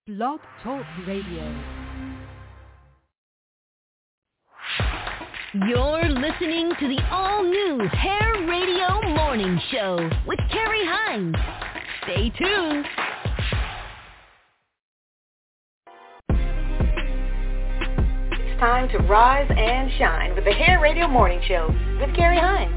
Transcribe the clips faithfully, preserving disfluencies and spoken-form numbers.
Blog Talk Radio. You're listening to the all-new Hair Radio Morning Show with Carrie Hines. Stay tuned. It's time to rise and shine with the Hair Radio Morning Show with Carrie Hines.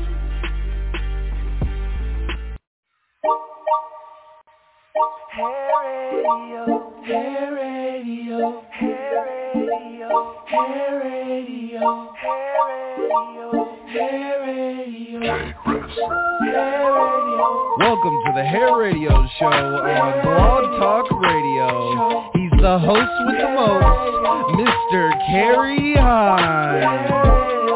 Hair Radio, Hair Radio, Hair Radio, Hair Radio, Hair Radio, Hair Radio, Hair Radio. Welcome to the Hair Radio Show on Blog Talk Radio. He's the host with the most, Mister Carrie Hines.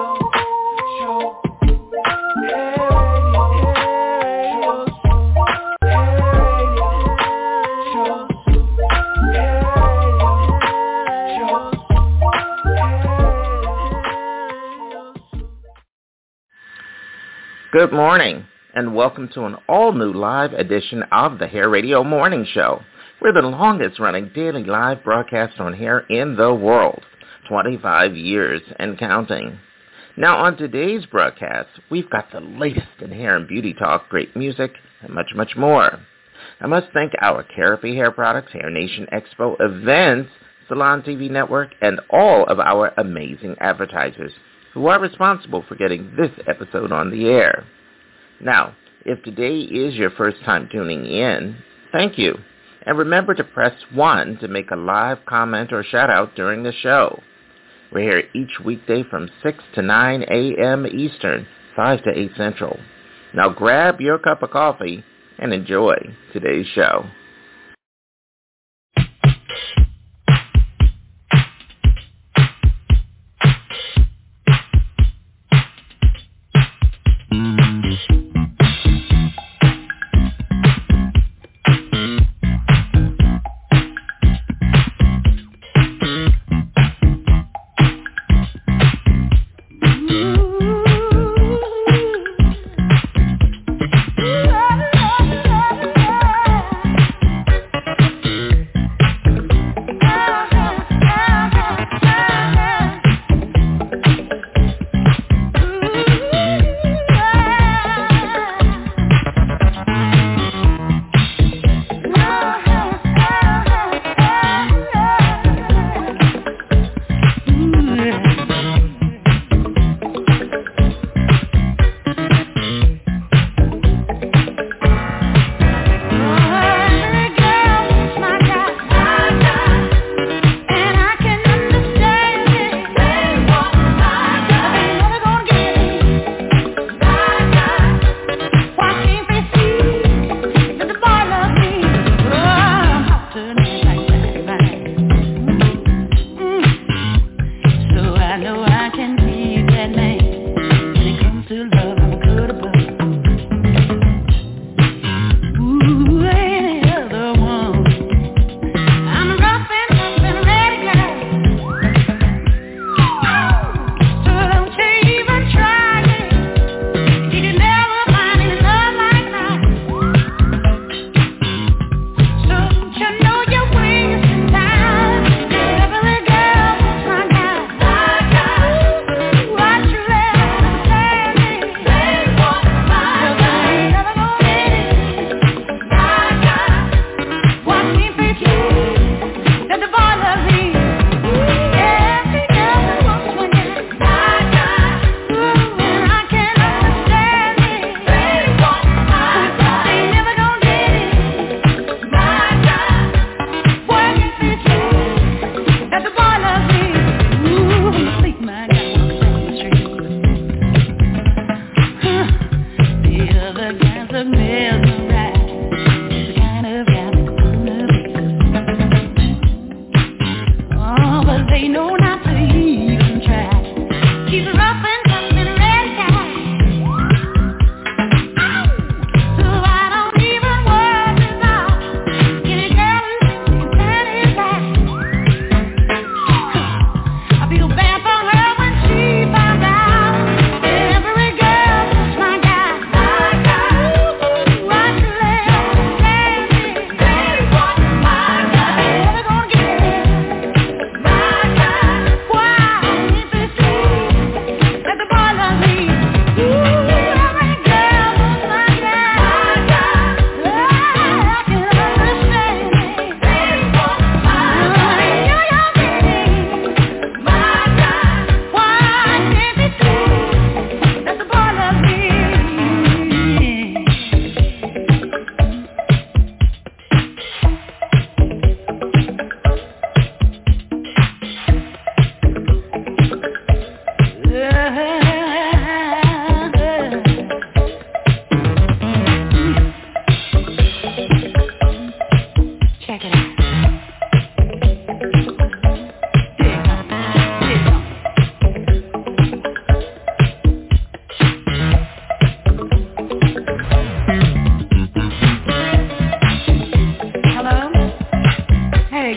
Good morning, and welcome to an all-new live edition of the Hair Radio Morning Show. We're the longest-running daily live broadcast on hair in the world, twenty-five years and counting. Now, on today's broadcast, we've got the latest in hair and beauty talk, great music, and much, much more. I must thank our Carapy Hair Products, Hair Nation Expo events, Salon T V Network, and all of our amazing advertisers who are responsible for getting this episode on the air. Now, if today is your first time tuning in, thank you. And remember to press one to make a live comment or shout out during the show. We're here each weekday from six to nine a.m. Eastern, five to eight Central. Now grab your cup of coffee and enjoy today's show.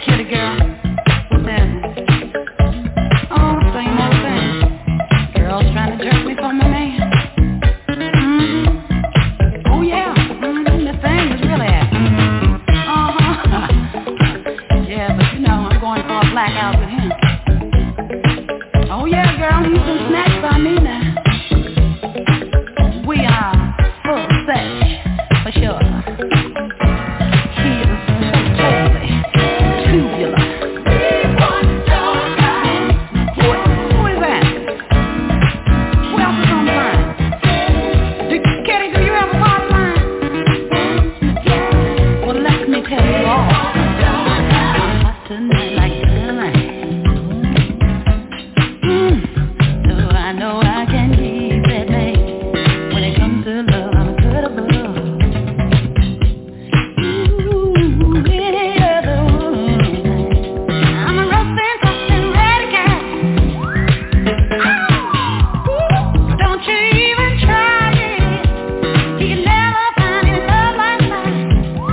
pretty girl. What's that? Oh, same old thing. Girls trying to jerk me for my man. Mm-hmm. Oh, yeah. Mm-hmm. This thing is really happening. Uh-huh. Yeah, but you know, I'm going for a blackout with him. Oh, yeah, girl. He's been snatched by me now. We are full sex, for sure. He is so totally tubular. Who, who is that? Who else is on the line? Do, Kitty, do you have a bottom line? Well, let me tell you all. I'm hot tonight like dynamite. Mm. So I know I can keep that name. When it comes to love, I'm incredible. Ooh, any other woman. I'm a rough and tough and radical. Don't you even try it. You can never find any love like mine.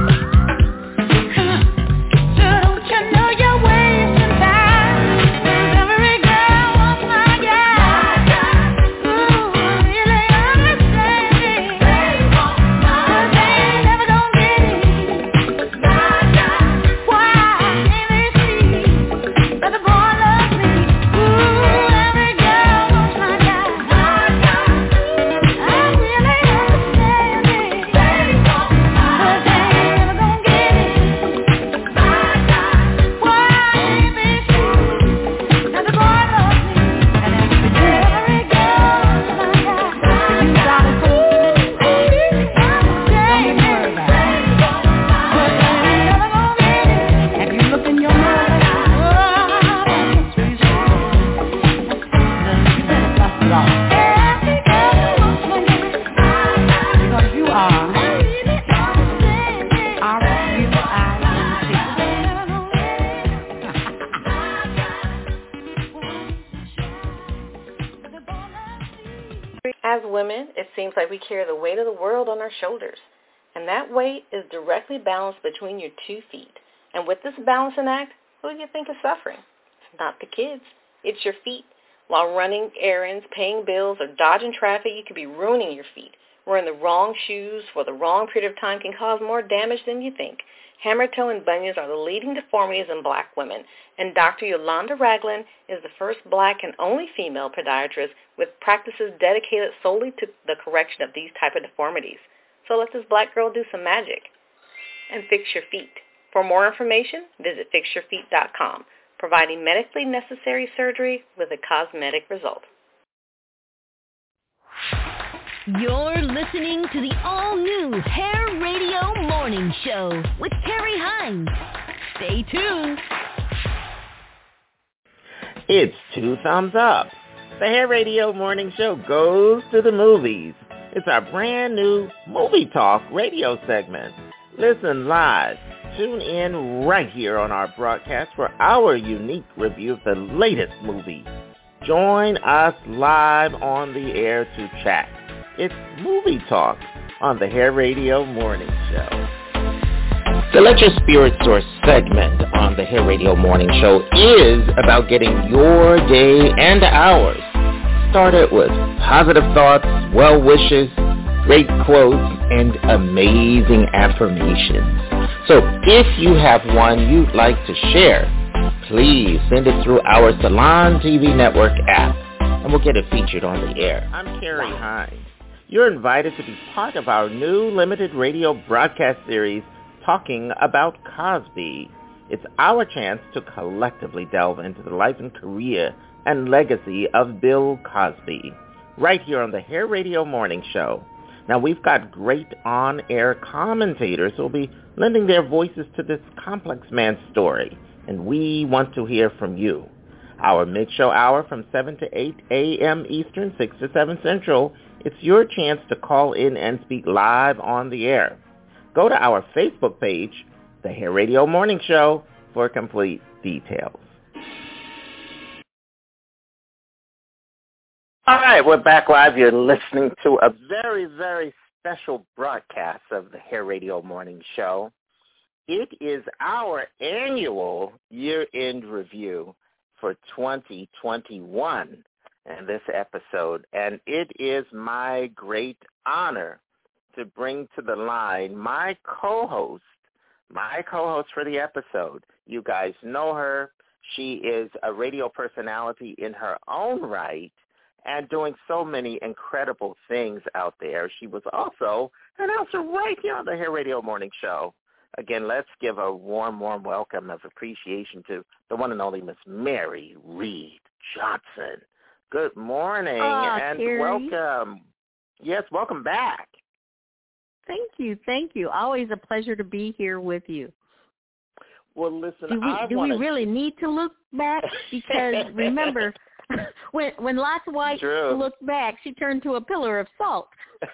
So don't you know you're wasting time? 'Cause every girl wants my guy. Ooh, really understand it. 'Cause they ain't never gonna get it. Why can't they see that the boy loves me? Ooh, every girl wants my guy. I really understand it. 'Cause they ain't never gonna get it. Why can't they see that the boy loves me? And every girl wants my guy. You got it, too. Don't even worry about it. 'Cause they ain't never gonna get it. Have you looked in your mirror? Oh, that's sweet, sweet. Every girl wants my guy. Because you are R U I As women, it seems like we carry the weight of the world on our shoulders, and that weight is directly balanced between your two feet. And with this balancing act, who do you think is suffering? It's not the kids. It's your feet. While running errands, paying bills, or dodging traffic, you could be ruining your feet. Wearing the wrong shoes for the wrong period of time can cause more damage than you think. Hammer toe and bunions are the leading deformities in black women, and Doctor Yolanda Ragland is the first black and only female podiatrist with practices dedicated solely to the correction of these type of deformities. So let this black girl do some magic and fix your feet. For more information, visit fix your feet dot com, providing medically necessary surgery with a cosmetic result. You're listening to the all-new Hair Radio Morning Show with Carrie Hines. Stay tuned. It's two thumbs up. The Hair Radio Morning Show goes to the movies. It's our brand new Movie Talk radio segment. Listen live. Tune in right here on our broadcast for our unique review of the latest movie. Join us live on the air to chat. It's Movie Talk on the Hair Radio Morning Show. The Let Your Spirit Soar segment on the Hair Radio Morning Show is about getting your day and ours started with positive thoughts, well wishes, great quotes, and amazing affirmations. So if you have one you'd like to share, please send it through our Salon T V Network app, and we'll get it featured on the air. I'm Carrie Hines. You're invited to be part of our new limited radio broadcast series talking about Cosby. It's our chance to collectively delve into the life and career and legacy of Bill Cosby, right here on the Hair Radio Morning Show. Now, we've got great on-air commentators who will be lending their voices to this complex man's story, and we want to hear from you. Our mid-show hour from seven to eight a.m. Eastern, six to seven Central, it's your chance to call in and speak live on the air. Go to our Facebook page, The Hair Radio Morning Show, for complete details. All right, we're back live. You're listening to a very, very special broadcast of the Hair Radio Morning Show. it is our annual year-end review for twenty twenty-one in this episode, and it is my great honor to bring to the line my co-host, my co-host for the episode. You guys know her. She is a radio personality in her own right and doing so many incredible things out there. She was also an announcer right here on the Hair Radio Morning Show. Again, let's give a warm, warm welcome of appreciation to the one and only Miss Mary Reed Johnson. Good morning oh, and Terry. welcome. Yes, welcome back. Thank you, thank you. Always a pleasure to be here with you. Well, listen, do we, I do wanna... we really need to look back? Because remember, when when Lot's wife True. looked back, she turned to a pillar of salt.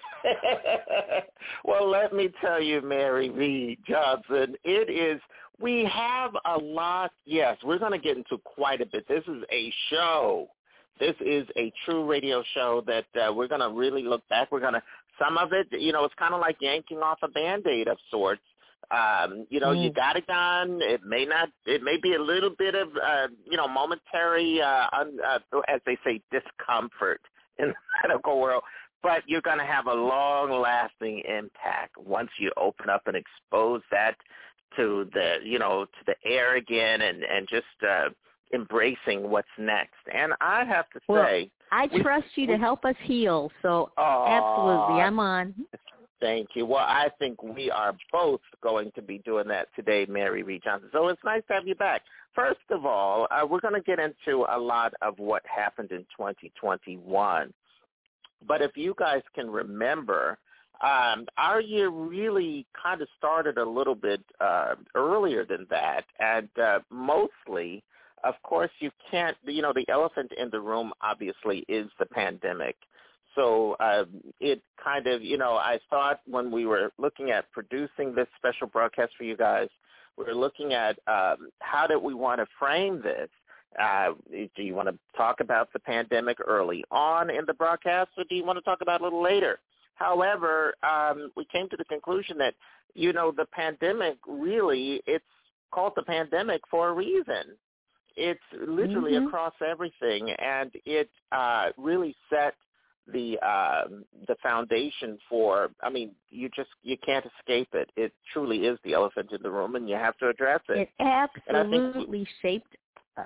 Well, let me tell you, Mary Reed Johnson, it is, we have a lot, yes, we're going to get into quite a bit. This is a show. This is a true radio show that uh, we're going to really look back. We're going to, some of it, you know, it's kind of like yanking off a Band-Aid of sorts. Um, you know, mm. you got a gun. It may not, it may be a little bit of, uh, you know, momentary, uh, un, uh, as they say, discomfort in the medical world, but you're going to have a long-lasting impact once you open up and expose that to the, you know, to the air again and, and just uh, embracing what's next. And I have to well, say. I we, trust you we, to help us heal, so oh, absolutely, I'm on. Thank you. Well, I think we are both going to be doing that today, Mary Reed Johnson. So it's nice to have you back. First of all, uh, we're going to get into a lot of what happened in twenty twenty-one. But if you guys can remember, um, our year really kind of started a little bit uh, earlier than that. And uh, mostly, of course, you can't, you know, the elephant in the room obviously is the pandemic. So uh, it kind of, you know, I thought when we were looking at producing this special broadcast for you guys, we were looking at um, how did we want to frame this? Uh, do you want to talk about the pandemic early on in the broadcast, or do you want to talk about it a little later? However, um, we came to the conclusion that, you know, the pandemic really, it's called the pandemic for a reason. It's literally mm-hmm. across everything, and it uh, really set the uh, the foundation for, I mean, you just, you can't escape it. It truly is the elephant in the room, and you have to address it. It absolutely we, shaped us.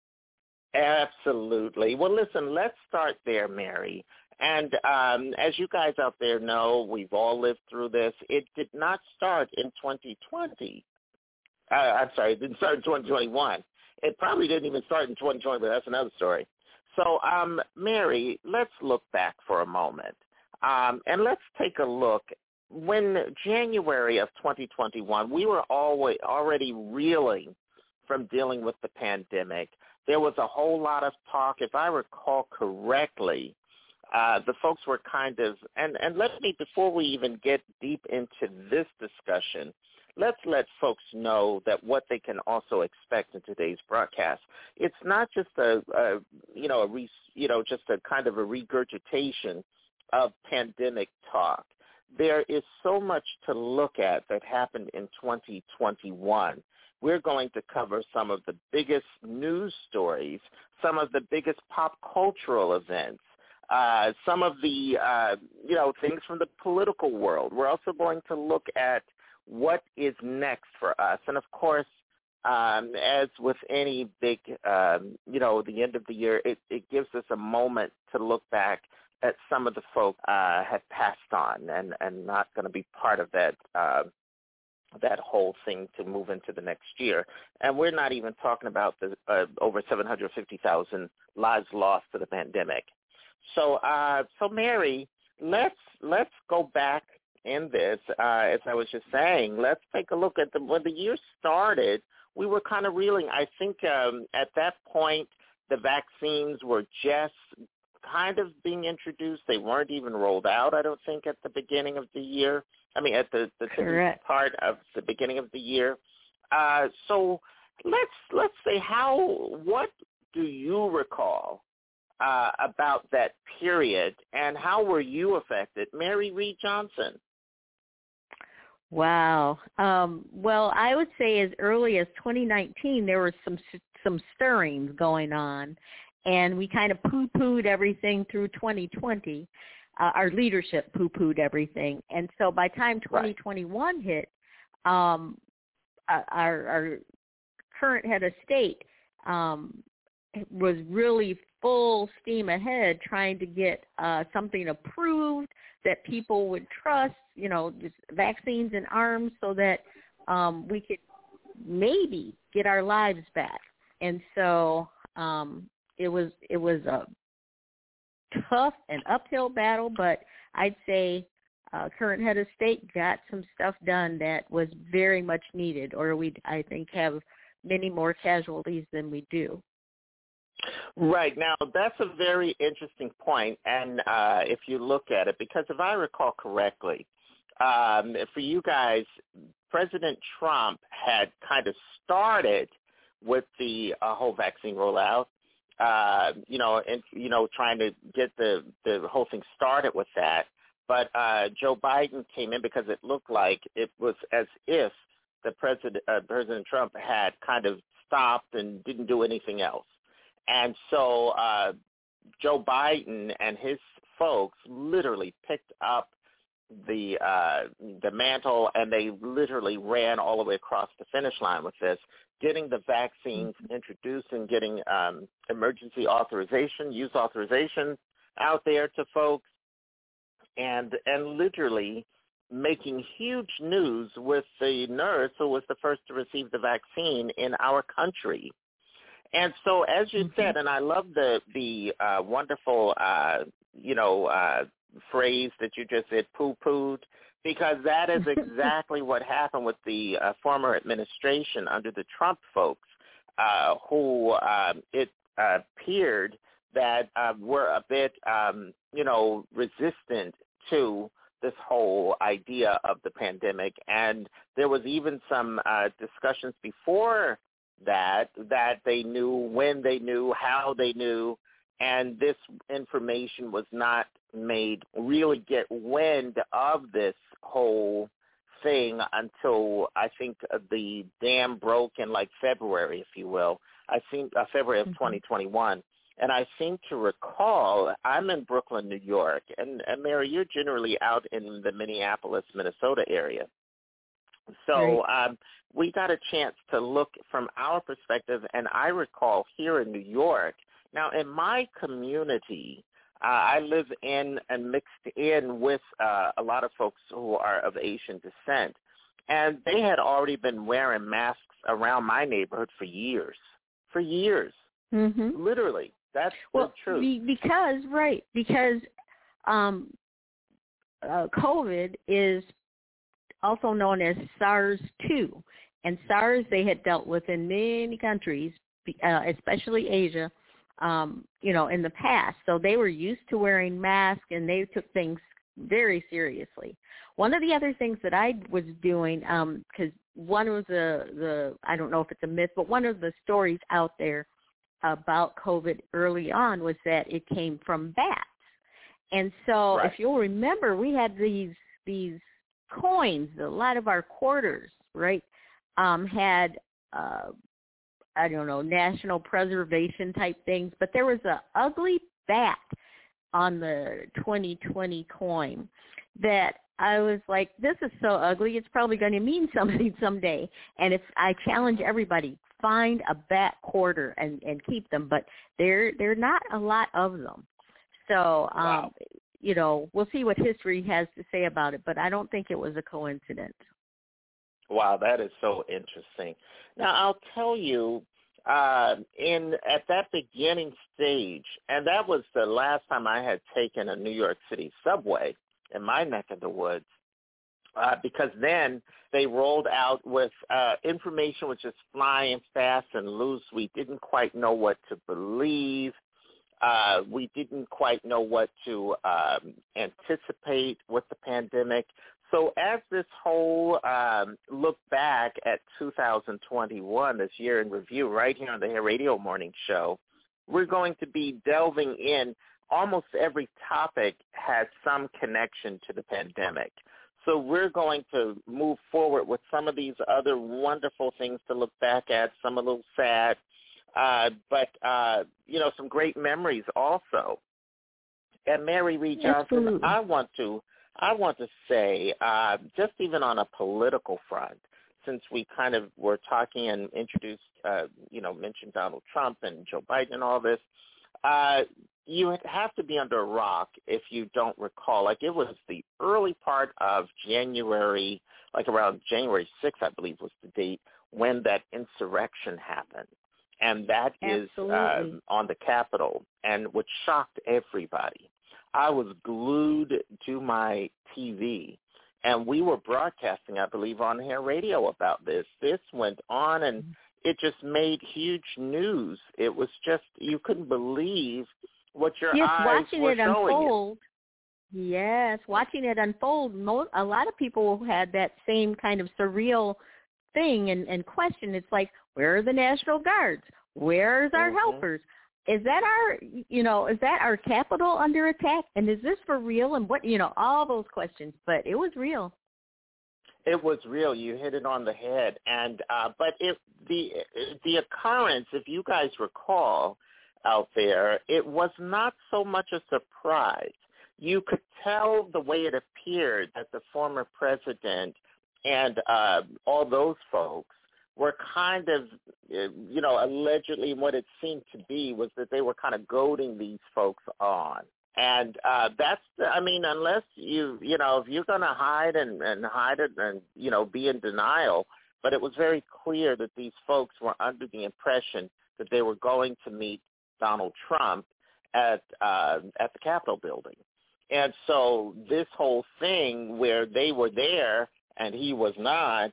Absolutely. Well, listen, let's start there, Mary. And um, as you guys out there know, we've all lived through this. It did not start in twenty twenty. Uh, I'm sorry, it didn't start in twenty twenty-one. It probably didn't even start in twenty twenty, but that's another story. So, um, Mary, let's look back for a moment, um, and let's take a look. When January of twenty twenty-one, we were always already reeling from dealing with the pandemic. There was a whole lot of talk. If I recall correctly, uh, the folks were kind of, and, and let me, before we even get deep into this discussion, let's let folks know that what they can also expect in today's broadcast. It's not just a, a you know, a re, you know, just a kind of a regurgitation of pandemic talk. There is so much to look at that happened in twenty twenty-one. We're going to cover some of the biggest news stories, some of the biggest pop cultural events, uh, some of the, uh, you know, things from the political world. We're also going to look at what is next for us. And, of course, um, as with any big, um, you know, the end of the year, it, it gives us a moment to look back at some of the folk uh, had passed on and, and not going to be part of that uh, that whole thing to move into the next year. And we're not even talking about the uh, over seven hundred fifty thousand lives lost to the pandemic. So, uh, so Mary, let's let's go back in this. Uh, as I was just saying, let's take a look at the when the year started. We were kind of reeling. I think um, at that point the vaccines were just kind of being introduced. They weren't even rolled out, I don't think, at the beginning of the year. I mean, at the, the, the part of the beginning of the year. Uh, so let's let's say how. What do you recall uh, about that period, and how were you affected, Mary Reed Johnson? Wow. Um, well, I would say as early as twenty nineteen, there were some some stirrings going on, and we kind of poo-pooed everything through twenty twenty. Uh, our leadership poo-pooed everything. And so by the time twenty twenty-one right. hit, um, our, our current head of state um, was really full steam ahead trying to get uh, something approved that people would trust, you know, just vaccines in arms so that um, we could maybe get our lives back. And so um, it was it was a tough and uphill battle, but I'd say uh, current head of state got some stuff done that was very much needed, or we'd, I think, have many more casualties than we do. Right. Now, that's a very interesting point, and uh, if you look at it, because if I recall correctly, um, for you guys, President Trump had kind of started with the uh, whole vaccine rollout, uh, you know, and, you know, trying to get the, the whole thing started with that. But uh, Joe Biden came in because it looked like it was as if the president, uh, President Trump had kind of stopped and didn't do anything else. And so uh, Joe Biden and his folks literally picked up the uh, the mantle, and they literally ran all the way across the finish line with this, getting the vaccines introduced and getting um, emergency authorization, use authorization out there to folks, and and literally making huge news with the nurse who was the first to receive the vaccine in our country. And so, as you mm-hmm. said, and I love the the uh, wonderful, uh, you know, uh, phrase that you just said, poo-pooed, because that is exactly what happened with the uh, former administration under the Trump folks, uh, who um, it uh, appeared that uh, were a bit, um, you know, resistant to this whole idea of the pandemic. And there was even some uh, discussions before that, that they knew when they knew, how they knew, and this information was not made really get wind of this whole thing until I think the dam broke in like February, if you will. I think uh, February of mm-hmm. twenty twenty-one. And I seem to recall, I'm in Brooklyn, New York, and, and Mary, you're generally out in the Minneapolis, Minnesota area. So um, we got a chance to look from our perspective, and I recall here in New York, now in my community, uh, I live in and mixed in with uh, a lot of folks who are of Asian descent, and they had already been wearing masks around my neighborhood for years, for years, mm-hmm. literally. That's well, the truth. Be, because, right, because um, uh, COVID is also known as SARS two. And SARS they had dealt with in many countries, uh, especially Asia, um, you know, in the past. So they were used to wearing masks, and they took things very seriously. One of the other things that I was doing, because um, one of the, the, I don't know if it's a myth, but one of the stories out there about COVID early on was that it came from bats. And so right. if you'll remember, we had these these coins, a lot of our quarters, right, um, had, uh, I don't know, national preservation type things, but there was a ugly bat on the twenty twenty coin that I was like, this is so ugly, it's probably going to mean something someday. And if I challenge everybody, find a bat quarter and, and keep them, but there there are not a lot of them. So, um, wow. you know, we'll see what history has to say about it, but I don't think it was a coincidence. Wow, that is so interesting. Now, I'll tell you, uh, in at that beginning stage, and that was the last time I had taken a New York City subway in my neck of the woods, uh, because then they rolled out with uh, information was just flying fast and loose. We didn't quite know what to believe. Uh, we didn't quite know what to um, anticipate with the pandemic. So as this whole um, look back at two thousand twenty-one, this year in review, right here on the Hair Radio Morning Show, we're going to be delving in. Almost every topic has some connection to the pandemic. so we're going to move forward with some of these other wonderful things to look back at, some a little sad, uh, but, uh, you know, some great memories also. And Mary Reed Johnson, Absolutely. I want to I want to say, uh, just even on a political front, since we kind of were talking and introduced, uh, you know, mentioned Donald Trump and Joe Biden and all this, uh, you have to be under a rock if you don't recall. Like, it was the early part of January, like around January sixth, I believe was the date, when that insurrection happened. And that Absolutely. is uh, on the Capitol, and which shocked everybody. I was glued to my T V, and we were broadcasting, I believe, on Hair Radio about this. This went on, and it just made huge news. It was just, you couldn't believe what your yes, eyes watching were it showing unfold. You. Yes, watching it unfold. Most, a lot of people had that same kind of surreal thing and, and question. It's like, where are the National Guards? Where's our mm-hmm. helpers? Is that our, you know, is that our Capitol under attack? And is this for real? And what, you know, all those questions. But it was real. It was real. You hit it on the head. And uh, but it the the occurrence, if you guys recall out there, it was not so much a surprise. You could tell the way it appeared that the former president and uh, all those folks were kind of, you know, allegedly what it seemed to be was that they were kind of goading these folks on. And uh, that's, the, I mean, unless you, you know, if you're going to hide and, and hide it and, you know, be in denial, but it was very clear that these folks were under the impression that they were going to meet Donald Trump at uh, at the Capitol building. And so this whole thing where they were there and he was not,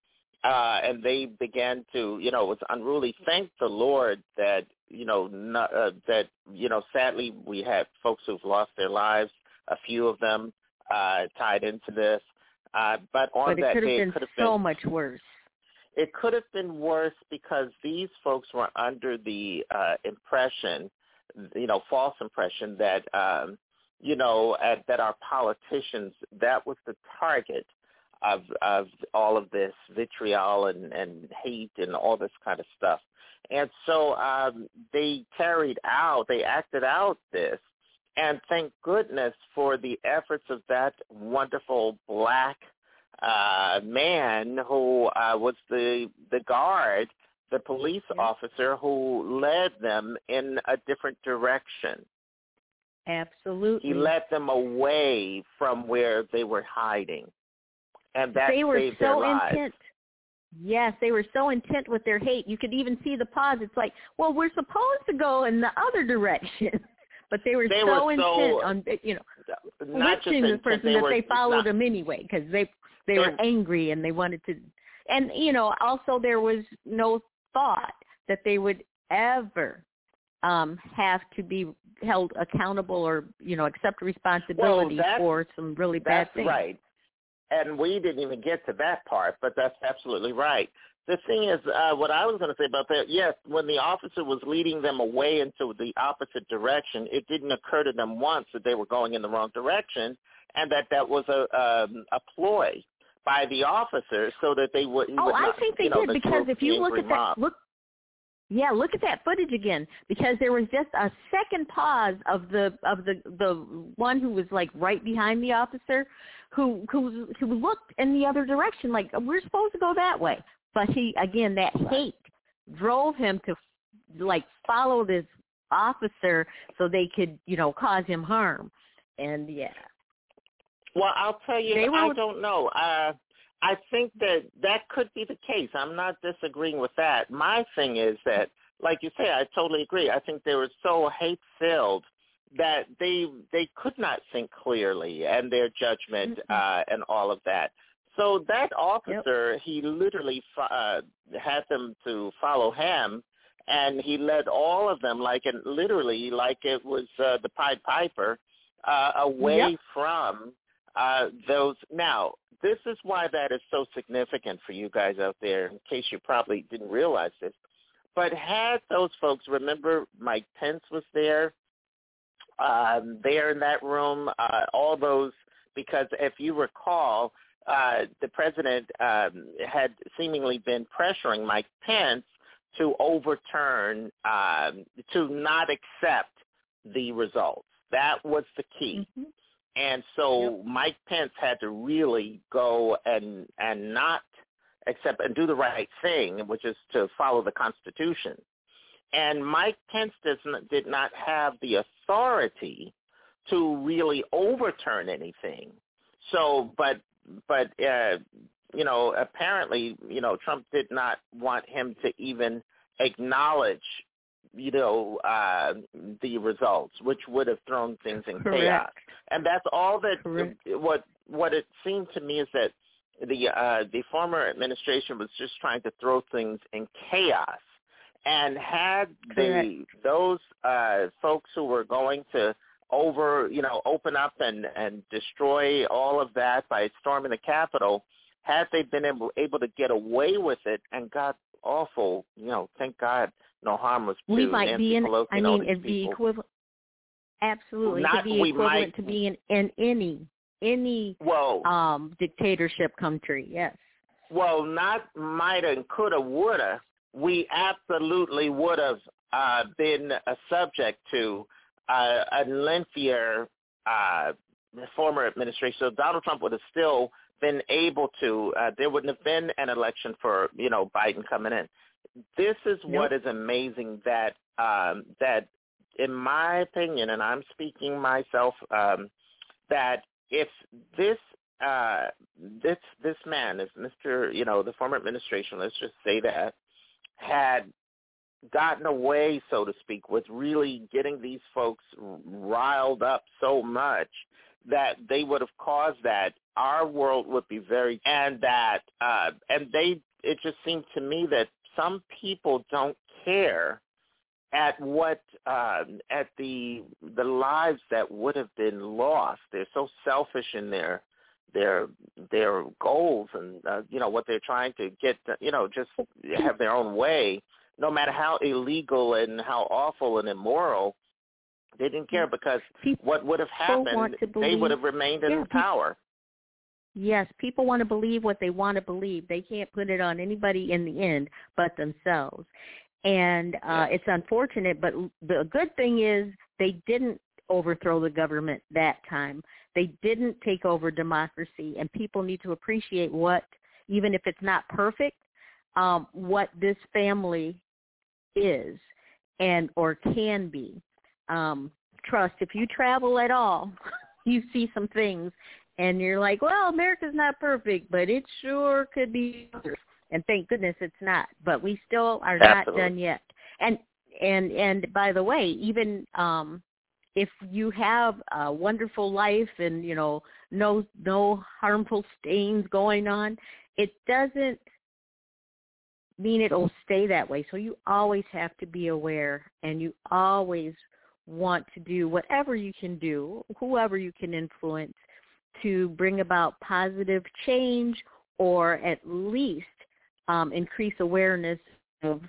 Uh, and they began to, you know, it was unruly. Thank the Lord that, you know, not, uh, that, you know, sadly we had folks who've lost their lives, a few of them uh, tied into this. Uh, but on but it that could have day, been it could have so been much worse. It could have been worse because these folks were under the uh, impression, you know, false impression that, um, you know, at, that our politicians, that was the target of of all of this vitriol and, and hate and all this kind of stuff. And so um, they carried out, they acted out this. And thank goodness for the efforts of that wonderful black uh, man who uh, was the the guard, the police Yeah. officer who led them in a different direction. Absolutely. He led them away from where they were hiding. And that they were saved so their lives. intent. Yes, they were so intent with their hate. You could even see the pause. It's like, well, we're supposed to go in the other direction, but they were they so were intent so, on, you know, not just witching the intent, person they that were, they followed not, them anyway because they they they, were angry and they wanted to. And you know, also there was no thought that they would ever um, have to be held accountable or you know accept responsibility well, for some really bad that's things. Right. And we didn't even get to that part, but that's absolutely right. The thing is, uh, what I was going to say about that, yes, when the officer was leading them away into the opposite direction, it didn't occur to them once that they were going in the wrong direction and that that was a, um, a ploy by the officer so that they would. Oh, would I not, think they you know, did the because group, if you the look angry at that, mob. look, yeah, look at that footage again because there was just a second pause of the of the the one who was like right behind the officer, who who who looked in the other direction like we're supposed to go that way, but he again that hate drove him to like follow this officer so they could you know cause him harm, and yeah. Well, I'll tell you, They were, I don't know. Uh, I think that that could be the case. I'm not disagreeing with that. My thing is that, like you say, I totally agree. I think they were so hate-filled that they they could not think clearly and their judgment mm-hmm. uh, and all of that. So that officer, yep. he literally uh, had them to follow him, and he led all of them like and literally like it was uh, the Pied Piper uh, away yep. from uh, those. Now, this is why that is so significant for you guys out there, in case you probably didn't realize this. But had those folks, remember Mike Pence was there, um, there in that room, uh, all those because if you recall, uh, the president um, had seemingly been pressuring Mike Pence to overturn, um, to not accept the results. That was the key. Mm-hmm. And so yep. Mike Pence had to really go and and not accept and do the right thing, which is to follow the Constitution. And Mike Pence does not, did not have the authority to really overturn anything. So, but but uh, you know, apparently, you know, Trump did not want him to even acknowledge, you know, uh, the results, which would have thrown things in Correct. chaos. And that's all that Correct. what what it seemed to me is that the uh, the former administration was just trying to throw things in chaos. And had the those uh, folks who were going to over, you know, open up and, and destroy all of that by storming the Capitol, had they been able, able to get away with it, and God awful, you know, thank God no harm was to we might Nancy be in, Pelosi I mean, it'd be equivalent. Absolutely, Not, it could be equivalent might, to being in any any well, um, dictatorship country. Yes. Well, not mighta and coulda, woulda. We absolutely would have uh, been a subject to uh, a lengthier uh, former administration. So Donald Trump would have still been able to. Uh, there wouldn't have been an election for, you know, Biden coming in. This is nope. what is amazing that um, that, in my opinion, and I'm speaking myself, um, that if this uh, this this man is Mister, you know, the former administration, let's just say that, had gotten away, so to speak, with really getting these folks riled up so much that they would have caused that, our world would be very, and that, uh, and they, it just seemed to me that some people don't care at what, uh, at the, the lives that would have been lost. They're so selfish in their, their their goals and, uh, you know, what they're trying to get, you know, just have their own way, no matter how illegal and how awful and immoral, they didn't care because people what would have happened, they would have remained in yeah, power. People, yes, people want to believe what they want to believe. They can't put it on anybody in the end but themselves. And uh, yes. it's unfortunate, but the good thing is they didn't overthrow the government that time. They didn't take over democracy, and people need to appreciate what, even if it's not perfect, um, what this family is and or can be. Um, trust, if you travel at all, you see some things, and you're like, well, America's not perfect, but it sure could be. And thank goodness it's not. But we still are Absolutely. not done yet. And and and by the way, even um, if you have a wonderful life and, you know, no no harmful stains going on, it doesn't mean it'll stay that way. So you always have to be aware, and you always want to do whatever you can do, whoever you can influence, to bring about positive change, or at least um, increase awareness of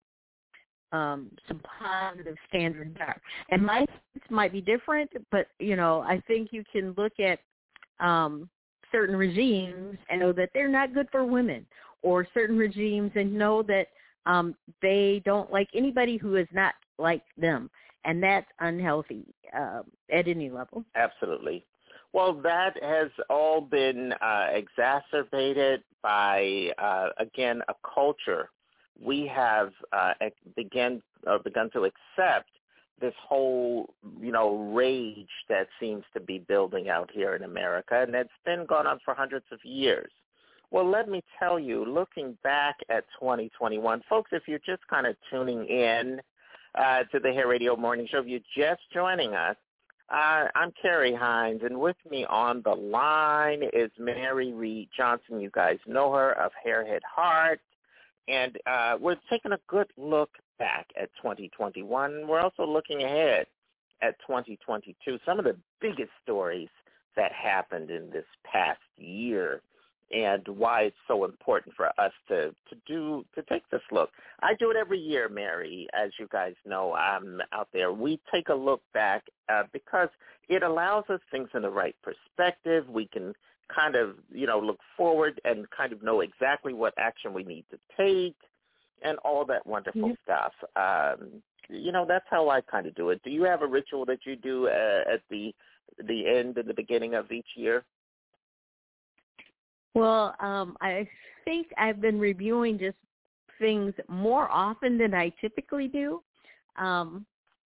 um, some positive standards are. And my thoughts might be different, but, you know, I think you can look at um, certain regimes and know that they're not good for women, or certain regimes and know that um, they don't like anybody who is not like them. And that's unhealthy uh, at any level. Absolutely. Well, that has all been uh, exacerbated by, uh, again, a culture. We have uh, begun, uh, begun to accept this whole, you know, rage that seems to be building out here in America, and it's been going on for hundreds of years. Well, let me tell you, looking back at twenty twenty-one, folks, if you're just kind of tuning in uh, to the Hair Radio Morning Show, if you're just joining us, uh, I'm Carrie Hines, and with me on the line is Mary Reed Johnson. You guys know her, of Hairhead Heart, and uh, we're taking a good look back at twenty twenty-one. We're also looking ahead at twenty twenty-two, some of the biggest stories that happened in this past year, and why it's so important for us to, to do to take this look. I do it every year, Mary, as you guys know. I'm out there. We take a look back uh, because it allows us things in the right perspective. We can kind of, you know, look forward and kind of know exactly what action we need to take and all that wonderful Yep. stuff. Um, you know, that's how I kind of do it. Do you have a ritual that you do uh, at the the end and the beginning of each year? Well, um, I think I've been reviewing just things more often than I typically do, um,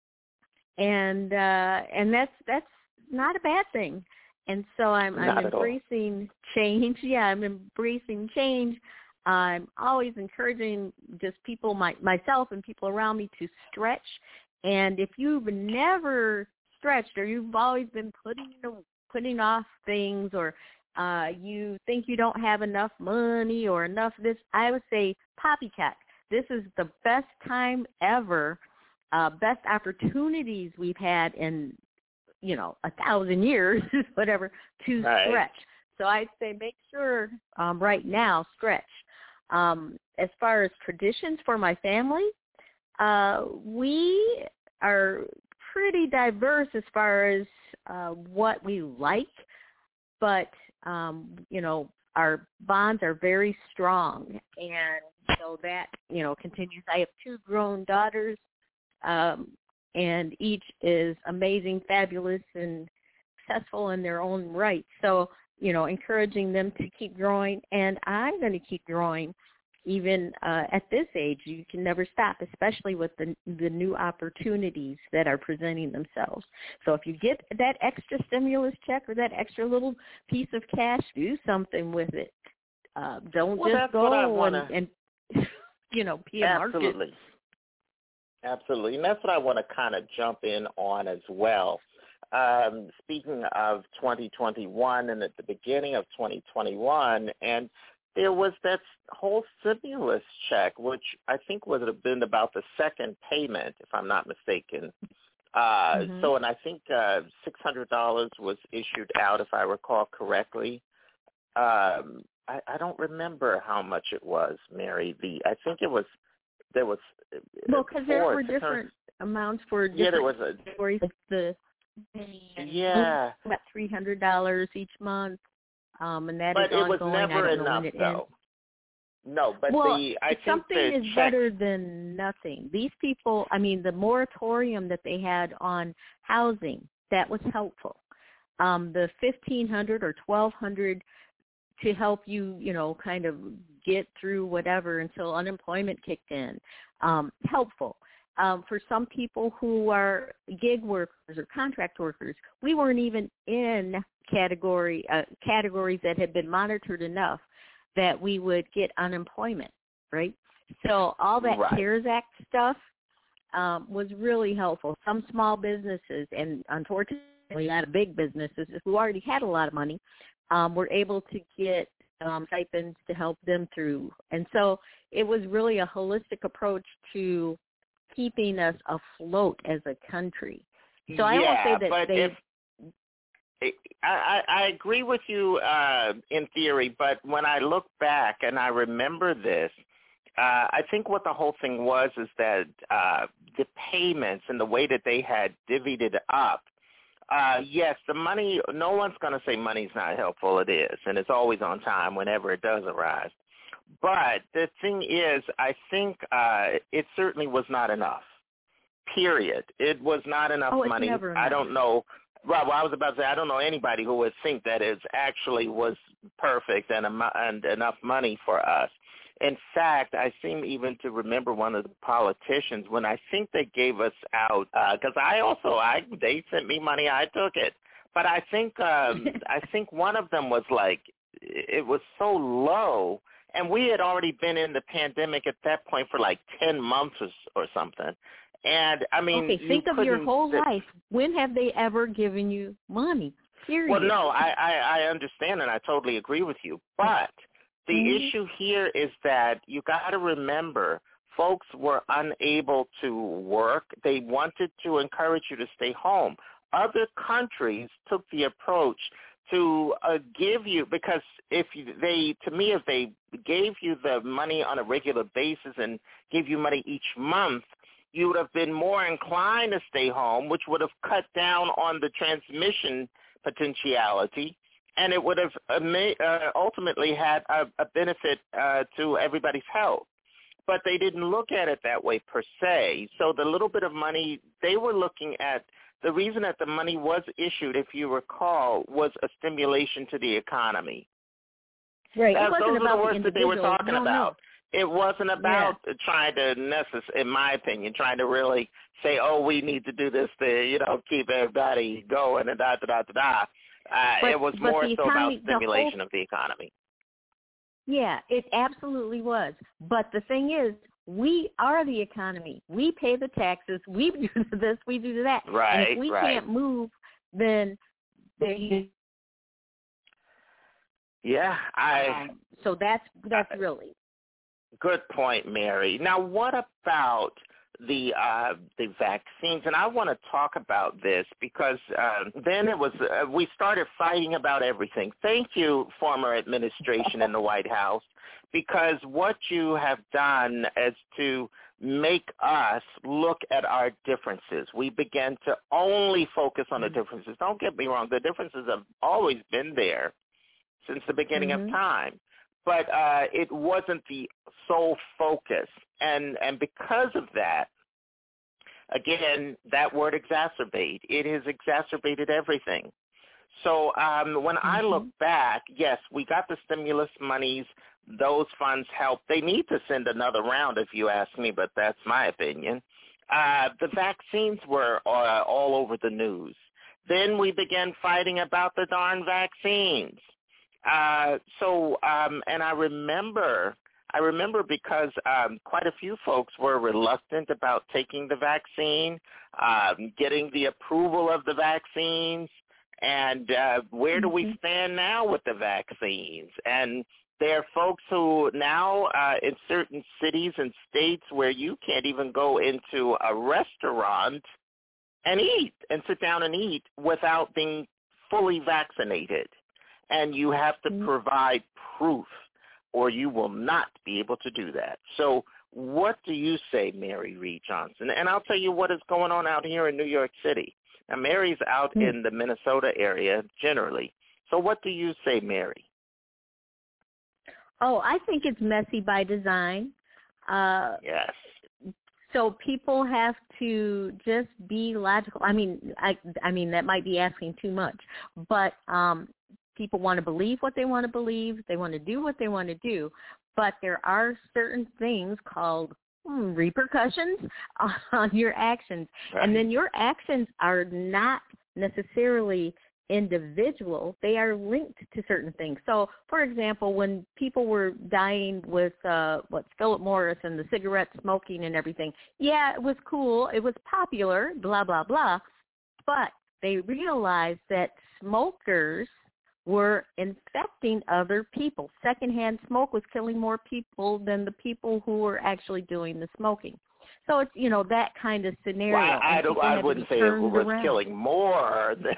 and uh, and that's that's not a bad thing. And so I'm Not I'm at all. embracing change. Yeah, I'm embracing change. I'm always encouraging just people, my, myself and people around me, to stretch. And if you've never stretched, or you've always been putting putting off things, or uh, you think you don't have enough money or enough this, I would say poppycock. This is the best time ever, uh, best opportunities we've had in, you know, a thousand years, whatever, to Right. stretch. So I'd say make sure um, right now, stretch. Um, as far as traditions for my family, uh, we are pretty diverse as far as uh, what we like, but, um, you know, our bonds are very strong, and so that, you know, continues. I have two grown daughters, um, and each is amazing, fabulous, and successful in their own right. So, you know, encouraging them to keep growing, and I'm going to keep growing even uh, at this age. You can never stop, especially with the the new opportunities that are presenting themselves. So if you get that extra stimulus check or that extra little piece of cash, do something with it. Uh, don't Well, just that's what I go wanna- and, and, you know, be a market. Absolutely. Absolutely. And that's what I want to kind of jump in on as well. Um, speaking of twenty twenty-one and at the beginning of twenty twenty-one, and there was that whole stimulus check, which I think would have been about the second payment, if I'm not mistaken. Uh, Mhm. So, and I think uh, six hundred dollars was issued out, if I recall correctly. Um, I, I don't remember how much it was, Mary. The I think it was, there was Well, because there four, were six hundred different amounts for Yeah, different there was a categories. Like the yeah, about three hundred dollars each month, um, and that but is it was ongoing. I never don't know enough when it though. ends. No, but Well, the I think something the is check, better than nothing. These people, I mean, the moratorium that they had on housing, that was helpful. Um, the fifteen hundred or twelve hundred to help you, you know, kind of get through whatever until unemployment kicked in, um, helpful. Um, for some people who are gig workers or contract workers, we weren't even in category uh, categories that had been monitored enough that we would get unemployment, right? So all that Right. CARES Act stuff um, was really helpful. Some small businesses, and unfortunately a lot of big businesses who already had a lot of money, um, were able to get um, stipends to help them through. And so it was really a holistic approach to keeping us afloat as a country. So I yeah, won't say that but they... if I, I, I agree with you uh, in theory, but when I look back and I remember this, uh, I think what the whole thing was is that uh, the payments and the way that they had divvied it up, uh, yes, the money, no one's going to say money's not helpful. It is, and it's always on time whenever it does arise. But the thing is, I think uh, it certainly was not enough, period. It was not enough Oh, it's money. never I enough. don't know. Well, well, I was about to say, I don't know anybody who would think that it actually was perfect and, amo- and enough money for us. In fact, I seem even to remember one of the politicians when I think they gave us out, because uh, I also, I they sent me money, I took it. But I think um, I think one of them was like, it was so low, and we had already been in the pandemic at that point for like ten months or, or something. And, I mean, Okay, you think of your couldn't whole sit- life. When have they ever given you money? Period. Well, no, I, I, I understand, and I totally agree with you. But the Mhm. issue here is that you got to remember folks were unable to work. They wanted to encourage you to stay home. Other countries took the approach to uh, give you, because if you, they, to me, if they gave you the money on a regular basis and gave you money each month, you would have been more inclined to stay home, which would have cut down on the transmission potentiality, and it would have uh, ultimately had a, a benefit uh, to everybody's health. But they didn't look at it that way per se. So the little bit of money, they were looking at, the reason that the money was issued, if you recall, was a stimulation to the economy. Right. That, It wasn't those about are the words the that they were individual. talking no, about. No. It wasn't about yeah. trying to, necess- in my opinion, trying to really say, oh, we need to do this to, you know, keep everybody going and da-da-da-da-da. Uh, but, it was but more the so economy, about stimulation whole, of the economy. Yeah, it absolutely was. But the thing is, we are the economy. We pay the taxes. We do this. We do that. Right, and if we right. can't move, then there you. Yeah, I. Um, so that's that's really. Good point, Mary. Now, what about the uh, the vaccines? And I want to talk about this because uh, then it was uh, we started fighting about everything. Thank you, former administration in the White House, because what you have done is to make us look at our differences. We began to only focus on the differences. Don't get me wrong. The differences have always been there since the beginning mm-hmm. of time. But uh, it wasn't the sole focus. And, and because of that, again, that word exacerbate, it has exacerbated everything. So um, when mm-hmm. I look back, yes, we got the stimulus monies. Those funds help. They need to send another round, if you ask me, but that's my opinion. Uh, the vaccines were uh, all over the news. Then we began fighting about the darn vaccines. Uh, so, um, and I remember, I remember because um, quite a few folks were reluctant about taking the vaccine, um, getting the approval of the vaccines, and uh, where do we stand now with the vaccines? And there are folks who now uh, in certain cities and states where you can't even go into a restaurant and eat and sit down and eat without being fully vaccinated. And you have to provide proof or you will not be able to do that. So what do you say, Mary Reed Johnson? And I'll tell you what is going on out here in New York City. Now, Mary's out mm. in the Minnesota area generally. So what do you say, Mary? Oh, I think it's messy by design. Uh, yes. So people have to just be logical. I mean, I, I mean that might be asking too much, but um, people want to believe what they want to believe. They want to do what they want to do, but there are certain things called hmm, repercussions on your actions, right. And then your actions are not necessarily individual, they are linked to certain things. So, for example, when people were dying with uh, what's Philip Morris and the cigarette smoking and everything, yeah, it was cool, it was popular, blah, blah, blah, but they realized that smokers were infecting other people. Secondhand smoke was killing more people than the people who were actually doing the smoking. So it's, you know, that kind of scenario. Well, I, I, don't, I wouldn't say it was around. killing more than,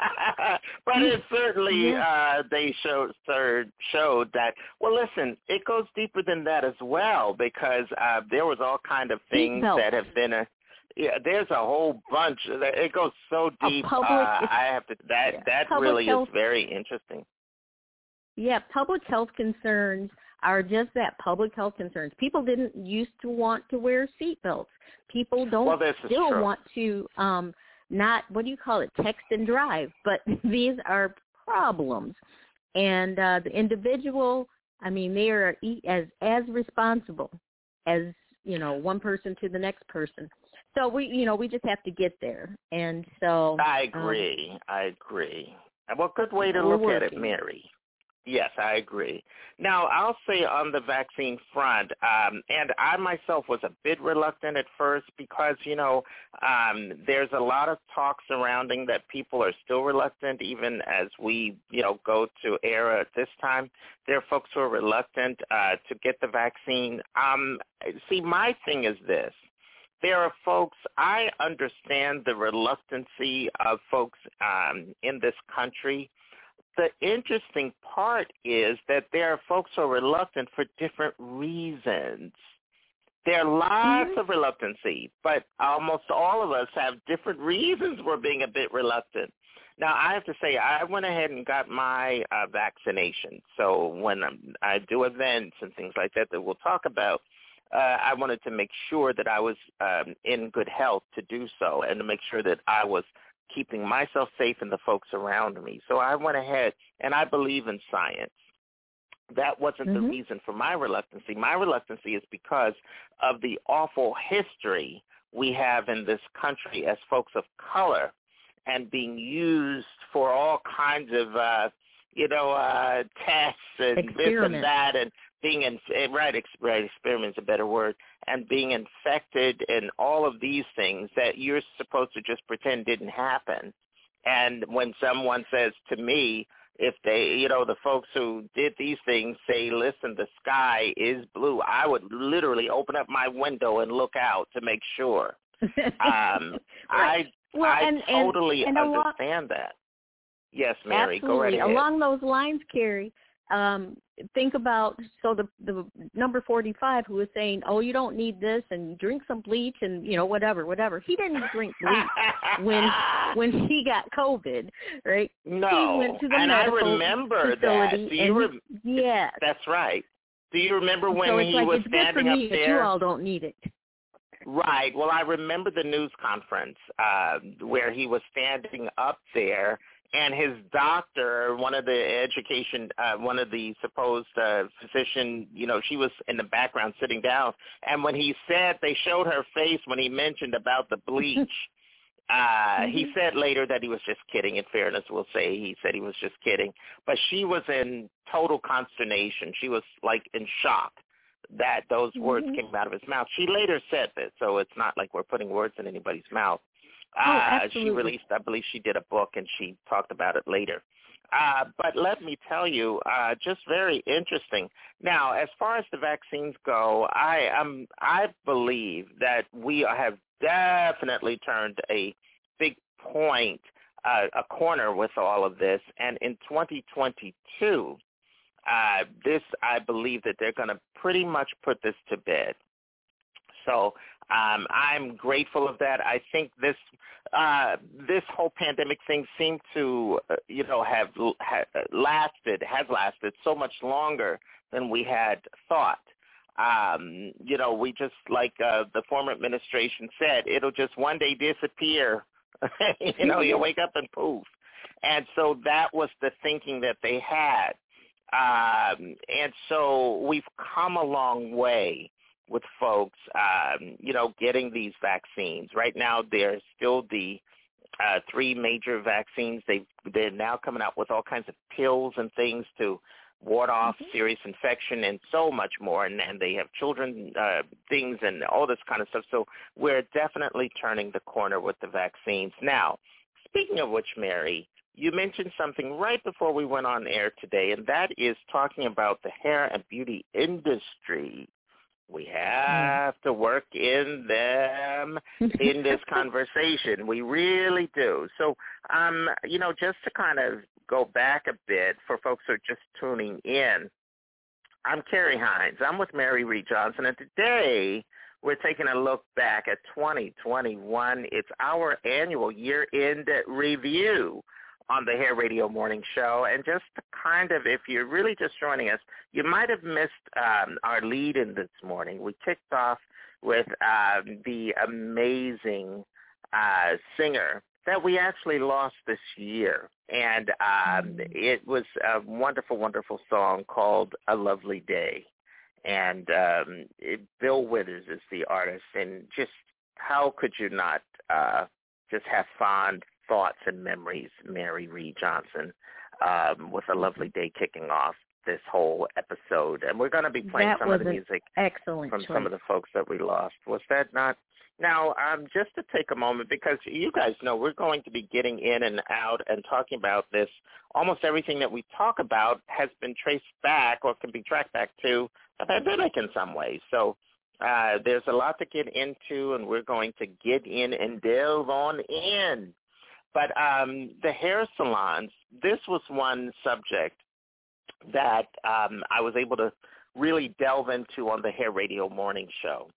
but it certainly, yeah. uh, they showed, showed that, well, listen, it goes deeper than that as well, because uh, there was all kind of things that have been, a, yeah, there's a whole bunch. It goes so deep. Public, uh, I have to, that, yeah. that really health, is very interesting. Yeah, public health concerns are just that, public health concerns. People didn't used to want to wear seatbelts. People don't well, still true. want to um, not, what do you call it, text and drive. But these are problems. And uh, the individual, I mean, they are as, as responsible as, you know, one person to the next person. So we, you know, we just have to get there. And so. I agree. Um, I agree. Well, good way to look working. at it, Mary. Yes, I agree. Now, I'll say on the vaccine front, um, and I myself was a bit reluctant at first because, you know, um, there's a lot of talk surrounding that people are still reluctant even as we, you know, go to air at this time. There are folks who are reluctant uh, to get the vaccine. Um, see, my thing is this. There are folks, I understand the reluctancy of folks um, in this country. The interesting part is that there are folks who are reluctant for different reasons. There are lots Mm-hmm. of reluctancy, but almost all of us have different reasons we're being a bit reluctant. Now, I have to say, I went ahead and got my uh, vaccination. So when I'm, I do events and things like that that we'll talk about, uh, I wanted to make sure that I was um, in good health to do so and to make sure that I was keeping myself safe and the folks around me. So I went ahead, and I believe in science. That wasn't Mm-hmm. the reason for my reluctancy. My reluctancy is because of the awful history we have in this country as folks of color and being used for all kinds of, uh, you know, uh, tests and this and Experiments. that, and being in, right, ex, right, experiment's a better word, and being infected and all of these things that you're supposed to just pretend didn't happen. And when someone says to me, if they, you know, the folks who did these things say, listen, the sky is blue, I would literally open up my window and look out to make sure. Um, right. I well, I and, totally and, and understand that. Yes, Mary, absolutely. go right ahead. Along those lines, Carrie, um, think about, so the, the number forty-five who was saying, oh, you don't need this and drink some bleach and, you know, whatever, whatever. He didn't drink bleach when when he got COVID, right? No, he went to the and I medical remember facility that. Do you and, rem- yes. That's right. Do you remember when so it's he like, was it's good for standing me, up but there? you all don't need it. Right. Well, I remember the news conference uh, where he was standing up there, and his doctor, one of the education, uh, one of the supposed uh, physician, you know, she was in the background sitting down. And when he said, they showed her face when he mentioned about the bleach. uh, mm-hmm. He said later that he was just kidding. In fairness, we'll say he said he was just kidding. But she was in total consternation. She was like in shock that those mm-hmm. words came out of his mouth. She later said that, so it's not like we're putting words in anybody's mouth. Oh, uh, absolutely. She released, I believe she did a book, and she talked about it later. Uh, but let me tell you, uh, just very interesting. Now, as far as the vaccines go, I um, I believe that we have definitely turned a big point, uh, a corner with all of this, and in twenty twenty-two, Uh, this, I believe that they're going to pretty much put this to bed. So um, I'm grateful of that. I think this uh, this whole pandemic thing seemed to, uh, you know, have, have lasted, has lasted so much longer than we had thought. Um, you know, we just, like uh, the former administration said, it'll just one day disappear. you know, you wake up and poof. And so that was the thinking that they had. Um, and so we've come a long way with folks, um, you know, getting these vaccines. Right now, there's still the uh, three major vaccines. They they're now coming out with all kinds of pills and things to ward off mm-hmm. serious infection and so much more. And, and they have children uh, things and all this kind of stuff. So we're definitely turning the corner with the vaccines. Now, speaking of which, Mary, you mentioned something right before we went on air today, and that is talking about the hair and beauty industry. We have mm. to work in them in this conversation. We really do. So, um, you know, just to kind of go back a bit for folks who are just tuning in, I'm Carrie Hines. I'm with Mary Reed Johnson, and today we're taking a look back at twenty twenty-one. It's our annual year-end review on the Hair Radio Morning Show. And just to kind of, if you're really just joining us, you might have missed um, our lead-in this morning. We kicked off with um, the amazing uh, singer that we actually lost this year. And um, it was a wonderful, wonderful song called A Lovely Day. And um, it, Bill Withers is the artist. And just how could you not uh, just have fond thoughts and memories, Mary Reed Johnson, um, with A Lovely Day kicking off this whole episode. And we're going to be playing that some of the music excellent from choice. some of the folks that we lost. Was that not? Now, um, just to take a moment, because you guys know we're going to be getting in and out and talking about this. Almost everything that we talk about has been traced back or can be tracked back to a pandemic in some ways. So uh, there's a lot to get into, and we're going to get in and delve on in. But um, the hair salons, this was one subject that um, I was able to really delve into on the Hair Radio Morning Show.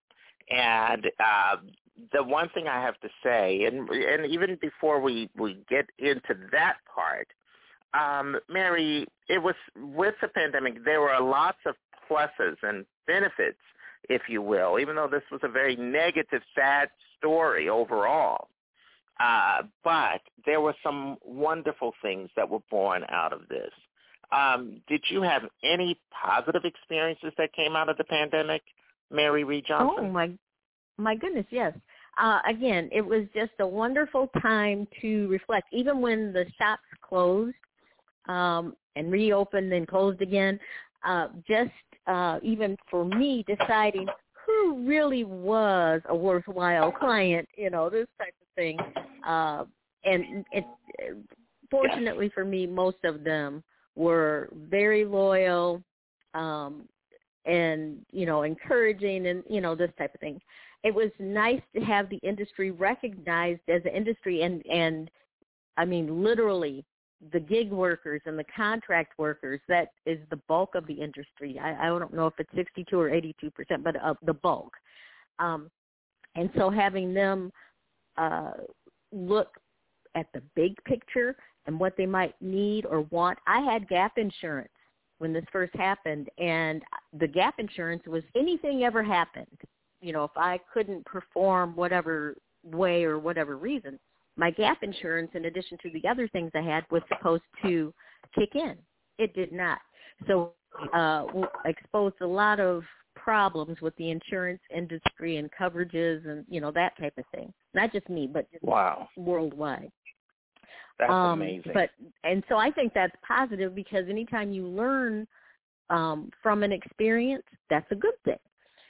And uh, the one thing I have to say, and and even before we, we get into that part, um, Mary, it was with the pandemic, there were lots of pluses and benefits, if you will, even though this was a very negative, sad story overall. Uh, but there were some wonderful things that were born out of this. Um, did you have any positive experiences that came out of the pandemic, Mary Reed Johnson? Oh, my my goodness, yes. Uh, again, it was just a wonderful time to reflect. Even when the shops closed um, and reopened and closed again, uh, just uh, even for me deciding who really was a worthwhile client, you know, this type of thing. Uh, and it, fortunately for me, most of them were very loyal um, and, you know, encouraging and, you know, this type of thing. It was nice to have the industry recognized as an industry and, and I mean, literally the gig workers and the contract workers, that is the bulk of the industry. I, I don't know if it's sixty-two or eighty-two percent, but of the bulk. Um, and so having them uh, look at the big picture and what they might need or want. I had gap insurance when this first happened, and the gap insurance was anything ever happened. You know, if I couldn't perform whatever way or whatever reason, my gap insurance, in addition to the other things I had, was supposed to kick in. It did not. So uh, exposed a lot of problems with the insurance industry and coverages and, you know, that type of thing. Not just me, but just wow. worldwide. That's um, amazing. But and so I think that's positive because anytime you learn um, from an experience, that's a good thing.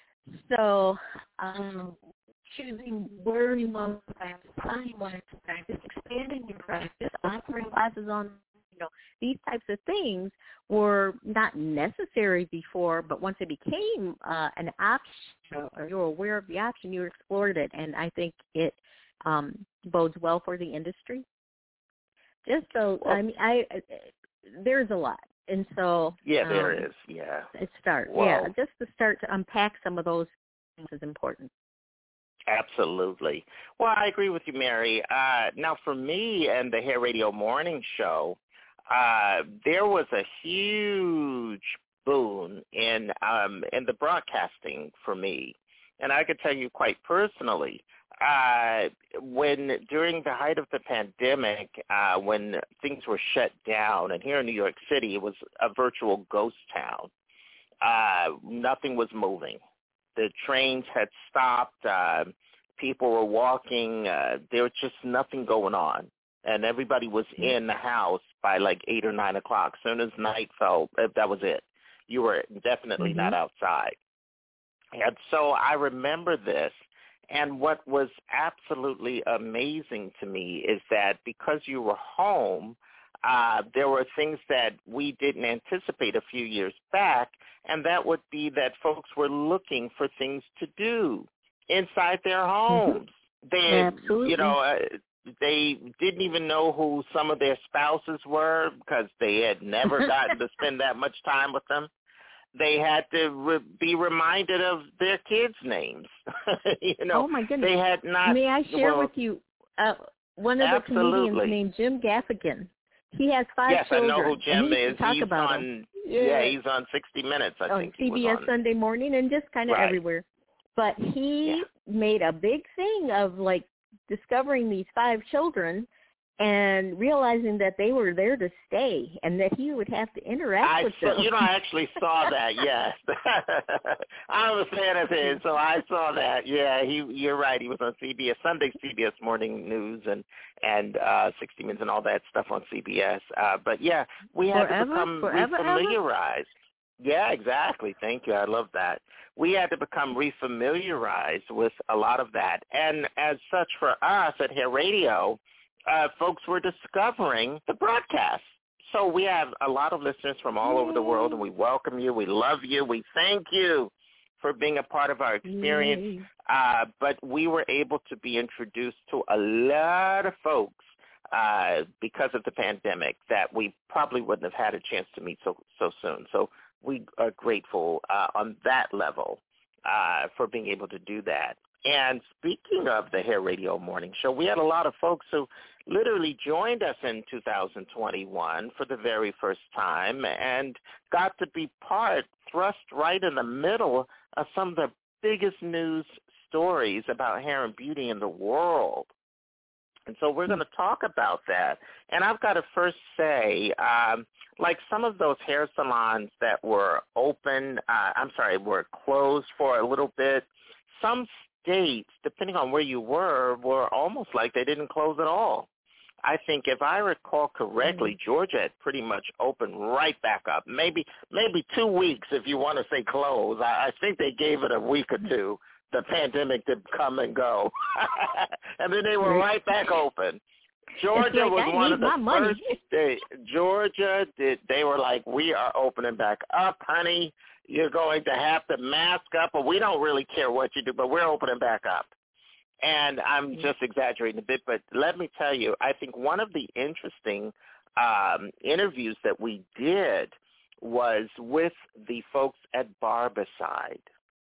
So um, choosing where you want to practice, how you want to practice, expanding your practice, offering classes on, you know, these types of things were not necessary before, but once it became uh, an option, or you were aware of the option, you explored it, and I think it um, bodes well for the industry. Just so, well, I mean, I, I there's a lot, and so yeah, um, there is, yeah. It start, well, yeah, just to start to unpack some of those things is important. Absolutely. Well, I agree with you, Mary. Uh, now, for me and the Hair Radio Morning Show, uh, there was a huge boon in um, in the broadcasting for me, and I could tell you quite personally. Uh, when during the height of the pandemic, uh, when things were shut down, and here in New York City, it was a virtual ghost town. Uh, nothing was moving. The trains had stopped. Uh, people were walking. Uh, there was just nothing going on. And everybody was in the house by like eight or nine o'clock. As soon as night fell, that was it. You were definitely mm-hmm. not outside. And so I remember this. And what was absolutely amazing to me is that because you were home, uh, there were things that we didn't anticipate a few years back, and that would be that folks were looking for things to do inside their homes. Mm-hmm. They, Absolutely. you know, uh, they didn't even know who some of their spouses were because they had never gotten to spend that much time with them. They had to re- be reminded of their kids' names. you know, oh my goodness! They had not. May I share well, with you uh, one of absolutely. the comedians named Jim Gaffigan? He has five yes, children. Yes, I know who Jim and he is. Talk he's about on. him. Yeah. Yeah, he's on sixty minutes. I on think C B S he was on. Sunday Morning and just kind of right. everywhere. But he yeah. made a big thing of like discovering these five children and realizing that they were there to stay and that he would have to interact I with saw, them. You know, I actually saw that, yes. I'm a fan of his, so I saw that. Yeah, he. You're right. He was on C B S, Sunday C B S Morning News and, and uh, sixty minutes and all that stuff on C B S. Uh, but, yeah, we had forever, to become forever, refamiliarized. Ever? Yeah, exactly. Thank you. I love that. We had to become refamiliarized with a lot of that. And as such, for us at Hair Radio, Uh, folks were discovering the broadcast. So we have a lot of listeners from all over the world, and we welcome you. We love you. We thank you for being a part of our experience. Uh, but we were able to be introduced to a lot of folks uh, because of the pandemic that we probably wouldn't have had a chance to meet so so soon. So we are grateful uh, on that level. uh, for being able to do that. And speaking of the Hair Radio Morning Show, we had a lot of folks who literally joined us in two thousand twenty-one for the very first time and got to be part, thrust right in the middle of some of the biggest news stories about hair and beauty in the world. And so we're going to talk about that. And I've got to first say, um, like some of those hair salons that were open, uh, I'm sorry, were closed for a little bit, some states, depending on where you were, were almost like they didn't close at all. I think if I recall correctly, mm-hmm. Georgia had pretty much opened right back up. Maybe maybe two weeks if you want to say close. I, I think they gave it a week or two. The pandemic did come and go. And then they were right back open. Georgia like, was I one of the money. first. They, Georgia, did, they were like, we are opening back up, honey. You're going to have to mask up, but we don't really care what you do, but we're opening back up. And I'm just exaggerating a bit, but let me tell you, I think one of the interesting um, interviews that we did was with the folks at Barbicide.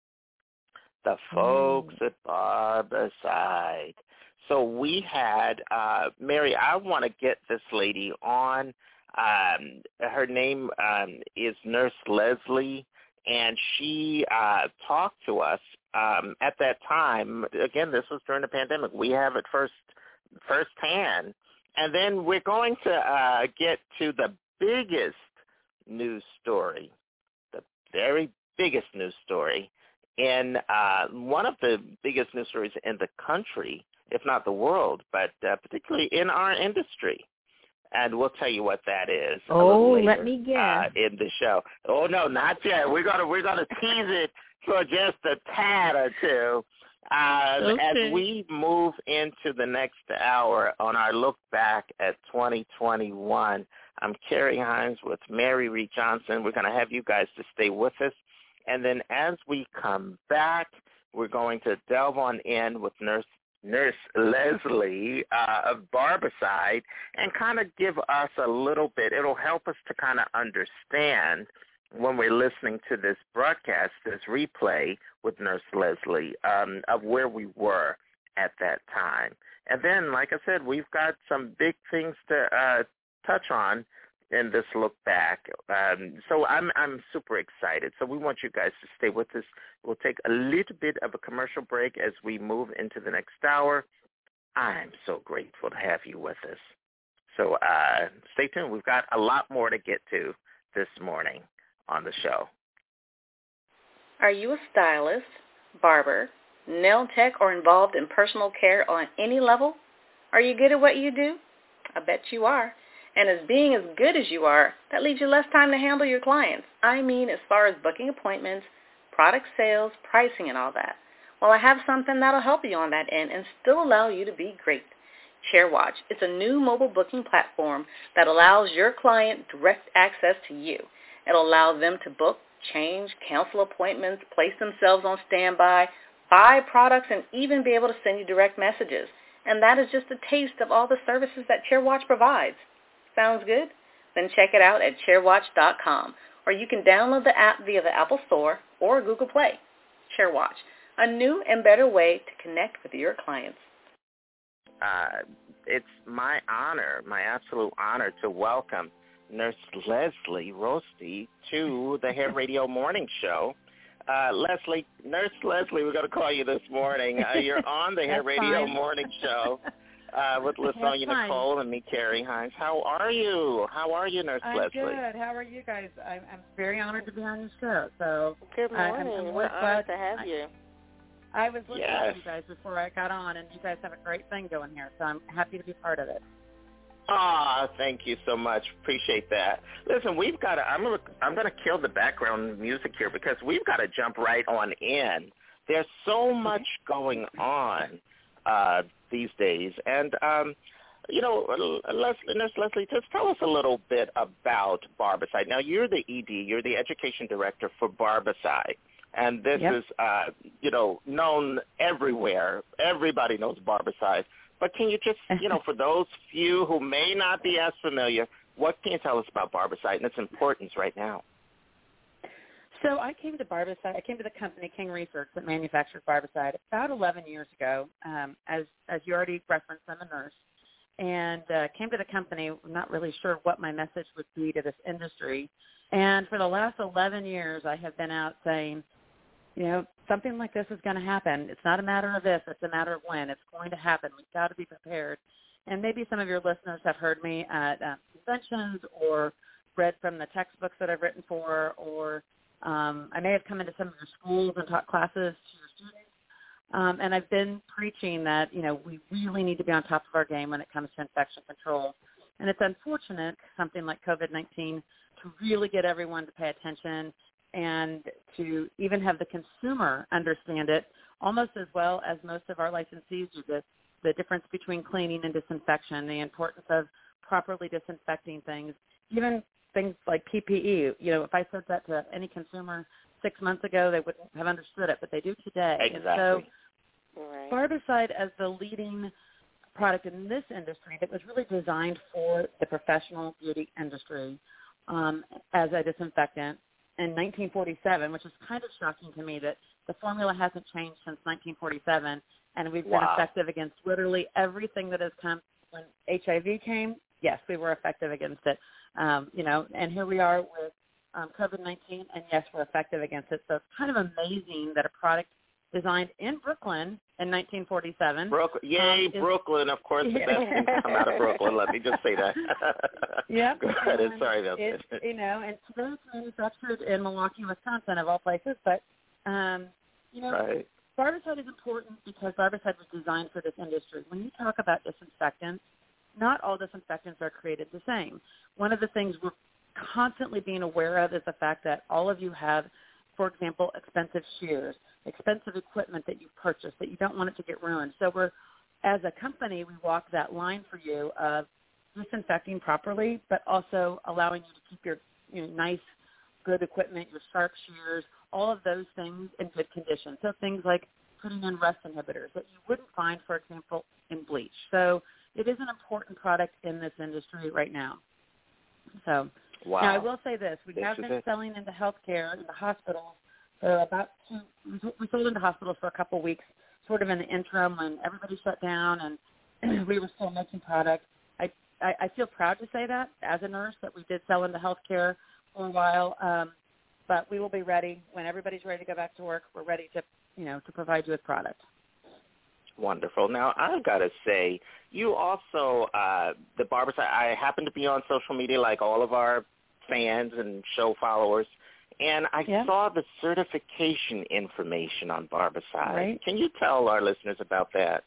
The folks mm. at Barbicide. So we had, uh, Mary, I want to get this lady on. Um, her name um, is Nurse Leslie, and she uh, talked to us um, at that time. Again, this was during the pandemic. We have it first firsthand. And then we're going to uh, get to the biggest news story, the very biggest news story in uh, one of the biggest news stories in the country, if not the world, but uh, particularly in our industry. And we'll tell you what that is. Oh, later, let me guess. Uh, in the show. Oh no, not yet. We're gonna we're gonna tease it for just a tad or two. Uh, okay. As we move into the next hour on our look back at twenty twenty-one, I'm Carrie Hines with Mary Reed Johnson. We're gonna have you guys to stay with us, and then as we come back, we're going to delve on in with Nurse. Nurse Leslie uh, of Barbicide and kind of give us a little bit. It'll help us to kind of understand when we're listening to this broadcast, this replay with Nurse Leslie, um, of where we were at that time. And then, like I said, we've got some big things to uh, touch on in this look back. Um, so I'm I'm super excited. So we want you guys to stay with us. We'll take a little bit of a commercial break as we move into the next hour. I'm so grateful to have you with us. So uh, stay tuned. We've got a lot more to get to this morning on the show. Are you a stylist, barber, nail tech, or involved in personal care on any level? Are you good at what you do? I bet you are. And as being as good as you are, that leaves you less time to handle your clients. I mean, as far as booking appointments, product sales, pricing, and all that. Well, I have something that'll help you on that end and still allow you to be great. ChairWatch. It's a new mobile booking platform that allows your client direct access to you. It'll allow them to book, change, cancel appointments, place themselves on standby, buy products, and even be able to send you direct messages. And that is just a taste of all the services that ChairWatch provides. Sounds good? Then check it out at chairwatch dot com, or you can download the app via the Apple Store or Google Play. ChairWatch, a new and better way to connect with your clients. Uh, it's my honor, my absolute honor, to welcome Nurse Leslie Rosti to the Hair Radio Morning Show. Uh, Leslie, Nurse Leslie, we're going to call you this morning. Uh, you're on the Hair Radio fine. Morning Show. Uh, with LaSonia Nicole and me, Carrie Hines. How are you? How are you, Nurse I'm Leslie? good. How are you guys? I'm, I'm very honored to be on your show. So Good morning. I, I'm, I'm We're honored glad to have you. I, I was listening yes. to you guys before I got on, and you guys have a great thing going here. So I'm happy to be part of it. Ah, thank you so much. Appreciate that. Listen, we've got to, I'm going to, I'm going to kill the background music here because we've got to jump right on in. There's so much going on uh, these days. And, um, you know, Leslie, Nurse Leslie, just tell us a little bit about Barbicide. Now, you're the E D, you're the Education Director for Barbicide. And this yep. is, uh, you know, known everywhere. Everybody knows Barbicide. But can you just, you know, for those few who may not be as familiar, what can you tell us about Barbicide and its importance right now? So I came to Barbicide. I came to the company King Research that manufactured Barbicide about eleven years ago. Um, as as you already referenced, I'm a nurse, and uh, came to the company not really sure what my message would be to this industry. And for the last eleven years, I have been out saying, you know, something like this is going to happen. It's not a matter of if, it's a matter of when. It's going to happen. We've got to be prepared. And maybe some of your listeners have heard me at um, conventions or read from the textbooks that I've written for, or um, I may have come into some of your schools and taught classes to your students. Um, and I've been preaching that, you know, we really need to be on top of our game when it comes to infection control. And it's unfortunate, something like COVID nineteen, to really get everyone to pay attention and to even have the consumer understand it almost as well as most of our licensees do this, the difference between cleaning and disinfection, the importance of properly disinfecting things, even things like P P E. You know, if I said that to any consumer six months ago, they wouldn't have understood it, but they do today. Exactly. And so Right. Barbicide, as the leading product in this industry that was really designed for the professional beauty industry um, as a disinfectant in nineteen forty-seven, which is kind of shocking to me that the formula hasn't changed since nineteen forty-seven, and we've Wow. been effective against literally everything that has come. When H I V came, yes, we were effective against it. Um, you know, and here we are with um, COVID nineteen, and yes, we're effective against it. So it's kind of amazing that a product designed in Brooklyn in nineteen forty-seven. Brooklyn, yay, um, is, Brooklyn! Of course, the best thing to come out of Brooklyn. Let me just say that. Yep. Go ahead. And Sorry about it's, that. You know, and today it's manufactured in Milwaukee, Wisconsin, of all places. But um, you know, Right. Barbicide is important because Barbicide was designed for this industry. When you talk about disinfectants, not all disinfectants are created the same. One of the things we're constantly being aware of is the fact that all of you have, for example, expensive shears, expensive equipment that you've purchased that you don't want it to get ruined. So we're, as a company, we walk that line for you of disinfecting properly, but also allowing you to keep your you know, nice, good equipment, your sharp shears, all of those things in good condition. So things like putting in rust inhibitors that you wouldn't find, for example, in bleach. So it is an important product in this industry right now. So Wow. now I will say this. We This have is been it. selling into healthcare, into hospitals, for about two, we sold into hospitals for a couple of weeks, sort of in the interim when everybody shut down and we were still making product. I, I, I feel proud to say that as a nurse that we did sell into healthcare for a while, um, but we will be ready when everybody's ready to go back to work. We're ready to, you know, to provide you with product. Wonderful. Now, I've got to say, you also, uh, the Barbicide, I happen to be on social media like all of our fans and show followers, and I Yeah. saw the certification information on Barbicide. Right. Can you tell our listeners about that?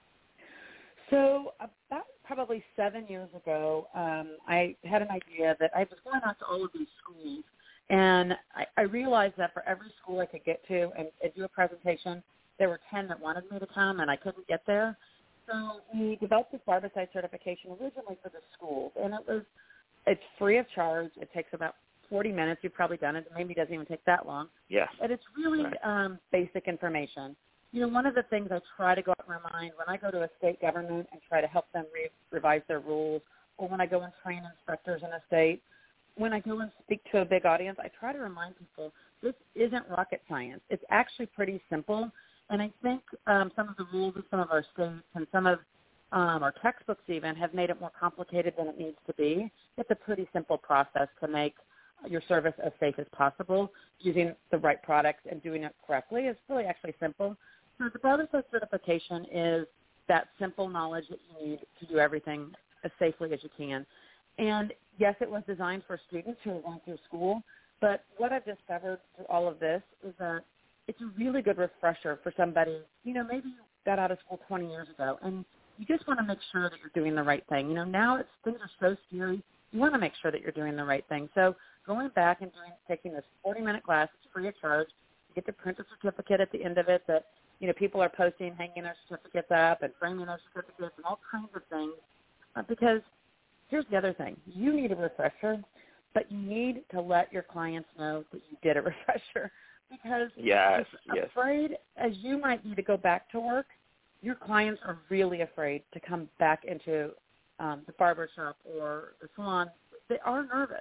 So about probably seven years ago, um, I had an idea that I was going out to all of these schools, and I, I realized that for every school I could get to and, and do a presentation, there were ten that wanted me to come, and I couldn't get there. So we developed this Barbicide certification originally for the schools, and it was it's free of charge. It takes about forty minutes. You've probably done it. Maybe it doesn't even take that long. Yes. And it's really Right. um, basic information. You know, one of the things I try to go out and remind when I go to a state government and try to help them re- revise their rules, or when I go and train inspectors in a state, when I go and speak to a big audience, I try to remind people this isn't rocket science. It's actually pretty simple. And I think um, some of the rules of some of our states and some of um, our textbooks even have made it more complicated than it needs to be. It's a pretty simple process to make your service as safe as possible using the right products and doing it correctly. It's really actually simple. So the Barbicide certification is that simple knowledge that you need to do everything as safely as you can. And, yes, it was designed for students who are going through school, but what I've discovered through all of this is that it's a really good refresher for somebody, you know, maybe you got out of school twenty years ago, and you just want to make sure that you're doing the right thing. You know, now it's, things are so scary. You want to make sure that you're doing the right thing. So going back and doing, taking this forty-minute class, it's free of charge. You get to print a certificate at the end of it that, you know, people are posting, hanging their certificates up and framing their certificates and all kinds of things. Uh, because here's the other thing. You need a refresher, but you need to let your clients know that you did a refresher. Because Yes, as yes. afraid as you might be to go back to work, your clients are really afraid to come back into um, the barber shop or the salon. They are nervous.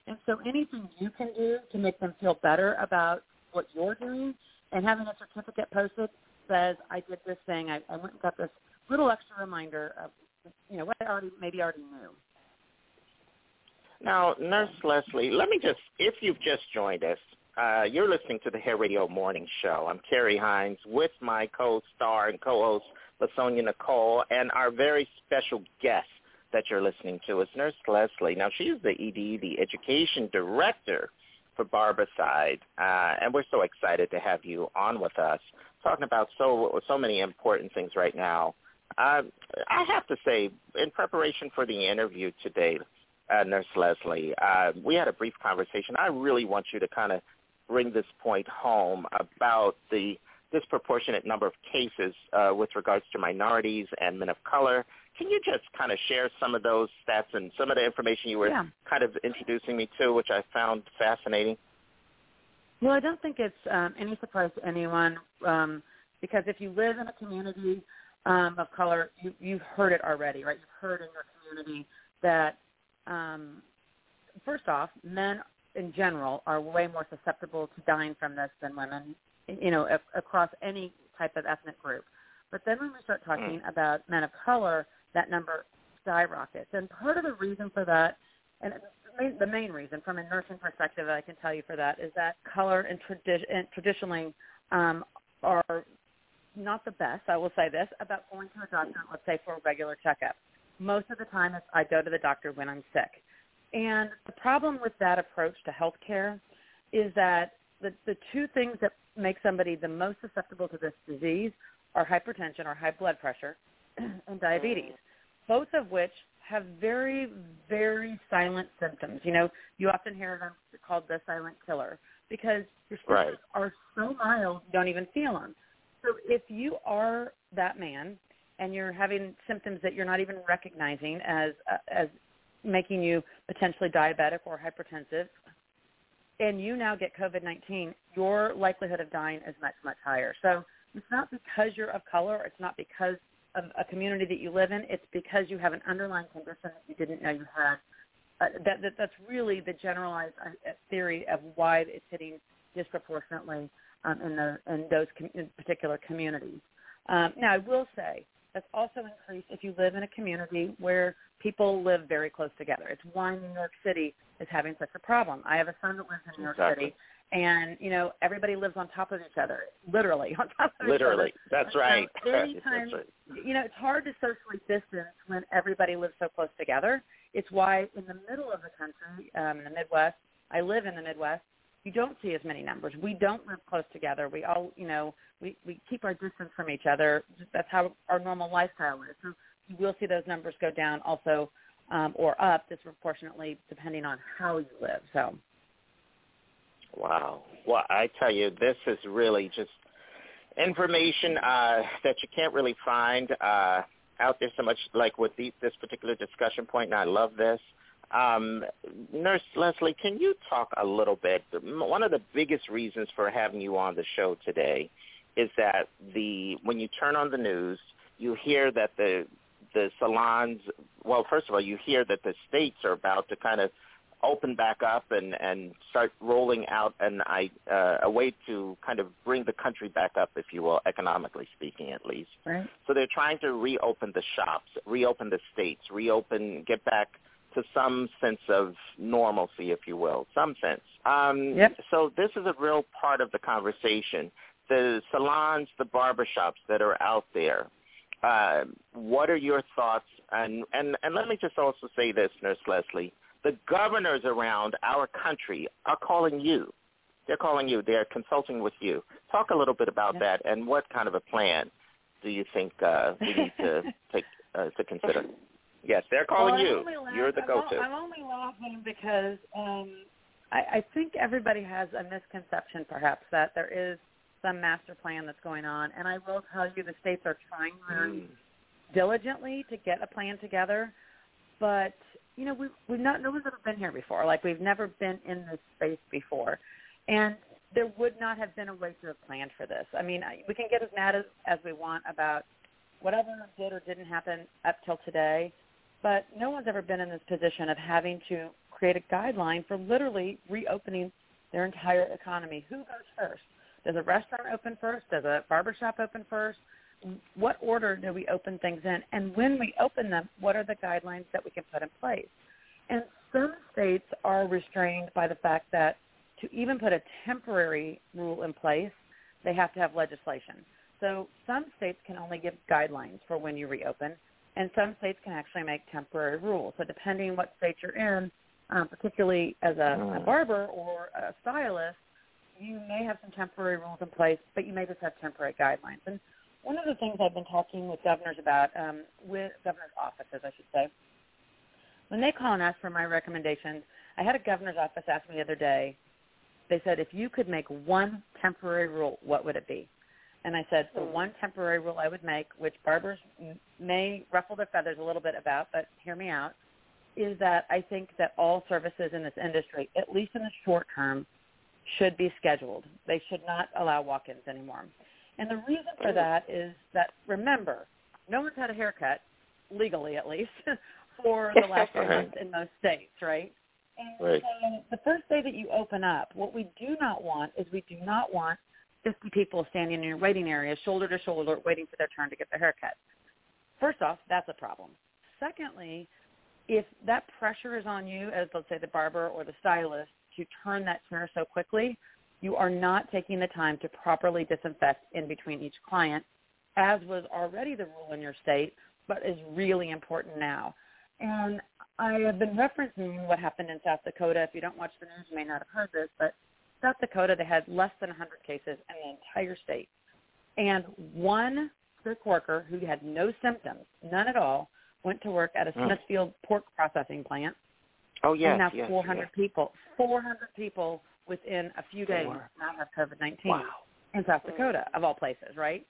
And so anything you can do to make them feel better about what you're doing, and having a certificate posted says, I did this thing, I, I went and got this little extra reminder of, you know, what I already maybe already knew. Now, Nurse Leslie, let me just, if you've just joined us, uh, you're listening to the Hair Radio Morning Show. I'm Carrie Hines with my co-star and co-host, LaSonia Nicole, and our very special guest that you're listening to is Nurse Leslie. Now, she is the E D, the Education Director for Barbicide, uh, and we're so excited to have you on with us, talking about so so many important things right now. Uh, I have to say, in preparation for the interview today, uh, Nurse Leslie, uh, we had a brief conversation. I really want you to kind of bring this point home about the disproportionate number of cases uh, with regards to minorities and men of color. Can you just kind of share some of those stats and some of the information you were yeah. kind of introducing me to, which I found fascinating? Well, I don't think it's um, any surprise to anyone um, because if you live in a community um, of color, you, you've heard it already, right? You've heard in your community that, um, first off, men in general are way more susceptible to dying from this than women, you know, a- across any type of ethnic group. But then when we start talking mm. about men of color, that number skyrockets. And part of the reason for that, and the main reason from a nursing perspective I can tell you for that, is that color and, tradi- and traditionally um, are not the best, I will say this, about going to a doctor, let's say, for a regular checkup. Most of the time it's I go to the doctor when I'm sick. And the problem with that approach to healthcare is that the, the two things that make somebody the most susceptible to this disease are hypertension or high blood pressure and diabetes, both of which have very, very silent symptoms. You know, you often hear them called the silent killer because your symptoms right. are so mild you don't even feel them. So if you are that man and you're having symptoms that you're not even recognizing as uh, as making you potentially diabetic or hypertensive, and you now get COVID nineteen, your likelihood of dying is much, much higher. So it's not because you're of color. It's not because of a community that you live in. It's because you have an underlying condition that you didn't know you had. Uh, that, that That's really the generalized uh, theory of why it's hitting disproportionately um, in, the, in those com- in particular communities. Um, now, I will say that's also increased if you live in a community where people live very close together. It's why New York City is having such a problem. I have a son that lives in New York exactly. City, and, you know, everybody lives on top of each other, literally on top of literally. each other. That's right. So anytime, That's right. you know, it's hard to socially distance when everybody lives so close together. It's why in the middle of the country, um, in the Midwest, I live in the Midwest, you don't see as many numbers. We don't live close together. We all, you know, we, we keep our distance from each other. That's how our normal lifestyle is. So you will see those numbers go down also um, or up disproportionately depending on how you live. So. Wow. Well, I tell you, this is really just information uh, that you can't really find uh, out there so much like with the, this particular discussion point, and I love this. Um, Nurse Leslie, can you talk a little bit? One of the biggest reasons for having you on the show today is that the when you turn on the news, you hear that the the salons, well, first of all, you hear that the states are about to kind of open back up and, and start rolling out an, uh, a way to kind of bring the country back up, if you will, economically speaking at least. Right. So they're trying to reopen the shops, reopen the states, reopen, get back to some sense of normalcy, if you will, some sense. Um, yep. So this is a real part of the conversation. The salons, the barbershops that are out there, uh, what are your thoughts? And, and, and let me just also say this, Nurse Leslie. The governors around our country are calling you. They're calling you. They're consulting with you. Talk a little bit about yeah. that, and what kind of a plan do you think uh, we need to take uh, to consider? Yes, they're calling well, you. Laugh, You're the go-to. I'm only laughing because um, I, I think everybody has a misconception, perhaps, that there is some master plan that's going on. And I will tell you the states are trying very mm. diligently to get a plan together. But, you know, we've, we've not, no one's ever been here before. Like, we've never been in this space before. And there would not have been a way to have planned for this. I mean, we can get as mad as, as we want about whatever did or didn't happen up till today, but no one's ever been in this position of having to create a guideline for literally reopening their entire economy. Who goes first? Does a restaurant open first? Does a barbershop open first? What order do we open things in? And when we open them, what are the guidelines that we can put in place? And some states are restrained by the fact that to even put a temporary rule in place, they have to have legislation. So some states can only give guidelines for when you reopen, and some states can actually make temporary rules. So depending what state you're in, um, particularly as a, a barber or a stylist, you may have some temporary rules in place, but you may just have temporary guidelines. And one of the things I've been talking with governors about, um, with governors' offices, I should say, when they call and ask for my recommendations, I had a governor's office ask me the other day, they said, if you could make one temporary rule, what would it be? And I said, the one temporary rule I would make, which barbers may ruffle their feathers a little bit about, but hear me out, is that I think that all services in this industry, at least in the short term, should be scheduled. They should not allow walk-ins anymore. And the reason for that is that, remember, no one's had a haircut, legally at least, for the last few months in most states, right? And right. so the first day that you open up, what we do not want is we do not want fifty people standing in your waiting area, shoulder to shoulder, waiting for their turn to get their haircut. First off, that's a problem. Secondly, if that pressure is on you, as let's say the barber or the stylist, to turn that chair so quickly, you are not taking the time to properly disinfect in between each client, as was already the rule in your state, but is really important now. And I have been referencing what happened in South Dakota. If you don't watch the news, you may not have heard this, but South Dakota, they had less than one hundred cases in the entire state. And one sick worker who had no symptoms, none at all, went to work at a mm. Smithfield pork processing plant. Oh, yes, and now yes, four hundred yes. people, four hundred people within a few days Four. now have COVID nineteen Wow. in South Dakota, of all places, right?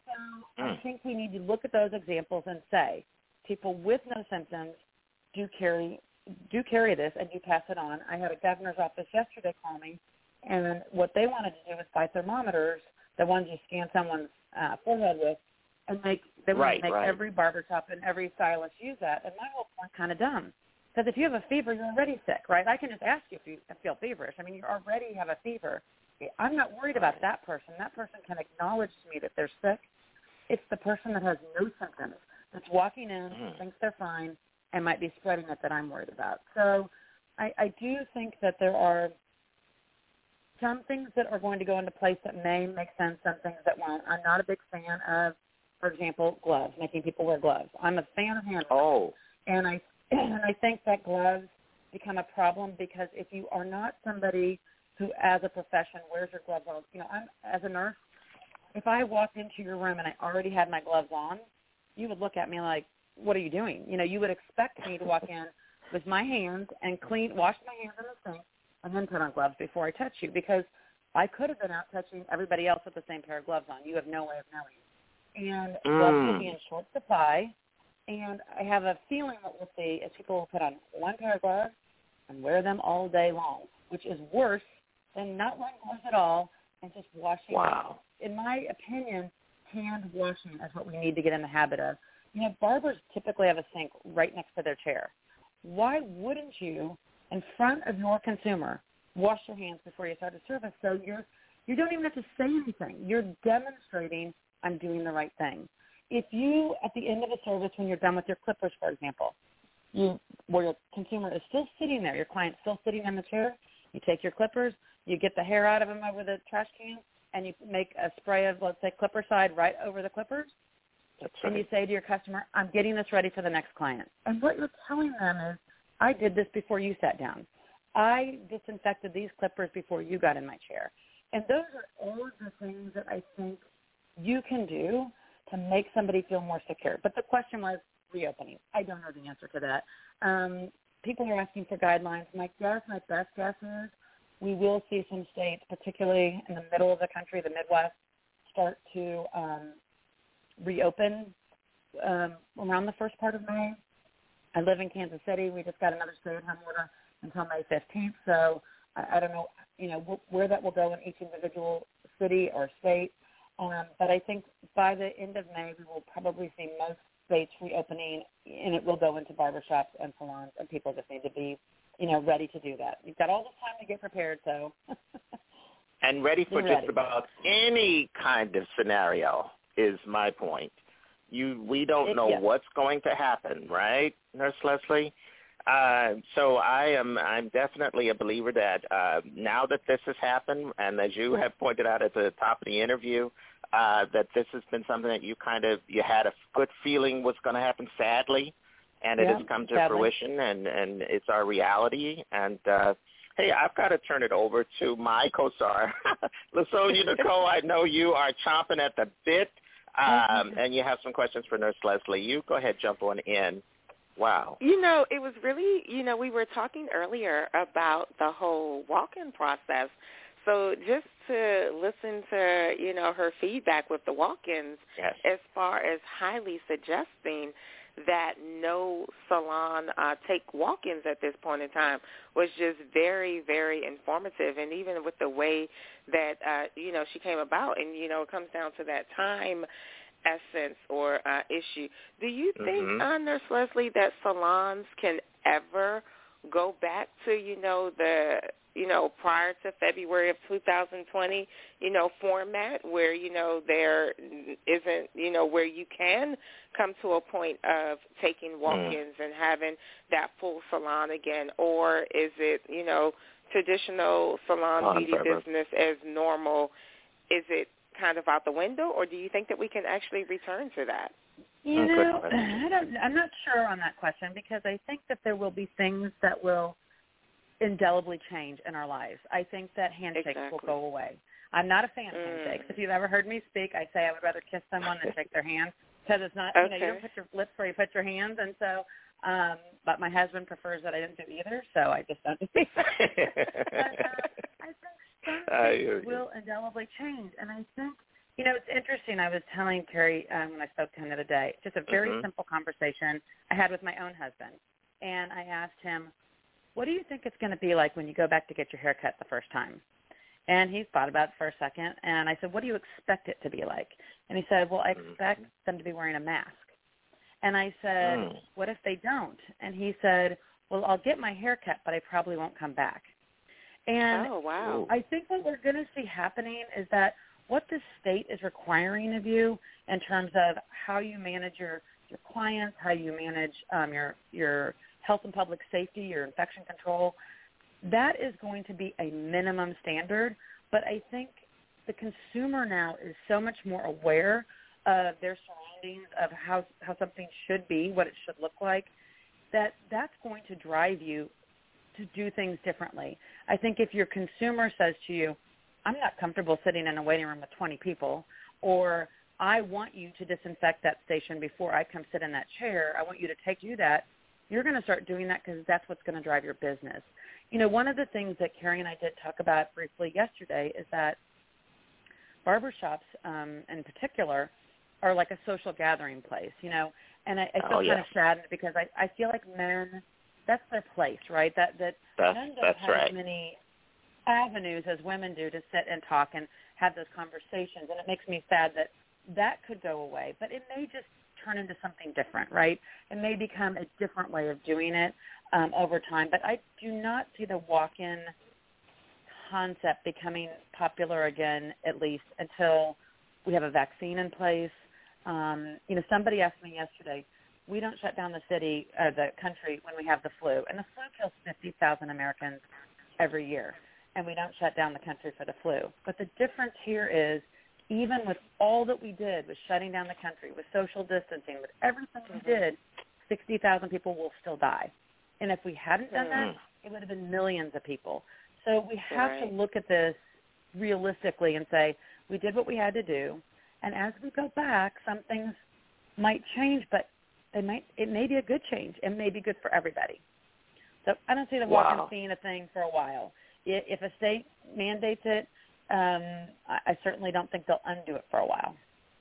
So Mm. I think we need to look at those examples and say, people with no symptoms do carry do carry this and do pass it on. I had a governor's office yesterday call me, and what they wanted to do was buy thermometers, the ones you scan someone's uh, forehead with, and make they wanted Right, to make right. every barber shop and every stylist use that. And my whole point kind of dumb. Because if you have a fever, you're already sick, right? I can just ask you if you feel feverish. I mean, you already have a fever. I'm not worried about that person. That person can acknowledge to me that they're sick. It's the person that has no symptoms that's walking in, Mm. thinks they're fine, and might be spreading it that I'm worried about. So I, I do think that there are some things that are going to go into place that may make sense, some things that won't. I'm not a big fan of, for example, gloves, making people wear gloves. I'm a fan of hand Oh. And I and I think that gloves become a problem because if you are not somebody who, as a profession, wears your gloves on, you know, I'm as a nurse, if I walked into your room and I already had my gloves on, you would look at me like, what are you doing? You know, you would expect me to walk in with my hands and clean, wash my hands in the sink, and then put on gloves before I touch you because I could have been out touching everybody else with the same pair of gloves on. You have no way of knowing. And Mm. gloves will be in short supply. And I have a feeling that we'll see is people will put on one pair of gloves and wear them all day long, which is worse than not wearing gloves at all and just washing. Wow. In my opinion, hand washing is what we need to get in the habit of. You know, barbers typically have a sink right next to their chair. Why wouldn't you, in front of your consumer, wash your hands before you start a service? So you're you don't even have to say anything. You're demonstrating I'm doing the right thing. If you, at the end of a service, when you're done with your clippers, for example, you where your consumer is still sitting there, your client's still sitting in the chair, you take your clippers, you get the hair out of them over the trash can, and you make a spray of, let's say, clipper side right over the clippers, That's and right. you say to your customer, I'm getting this ready for the next client. And what you're telling them is, I did this before you sat down. I disinfected these clippers before you got in my chair. And those are all of the things that I think you can do to make somebody feel more secure. But the question was reopening. I don't know the answer to that. Um, people are asking for guidelines. My guess, my best guess is we will see some states, particularly in the middle of the country, the Midwest, start to um, reopen um, around the first part of May. I live in Kansas City. We just got another stay-at-home order until May fifteenth. So I, I don't know, you know, wh- where that will go in each individual city or state. Um, but I think by the end of May, we will probably see most states reopening, and it will go into barbershops and salons, and people just need to be you know, ready to do that. You've got all this time to get prepared, so. And ready for ready. just about any kind of scenario is my point. You, we don't It, know yeah. what's going to happen, right, Nurse Leslie? Uh, so I am I'm definitely a believer that uh, now that this has happened, and as you have pointed out at the top of the interview, uh, that this has been something that you kind of you had a good feeling was going to happen, sadly, and it Yeah, has come to sadly. fruition, and, and it's our reality. And uh, hey, I've got to turn it over to my co-star, LaSonia Nicole. I know you are chomping at the bit, um, and you have some questions for Nurse Leslie. You go ahead, jump on in. Wow. You know, it was really, you know, we were talking earlier about the whole walk-in process. So just to listen to, you know, her feedback with the walk-ins, yes. as far as highly suggesting that no salon uh, take walk-ins at this point in time was just very, very informative. And even with the way that, uh, you know, she came about, and, you know, it comes down to that time essence or uh, issue. Do you think, mm-hmm. uh, Nurse Leslie, that salons can ever go back to, you know, the, you know, prior to February of two thousand twenty, you know, format where, you know, there isn't, you know, where you can come to a point of taking walk-ins mm. and having that full salon again? Or is it, you know, traditional salon On beauty forever. business as normal? Is it kind of out the window, or do you think that we can actually return to that? You know, I don't, I'm not sure on that question, because I think that there will be things that will indelibly change in our lives. I think that handshakes exactly. will go away. I'm not a fan of mm. handshakes. If you've ever heard me speak, I say I would rather kiss someone than shake their hand, because it's not, okay. you know, you don't put your lips where you put your hands, and so, um, but my husband prefers that I don't do either, so I just don't do either. but, uh, I think some things will indelibly change, and I think, you know, it's interesting. I was telling Terry um, when I spoke to him the other day, just a very mm-hmm. simple conversation I had with my own husband, and I asked him, what do you think it's going to be like when you go back to get your hair cut the first time? And he thought about it for a second, and I said, what do you expect it to be like? And he said, well, I expect mm-hmm. them to be wearing a mask. And I said, mm. what if they don't? And he said, well, I'll get my hair cut, but I probably won't come back. And oh, wow. I think what we're going to see happening is that what the state is requiring of you in terms of how you manage your, your clients, how you manage um, your your health and public safety, your infection control, that is going to be a minimum standard. But I think the consumer now is so much more aware of their surroundings, of how how something should be, what it should look like, that that's going to drive you to do things differently. I think if your consumer says to you, I'm not comfortable sitting in a waiting room with twenty people, or I want you to disinfect that station before I come sit in that chair, I want you to take do that, you're going to start doing that because that's what's going to drive your business. You know, one of the things that Carrie and I did talk about briefly yesterday is that barbershops um, in particular are like a social gathering place, you know, and I, I feel oh, kind yes. of saddened because I, I feel like men, that's their place, right? That that that's, men don't that's have right. as many avenues as women do to sit and talk and have those conversations, and it makes me sad that that could go away. But it may just turn into something different, right? It may become a different way of doing it um, over time. But I do not see the walk-in concept becoming popular again, at least until we have a vaccine in place. Um, you know, somebody asked me yesterday, we don't shut down the city, uh, the country when we have the flu, and the flu kills fifty thousand Americans every year, and we don't shut down the country for the flu. But the difference here is, even with all that we did, with shutting down the country, with social distancing, with everything we did, sixty thousand people will still die. And if we hadn't done that, it would have been millions of people. So we have right. to look at this realistically and say, we did what we had to do, and as we go back, some things might change, but they might. It may be a good change. It may be good for everybody. So I don't see the walk-in wow. being a thing for a while. If a state mandates it, um, I certainly don't think they'll undo it for a while.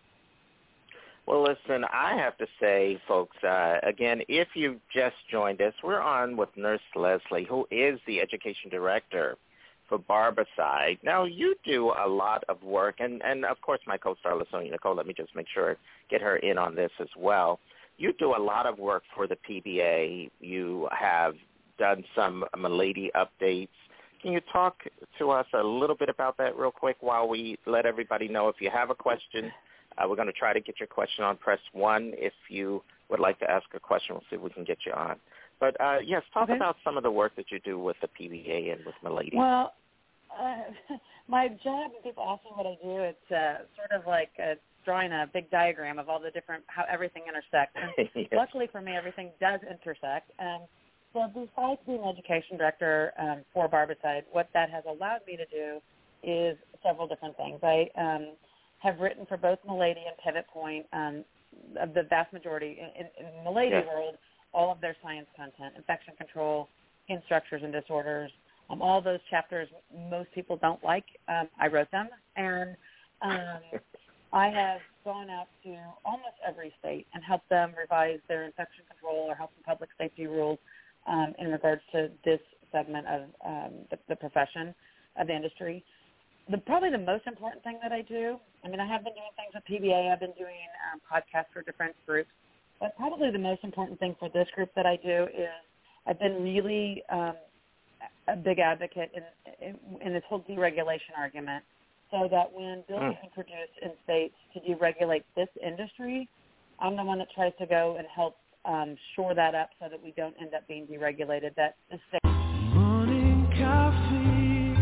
Well, listen, I have to say, folks, uh, again, if you just joined us, we're on with Nurse Leslie, who is the Education Director for Barbicide. Now, you do a lot of work, and, and of course, my co-star, LaSonia Nicole, let me just make sure, get her in on this as well. You do a lot of work for the P B A. You have done some Milady updates. Can you talk to us a little bit about that real quick while we let everybody know if you have a question? Uh, we're going to try to get your question on. Press one if you would like to ask a question. We'll see if we can get you on. But, uh, yes, talk okay. about some of the work that you do with the P B A and with Milady. Well, uh, my job, when people ask me what I do, it's uh, sort of like uh, drawing a big diagram of all the different, how everything intersects. And yes. Luckily for me, everything does intersect. Um, so besides being education director um, for Barbicide, what that has allowed me to do is several different things. I um, have written for both Milady and Pivot Point, um, of the vast majority, in, in the Milady yes. world, all of their science content, infection control, skin structures and disorders, um, all those chapters most people don't like. Um, I wrote them, and um, I have gone out to almost every state and helped them revise their infection control or health and public safety rules um, in regards to this segment of um, the, the profession of the industry. The, probably the most important thing that I do, I mean, I have been doing things with P B A. I've been doing um, podcasts for different groups. But probably the most important thing for this group that I do is I've been really um, a big advocate in, in, in this whole deregulation argument, so that when bills are introduced in states to deregulate this industry, I'm the one that tries to go and help um, shore that up so that we don't end up being deregulated. That the state. Morning coffee,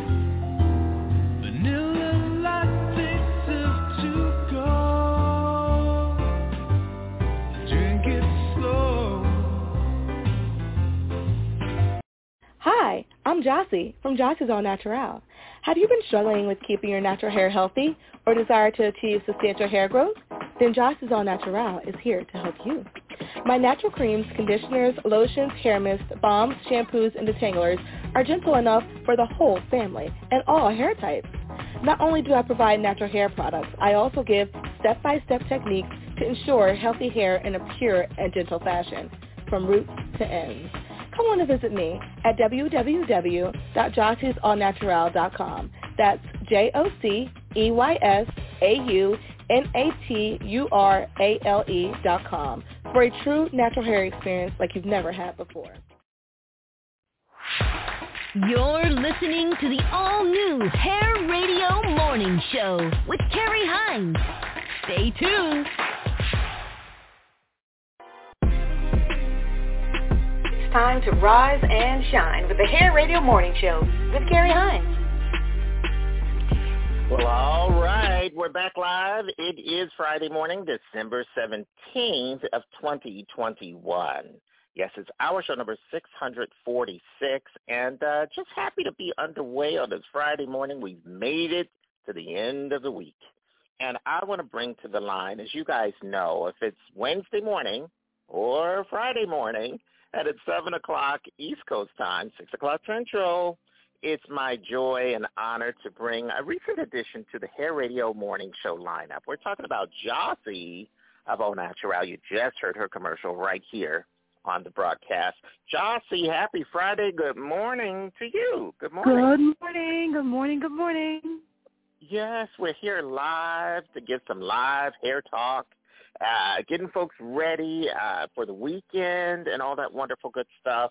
vanilla latte, sip to go. Drink it slow. Hi, I'm Jossie from Jossie's All Natural. Have you been struggling with keeping your natural hair healthy or desire to achieve substantial hair growth? Then Jossie's All Natural is here to help you. My natural creams, conditioners, lotions, hair mist, balms, shampoos, and detanglers are gentle enough for the whole family and all hair types. Not only do I provide natural hair products, I also give step-by-step techniques to ensure healthy hair in a pure and gentle fashion, from roots to ends. Come on and visit me at w w w dot jossies all natural dot com. That's J O C E Y S A U N A T U R A L E dot com for a true natural hair experience like you've never had before. You're listening to the all-new Hair Radio Morning Show with Carrie Hines. Stay tuned. It's time to rise and shine with the Hair Radio Morning Show with Carrie Hines. Well, all right. We're back live. It is Friday morning, December seventeenth of twenty twenty-one. Yes, it's our show number six hundred forty-six, and uh, just happy to be underway on this Friday morning. We've made it to the end of the week. And I want to bring to the line, as you guys know, if it's Wednesday morning or Friday morning, and it's seven o'clock East Coast time, six o'clock Central, it's my joy and honor to bring a recent addition to the Hair Radio Morning Show lineup. We're talking about Jossie of Au Natural. You just heard her commercial right here on the broadcast. Jossie, happy Friday. Good morning to you. Good morning. Good morning. Good morning. Good morning. Yes, we're here live to get some live hair talk, uh, getting folks ready uh, for the weekend and all that wonderful good stuff.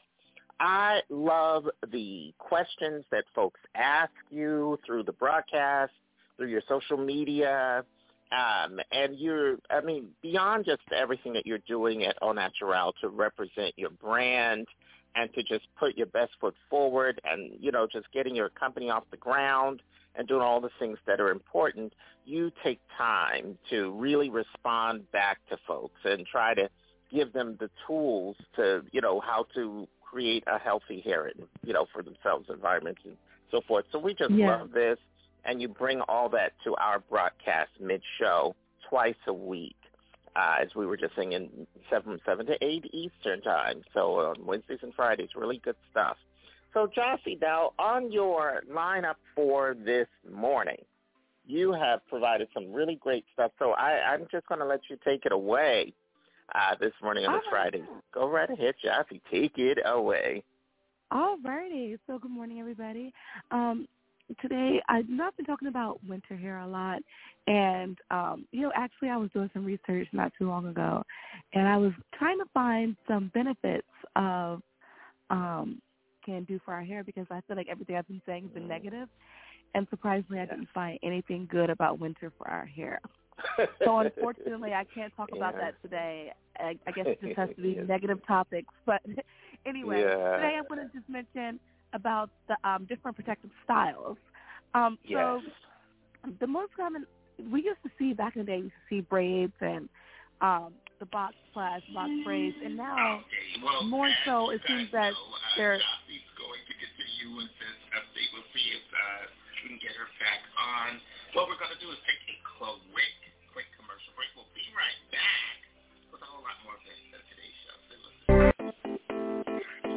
I love the questions that folks ask you through the broadcast, through your social media, um, and you're, I mean, beyond just everything that you're doing at Au Natural to represent your brand and to just put your best foot forward and, you know, just getting your company off the ground and doing all the things that are important, you take time to really respond back to folks and try to give them the tools to, you know, how to create a healthy hair, you know, for themselves, environments, and so forth. So we just yeah. love this, and you bring all that to our broadcast mid-show twice a week, uh, as we were just singing seven, seven to eight Eastern time. So on Wednesdays and Fridays, really good stuff. So Jossie, now on your lineup for this morning, you have provided some really great stuff. So I, I'm just going to let you take it away. Uh, this morning on this Friday. Go right ahead, Jossie. Take it away. All righty. So good morning, everybody. Um, today, I've not been talking about winter hair a lot. And, um, you know, actually I was doing some research not too long ago, and I was trying to find some benefits of um, can do for our hair, because I feel like everything I've been saying has been negative, and surprisingly, I didn't find anything good about winter for our hair. So unfortunately, I can't talk about Yeah. that today. I, I guess it just has to be negative topics. But anyway, Yeah. today I want to just mention about the um, different protective styles. Um, so Yes. the most common, we used to see back in the day, we used to see braids and um, the box flash, box braids, and now more so it seems that they're Jocelyn's going to continue with this update. We'll see if uh, we can get her back on. What we're going to do is take a quick, quick commercial break. We'll be right back with a whole lot more of this in today's show. Stay listening.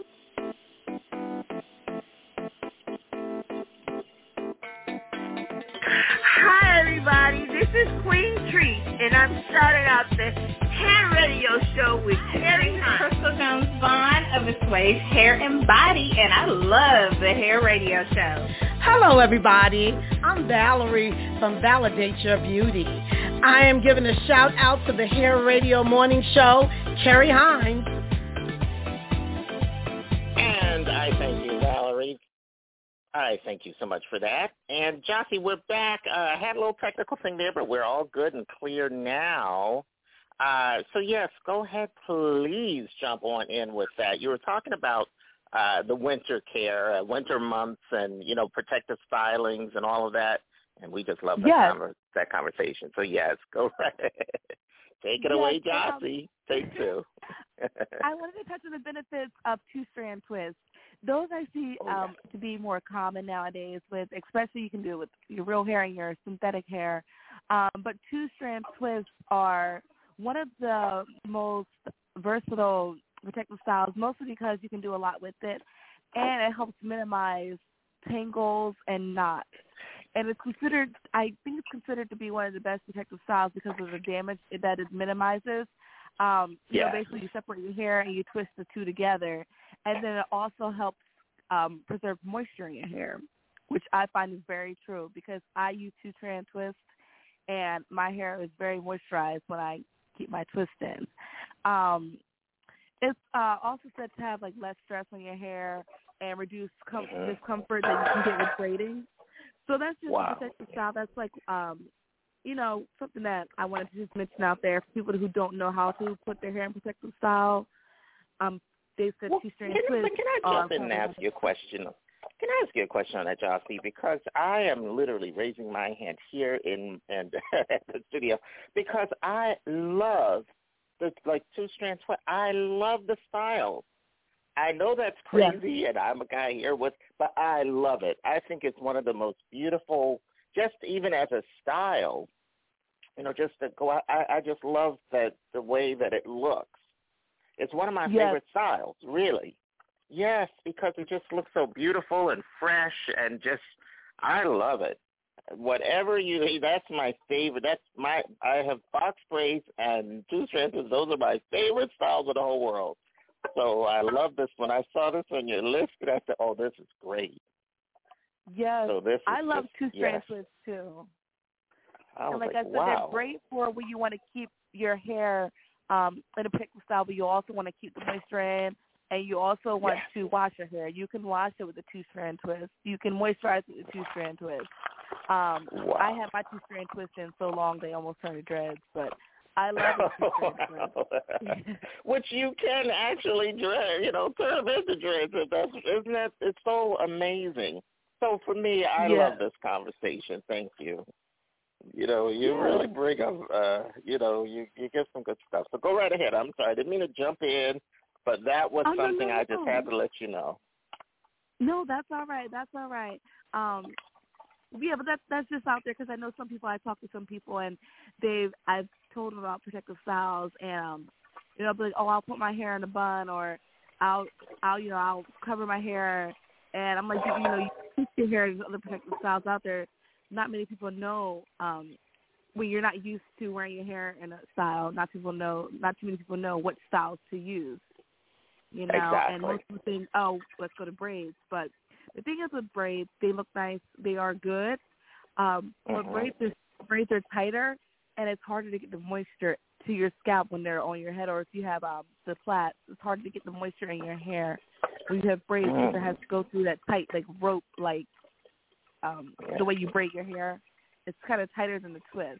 Hi, everybody. This is Queen Treat, and I'm starting out the Hair Radio Show with Terry Crystal Jones Vaughn of Miss Waves Hair and Body, and I love the Hair Radio Show. Hello, everybody. I'm Valerie from Validate Your Beauty. I am giving a shout out to the Hair Radio Morning Show, Carrie Hines. And I thank you, Valerie. I thank you so much for that. And Jossie, we're back. Uh, I had a little technical thing there, but we're all good and clear now. Uh, so, yes, go ahead, please jump on in with that. You were talking about uh, the winter care, uh, winter months, and, you know, protective stylings and all of that. And we just love that, Yes. conver- that conversation. So, yes, go right ahead. Take it Yes, away, um, Jossie. Take two. I wanted to touch on the benefits of two-strand twists. Those I see Oh, yeah. um, to be more common nowadays, with especially you can do it with your real hair and your synthetic hair. Um, but two-strand twists are one of the most versatile protective styles, mostly because you can do a lot with it, and it helps minimize tangles and knots. And it's considered, I think it's considered to be one of the best protective styles because of the damage that it minimizes. Um, you Yeah. know, basically you separate your hair and you twist the two together, and then it also helps um, preserve moisture in your hair, which I find is very true because I use two-strand twists, and my hair is very moisturized when I keep my twist in. Um, it's uh, also said to have like less stress on your hair and reduce com- Mhm. discomfort that you can get with braiding. So that's just Wow. a protective style. That's like, um, you know, something that I wanted to just mention out there for people who don't know how to put their hair in protective style. Um, they said Well, two-strand can, twists. can I are jump in and ask you a question? Can I ask you a question on that, Jossie? Because I am literally raising my hand here in and at the studio because I love the like two-strand twist. I love the style. I know that's crazy, yeah. and I'm a guy here with, but I love it. I think it's one of the most beautiful, just even as a style. You know, just to go out, I, I just love that the way that it looks. It's one of my Yes. favorite styles, really. Yes, because it just looks so beautiful and fresh and just, I love it. Whatever you, that's my favorite. That's my, I have box braids and two-strands. Those are my favorite styles of the whole world. So I love this. When I saw this on your list, I said, oh, this is great. Yes, So this is I love just, two-strand yes. twists too. I was And like, like, I said, wow. they're great for when you want to keep your hair um, in a protective style, but you also want to keep the moisture in, and you also want Yes. to wash your hair. You can wash it with a two-strand twist. You can moisturize it with a two-strand twist. Um, Wow. I had my two-strand twist in so long they almost turned to dreads, but I love a two-strand twist. Which you can actually dread, you know, turn them into dreads. That's, isn't that, it's so amazing. So for me, I Yeah. love this conversation. Thank you. You know, you Yeah. really bring up, uh, you know, you, you get some good stuff. So go right ahead. I'm sorry. I didn't mean to jump in, but that was Oh, no, something no, I just no. had to let you know. No, that's all right. That's all right. Um, yeah, but that's that's just out there because I know some people. I talk to some people, and they've I've told them about protective styles, and um, you know, I'll be like, oh, I'll put my hair in a bun, or I'll I'll you know I'll cover my hair, and I'm like, you, you know, you keep your hair. There's other protective styles out there. Not many people know um, when you're not used to wearing your hair in a style. Not people know. Not too many people know what styles to use. You know, Exactly. and most people think, oh, let's go to braids. But the thing is with braids, they look nice. They are good. Um, but Mhm. braids are, braids are tighter, and it's harder to get the moisture to your scalp when they're on your head, or if you have um, the plaits, it's hard to get the moisture in your hair. When you have braids, Mm. it has to go through that tight, like rope, like um, Yeah. the way you braid your hair. It's kind of tighter than the twist.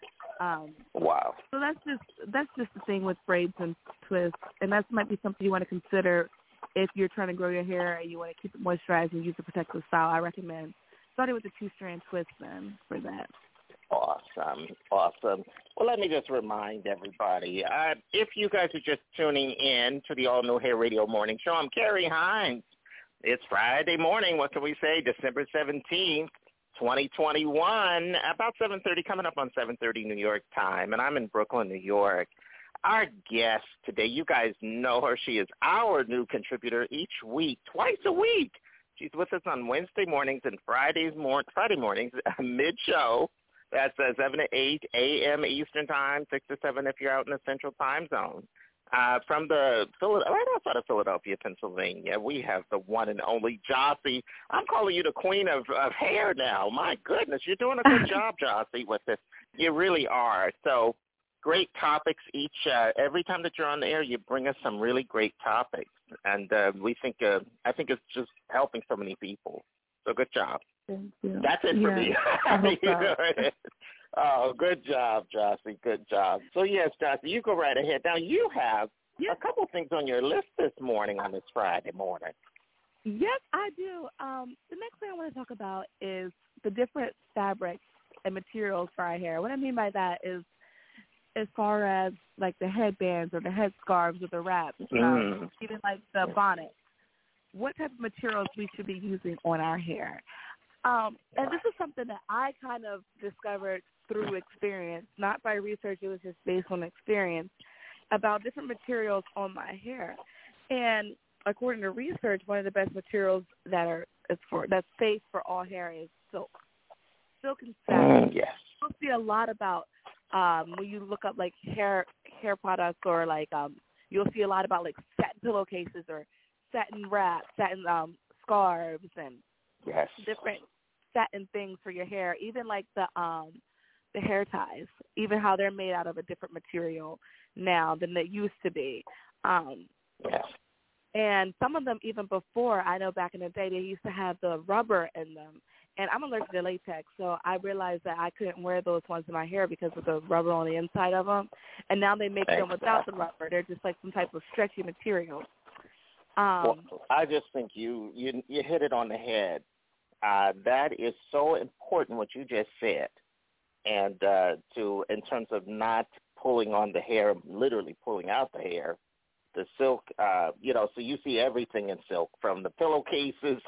Um, Wow. so that's just that's just the thing with braids and twists, and that might be something you want to consider if you're trying to grow your hair and you want to keep it moisturized and use a protective style. I recommend starting with the two-strand twist then for that. Awesome. Awesome. Well, let me just remind everybody, uh, if you guys are just tuning in to the all-new Hair Radio Morning Show, I'm Carrie Hines. It's Friday morning. What can we say? December seventeenth, twenty twenty-one, about seven thirty, coming up on seven thirty New York time, and I'm in Brooklyn, New York. Our guest today, you guys know her. She is our new contributor each week, twice a week. She's with us on Wednesday mornings and Fridays mor- Friday mornings, mid-show. That's uh, seven to eight a.m. Eastern Time, six to seven if you're out in the Central Time Zone. Uh, from the right outside of Philadelphia, Pennsylvania, we have the one and only Jossie. I'm calling you the queen of, of hair now. My goodness, you're doing a good job, Jossie, with this. You really are. So great topics each. Uh, every time that you're on the air, you bring us some really great topics, and uh, we think uh, I think it's just helping so many people. So good job. Thank you. That's it for Yeah, me. I hope You so. know it. Oh, good job, Jossie. Good job. So, yes, Jossie, you go right ahead. Now, you have Yes. a couple things on your list this morning on this Friday morning. Yes, I do. Um, the next thing I want to talk about is the different fabrics and materials for our hair. What I mean by that is as far as like the headbands or the headscarves or the wraps, Mm. um, even like the bonnet, what type of materials we should be using on our hair. Um, and this is something that I kind of discovered through experience, not by research. It was just based on experience about different materials on my hair. And according to research, one of the best materials that are is for that's safe for all hair is silk. Silk and satin. Mm, yes. You'll see a lot about um, when you look up like hair hair products, or like um, you'll see a lot about like satin pillowcases or satin wraps, satin um, scarves, and Yes. different satin things for your hair. Even like the um, the hair ties, even how they're made out of a different material now than they used to be. Um, Yes. and some of them, even before, I know back in the day, they used to have the rubber in them. And I'm allergic to latex, so I realized that I couldn't wear those ones in my hair because of the rubber on the inside of them. And now they make them without the rubber. They're just like some type of stretchy material. Um, Well, I just think you, you, you hit it on the head. Uh, that is so important what you just said. And uh, to in terms of not pulling on the hair, literally pulling out the hair, the silk, uh, you know, so you see everything in silk, from the pillowcases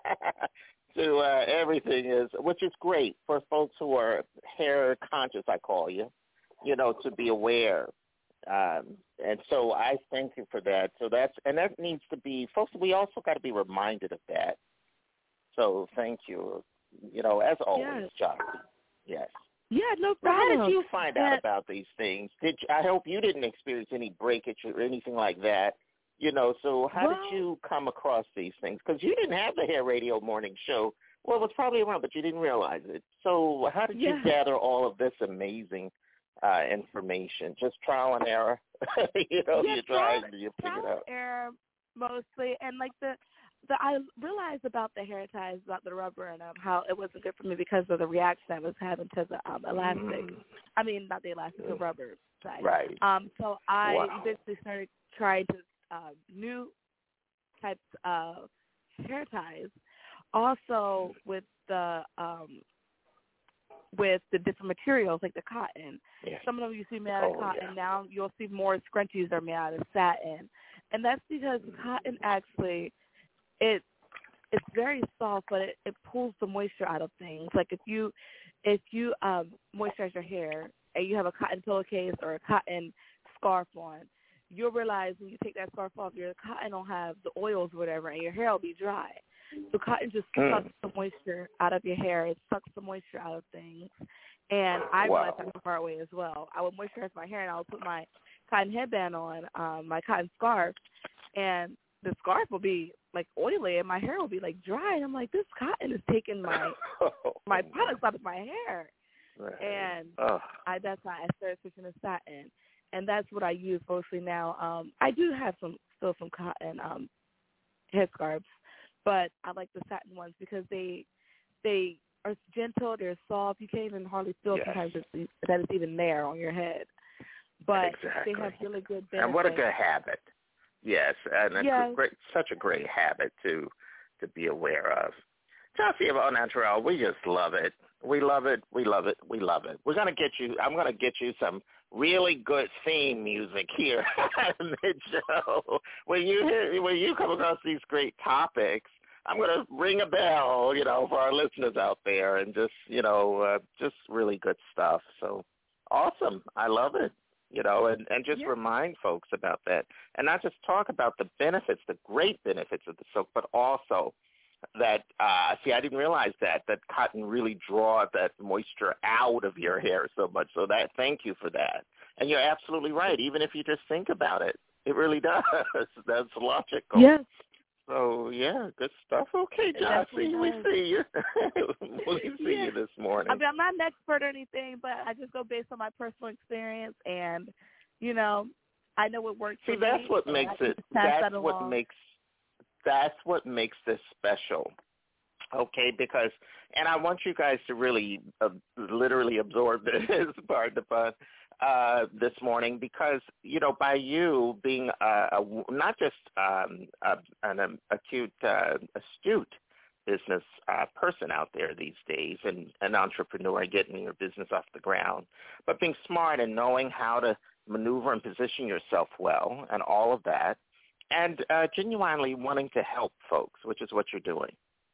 to uh, everything is, which is great for folks who are hair conscious, I call you, you know, to be aware. Um, and so I thank you for that. So that's, and that needs to be, folks, we also got to be reminded of that. So thank you, you know, as always, Yes. Jossie. Yes. yeah, no Now, problem. how did you find That- out about these things? Did you, I hope you didn't experience any breakage or anything like that. You know, so how Well- did you come across these things? Because you didn't have the Hair Radio Morning Show. Well, it was probably around, but you didn't realize it. So how did Yeah. you gather all of this amazing uh, information? Just trial and error? you know, Yeah, you trial- tried and you figured trial out. and error mostly, and like the, the I realized about the hair ties, about the rubber, and um, how it wasn't good for me because of the reaction I was having to the um, elastic. Mm. I mean, not the elastic, the rubber side. Right. Um. So I Wow. eventually started trying to uh, new types of hair ties. Also with the um with the different materials like the cotton. Yeah. Some of them you see made out of Oh, cotton. yeah. Now you'll see more scrunchies are made out of satin, and that's because cotton actually it it's very soft, but it, it pulls the moisture out of things. Like if you if you um, moisturize your hair and you have a cotton pillowcase or a cotton scarf on, you'll realize when you take that scarf off, your cotton will have the oils or whatever, and your hair will be dry. So cotton just Mm. sucks the moisture out of your hair. It sucks the moisture out of things. And I Wow. realized that the hard way as well. I would moisturize my hair, and I would put my cotton headband on, um, my cotton scarf, and the scarf will be like oily, and my hair will be like dry. And I'm like, this cotton is taking my my products out of my hair. Right. And Oh. I that's why I started switching to satin. and that's what I use mostly now. Um, I do have some still some cotton um, headscarves, but I like the satin ones because they they are gentle, they're soft. You can't even hardly feel Yes. sometimes it's, that it's even there on your head. But exactly. they have really good benefits. And what a good habit. Yes, and a Yes. great, such a great habit to to be aware of. Josie of Au Naturel, we just love it. We love it. We love it. We love it. We're gonna get you. I'm gonna get you some really good theme music here mid-show. When you hear, when you come across these great topics, I'm gonna ring a bell, you know, for our listeners out there, and just, you know, uh, just really good stuff. So awesome. I love it. You know, and, and just Yeah. remind folks about that, and not just talk about the benefits, the great benefits of the silk, but also that, uh, see, I didn't realize that, that cotton really draws that moisture out of your hair so much. So that, thank you for that. And you're absolutely right. Even if you just think about it, it really does. That's logical. Yes. So, yeah, good stuff. Okay, Definitely Josie, we does. see you. we see Yeah. you this morning. I mean, I'm not an expert or anything, but I just go based on my personal experience, and you know, I know what works. See, for that's me, what and makes I can it. just pass That's that what along. makes. That's what makes this special. Okay, because, and I want you guys to really, uh, literally absorb this part of the fun uh, this morning, because, you know, by you being a, a, not just um, a, an um, acute, uh, astute business uh, person out there these days, and an entrepreneur getting your business off the ground, but being smart and knowing how to maneuver and position yourself well and all of that, and uh, genuinely wanting to help folks, which is what you're doing.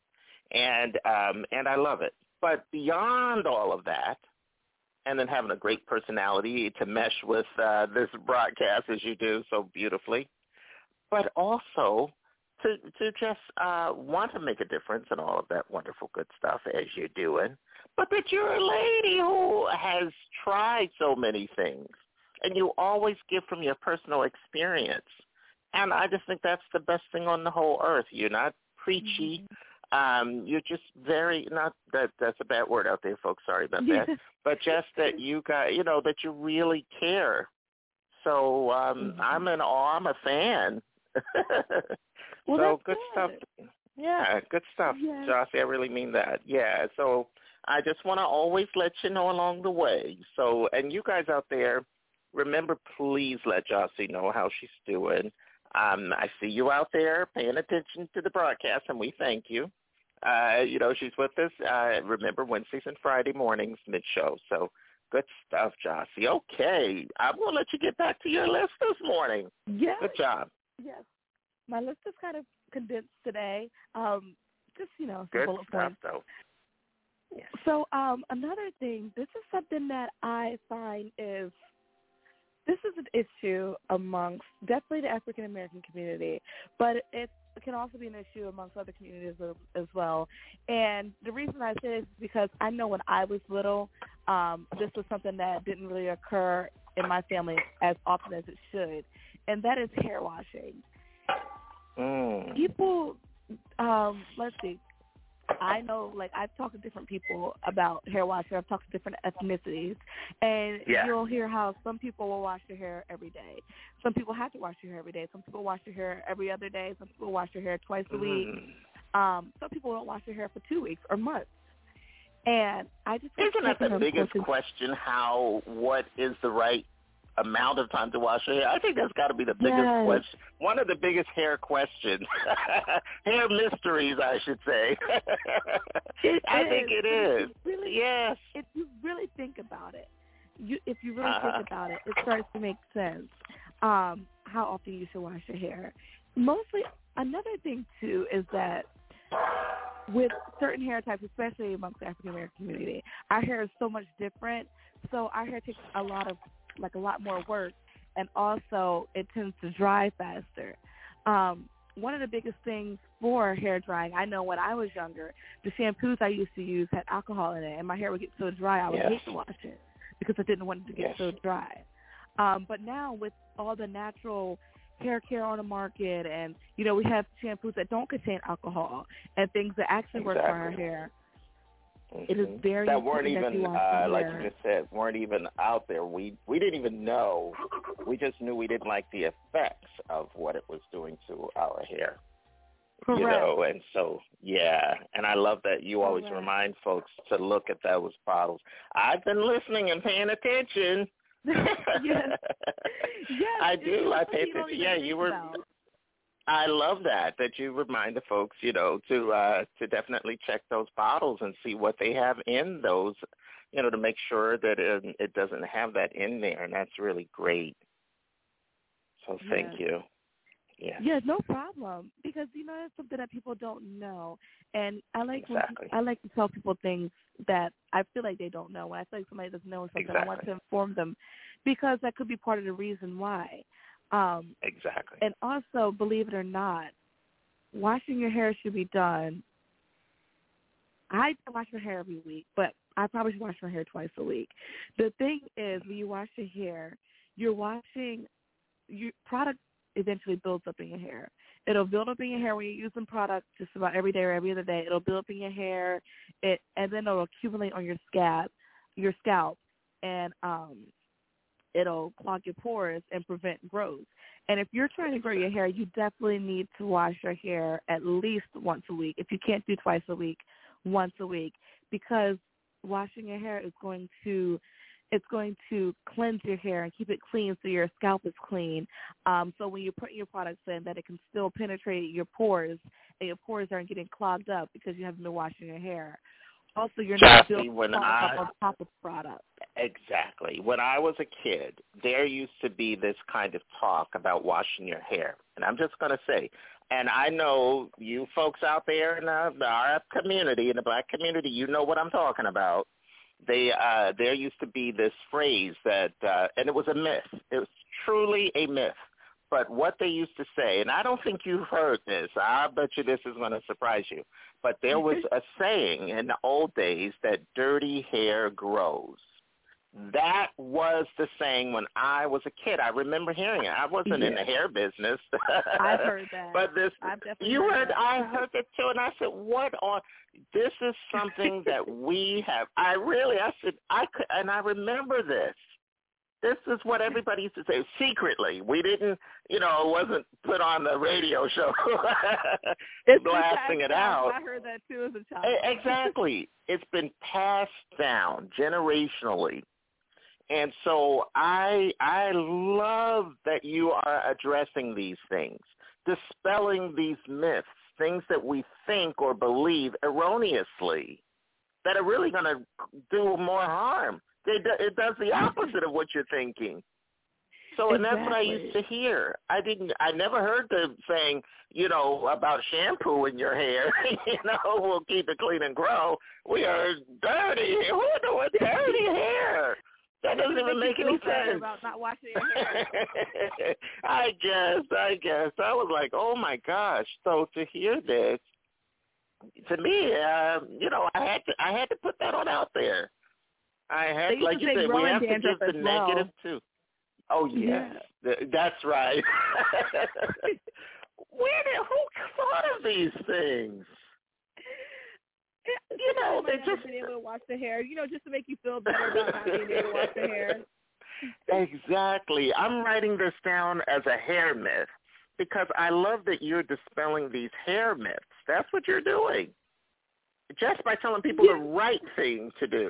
And um, and I love it. But beyond all of that, and then having a great personality to mesh with uh, this broadcast as you do so beautifully, but also to to just uh, want to make a difference and all of that wonderful good stuff as you're doing, but that you're a lady who has tried so many things, and you always give from your personal experience. And I just think that's the best thing on the whole earth. You're not preachy. Mm-hmm. Um, you're just very, not that that's a bad word out there, folks. Sorry about that. But just that you got, you know, that you really care. So um, mm-hmm. I'm in awe. I'm a fan. Well, so that's good stuff. Yeah, good stuff, yes. Josie. I really mean that. Yeah. So I just want to always let you know along the way. So, and you guys out there, remember, please let Josie know how she's doing. Um, I see you out there paying attention to the broadcast, and we thank you. Uh, you know, she's with us, uh, remember, Wednesdays and Friday mornings, mid-show. So good stuff, Josie. Okay, I'm going to let you get back to your list this morning. Yes. Good job. Yes. My list is kind of condensed today. Um, just, you know, some good bullet stuff, points. though. Yes. So um, another thing, this is something that I find is, this is an issue amongst definitely the African-American community, but it can also be an issue amongst other communities as well. And the reason I say this is because I know when I was little, um, this was something that didn't really occur in my family as often as it should, and that is hair washing. Mm. People, um, let's see, I know, like, I've talked to different people about hair washing. I've talked to different ethnicities, and yeah. you'll hear how some people will wash their hair every day. Some people have to wash their hair every day. Some people wash their hair every other day. Some people wash their hair twice a week. Mm. Um, some people don't wash their hair for two weeks or months. And I just isn't that the biggest question? How what is the right amount of time to wash your hair? I think that's got to be the biggest yes. question. One of the biggest hair questions, hair mysteries, I should say. It I is. think it is. Really, yes. If you really think about it, you if you really uh-huh. think about it, it starts to make sense. Um, how often you should wash your hair. Mostly, another thing too is that with certain hair types, especially amongst the African American community, our hair is so much different. So our hair takes a lot of, like a lot more work, and also it tends to dry faster. Um, one of the biggest things for hair drying, I know when I was younger, the shampoos I used to use had alcohol in it, and my hair would get so dry I would yes. hate to wash it because I didn't want it to get yes. so dry. Um, but now with all the natural hair care on the market, and you know we have shampoos that don't contain alcohol and things that actually exactly. work for our hair. Mm-hmm. It is very that weren't important even that you wash uh, your like hair. you just said, weren't even out there. We we didn't even know. We just knew we didn't like the effects of what it was doing to our hair. Correct. You know, and so, yeah, and I love that you always Correct. remind folks to look at those bottles. I've been listening and paying attention. yes. yes. I do. I pay You don't attention. even Yeah, think you were. about. I love that, that you remind the folks, you know, to uh, to definitely check those bottles and see what they have in those, you know, to make sure that it, it doesn't have that in there, and that's really great. So thank Yes. you. Yeah. Yeah, no problem. Because you know that's something that people don't know, and I like Exactly. when, I like to tell people things that I feel like they don't know. When I feel like somebody doesn't know something, Exactly. I want to inform them, because that could be part of the reason why. Um, Exactly. and also, believe it or not, washing your hair should be done. I wash my hair every week, but I probably should wash my hair twice a week. The thing is, when you wash your hair, you're washing your product. Eventually builds up in your hair. It'll build up in your hair when you're using product just about every day or every other day. It'll build up in your hair, it and then it'll accumulate on your scalp, your scalp, and um, it'll clog your pores and prevent growth. And if you're trying to grow your hair, you definitely need to wash your hair at least once a week. If you can't do twice a week, once a week, because washing your hair is going to It's going to cleanse your hair and keep it clean so your scalp is clean. Um, so when you're putting your products in, that it can still penetrate your pores and your pores aren't getting clogged up because you haven't been washing your hair. Also, you're not Jackie, building when product I, on top of product. Exactly. When I was a kid, there used to be this kind of talk about washing your hair. And I'm just going to say, and I know you folks out there in the, the R F community, in the black community, you know what I'm talking about. They uh, there used to be this phrase that, uh, and it was a myth. It was truly a myth. But what they used to say, and I don't think you've heard this. I bet you this is going to surprise you. But there was a saying in the old days that dirty hair grows. That was the saying when I was a kid. I remember hearing it. I wasn't yeah. in the hair business. I've heard that. But this, I've definitely you heard heard, that. I heard that too, and I said, "What on? This is something that we have." I really, I said, I could, and I remember this. This is what everybody used to say secretly. We didn't, you know, it wasn't put on the radio show, it's blasting it out. I heard that too as a child. Exactly. It's been passed down generationally. And so I I love that you are addressing these things, dispelling these myths, things that we think or believe erroneously that are really going to do more harm. It, it does the opposite of what you're thinking. So, and exactly. that's what I used to hear. I didn't. I never heard the saying, you know, about shampoo in your hair. you know, we'll keep it clean and grow. We are dirty. Who doing dirty hair? That doesn't even make any sense. About not washing your hair. I guess. I guess. I was like, oh my gosh. So to hear this, to me, uh, you know, I had to. I had to put that on out there. I had, like you said, we have to give the well. negative too. Oh yes, yeah. Th- that's right. Where did who thought of these things? You know, they just being able to wash the hair. You know, just to make you feel better about not being able to wash the hair. Exactly. I'm writing this down as a hair myth because I love that you're dispelling these hair myths. That's what you're doing, just by telling people yeah. the right thing to do.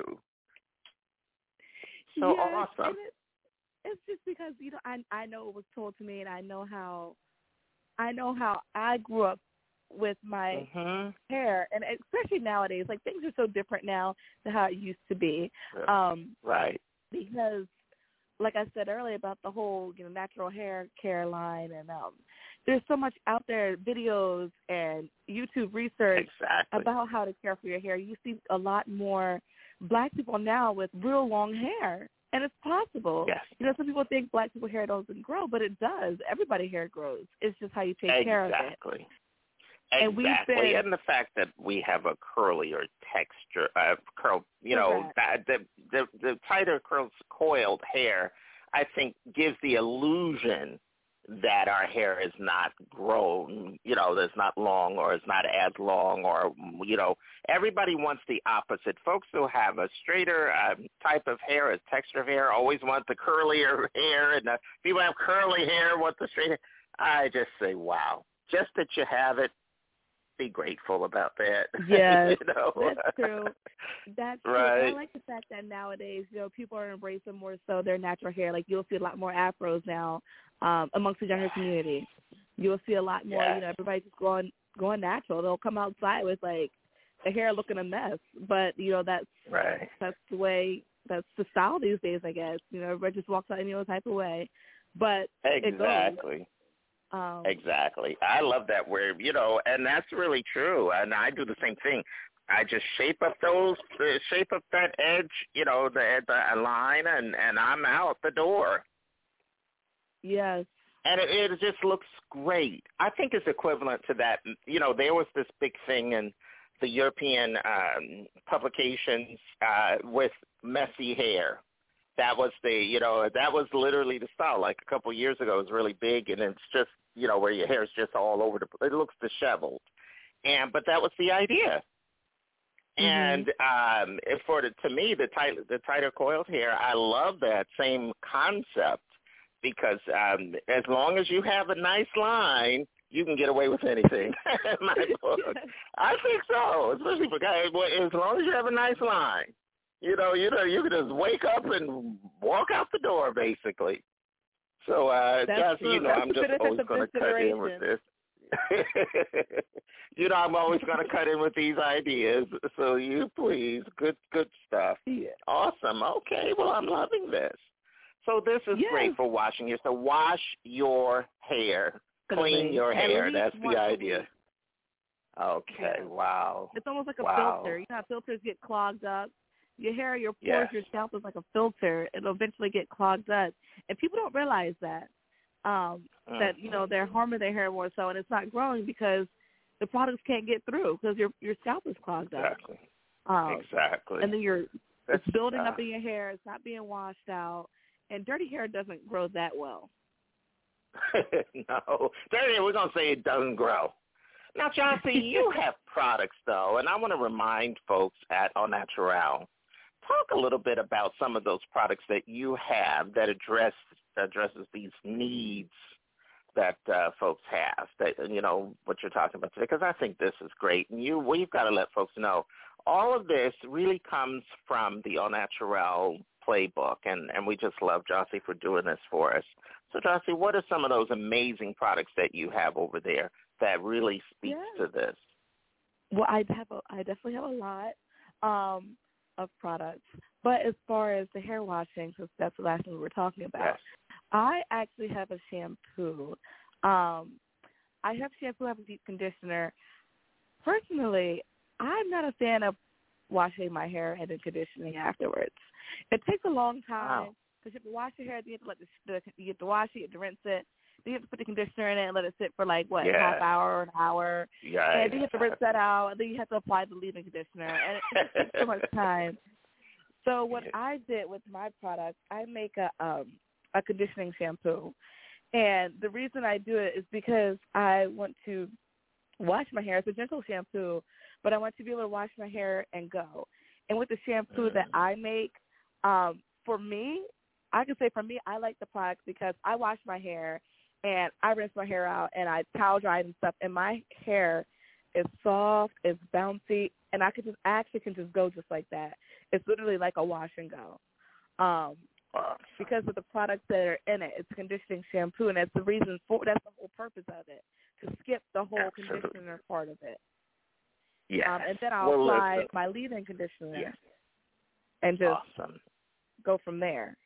So yes, awesome. And it, it's just because, you know, I I know it was told to me, and I know how I know how I grew up with my mm-hmm. hair, and especially nowadays, like things are so different now than how it used to be. Um, right. Because, like I said earlier about the whole, you know, natural hair care line, and um, there's so much out there, videos and YouTube research exactly. about how to care for your hair. You see a lot more Black people now with real long hair, and it's possible. Yes. You know, some people think Black people's hair doesn't grow, but it does. Everybody's hair grows. It's just how you take exactly. care of it. Exactly. And we've been, and the fact that we have a curlier texture, uh, curl, you know, that, the, the the tighter curls, coiled hair, I think gives the illusion that our hair is not grown, you know, that's not long or is not as long or, you know, everybody wants the opposite. Folks who have a straighter um, type of hair, a texture of hair, always want the curlier hair, and uh, people have curly hair, want the straight hair. I just say, wow, just that you have it, be grateful about that. Yes, you know? that's true. That's true. Right. And I like the fact that nowadays, you know, people are embracing more so their natural hair. Like, you'll see a lot more afros now um, amongst the younger community. You'll see a lot more, yes. you know, everybody's just going going natural. They'll come outside with, like, the hair looking a mess. But, you know, that's right. that's the way, that's the style these days, I guess. You know, everybody just walks out any other type of way. But exactly. It goes. Um, exactly. I love that word, you know, and that's really true. And I do the same thing. I just shape up those, uh, shape up that edge, you know, the, the line, and, and I'm out the door. Yes. And it, it just looks great. I think it's equivalent to that. You know, there was this big thing in the European um, publications uh, with messy hair. That was the, you know, that was literally the style. Like a couple of years ago, it was really big, and it's just, you know, where your hair is just all over the, it looks disheveled. And, but that was the idea. Mm-hmm. And um, for the, to me, the tight, the tighter coiled hair, I love that same concept because um, as long as you have a nice line, you can get away with anything. In my book, I think so, especially for guys. As long as you have a nice line. You know, you know, you can just wake up and walk out the door, basically. So, uh, Johnson, you know, That's I'm just always going to cut in with this. You know, I'm always going to cut in with these ideas. So you please, good, good stuff. Yeah. Awesome. Okay, well, I'm loving this. So this is yes. great for washing your. So wash your hair, clean your and hair. That's the idea. Week. Okay. Yeah. Wow. It's almost like a wow. filter. You know how filters get clogged up? Your hair, your pores, yes. your scalp is like a filter. It'll eventually get clogged up. And people don't realize that, um, mm-hmm. that, you know, they're harming their hair more so, and it's not growing because the products can't get through because your your scalp is clogged exactly. up. Um, exactly. And then you're That's, it's building uh, up in your hair. It's not being washed out. And dirty hair doesn't grow that well. No. Dirty, we're going to say it doesn't grow. Now, Chauncey, you have products, though, and I want to remind folks at Au Naturel, talk a little bit about some of those products that you have that address addresses these needs that uh, folks have, that, you know, what you're talking about today, because I think this is great. And you, we've got to let folks know all of this really comes from the Au Naturel playbook, and, and we just love Josie for doing this for us. So, Josie, what are some of those amazing products that you have over there that really speaks yeah. to this? Well, I have a, I definitely have a lot um, of products. But as far as the hair washing, because that's the last thing we were talking about, yes. I actually have a shampoo. Um, I have shampoo, I have a deep conditioner. Personally, I'm not a fan of washing my hair and then conditioning afterwards. It takes a long time because wow. you have to wash your hair, you have to let the, the you have to wash it, you have to rinse it, then you have to put the conditioner in it and let it sit for like what, yeah. a half hour or an hour. Yeah. And then you have to rinse that out, and then you have to apply the leave-in conditioner, and it, it takes so much time. So what I did with my product, I make a um, a conditioning shampoo, and the reason I do it is because I want to wash my hair. It's a gentle shampoo, but I want to be able to wash my hair and go. And with the shampoo that I make, um, for me, I can say for me, I like the product because I wash my hair and I rinse my hair out and I towel dry it and stuff, and my hair is soft, it's bouncy, and I could just I actually can just go just like that. It's literally like a wash and go. Um, because of the products that are in it. It's conditioning shampoo, and that's the reason for that's the whole purpose of it, to skip the whole Absolutely. conditioner part of it. Yes. Um, and then I'll well, apply listen. my leave-in conditioner yes. and just awesome. go from there.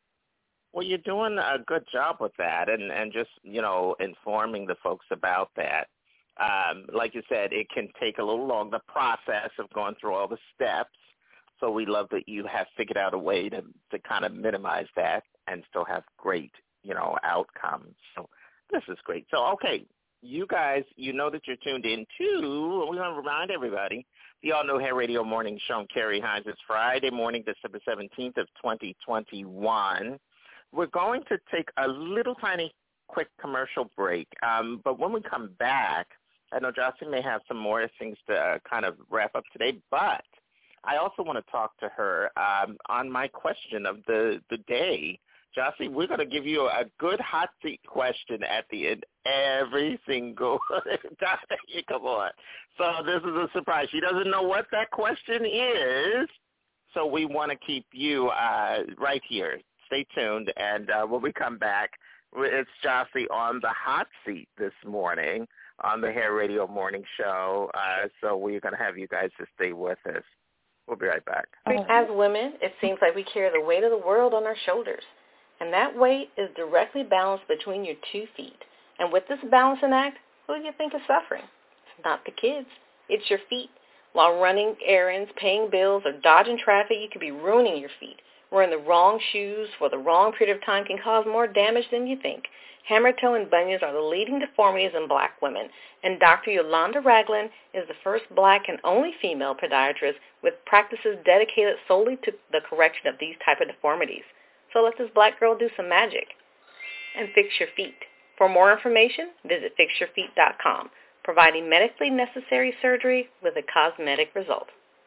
Well, you're doing a good job with that, and, and just, you know, informing the folks about that. Um, like you said, it can take a little long, the process of going through all the steps. So we love that you have figured out a way to, to kind of minimize that and still have great, you know, outcomes. So this is great. So, okay, you guys, you know that you're tuned in to, we want to remind everybody, the All New Hair Radio Morning Show. I'm Carrie Hines. It's Friday morning, December seventeenth of twenty twenty-one. We're going to take a little tiny quick commercial break. Um, but when we come back, I know Jossie may have some more things to uh, kind of wrap up today, but I also want to talk to her um, on my question of the, the day. Jossie, we're going to give you a good hot seat question at the end every single time you come on. So this is a surprise. She doesn't know what that question is, so we want to keep you uh, right here. Stay tuned, and uh, when we come back, it's Jossie on the hot seat this morning on the Hair Radio Morning Show, uh, so we're going to have you guys to stay with us. We'll be right back. As women, it seems like we carry the weight of the world on our shoulders, and that weight is directly balanced between your two feet. And with this balancing act, who do you think is suffering? It's not the kids. It's your feet. While running errands, paying bills, or dodging traffic, you could be ruining your feet. Wearing the wrong shoes for the wrong period of time can cause more damage than you think. Hammer toe and bunions are the leading deformities in black women, and Doctor Yolanda Ragland is the first black and only female podiatrist with practices dedicated solely to the correction of these type of deformities. So let this black girl do some magic and fix your feet. For more information, visit fix your feet dot com, providing medically necessary surgery with a cosmetic result.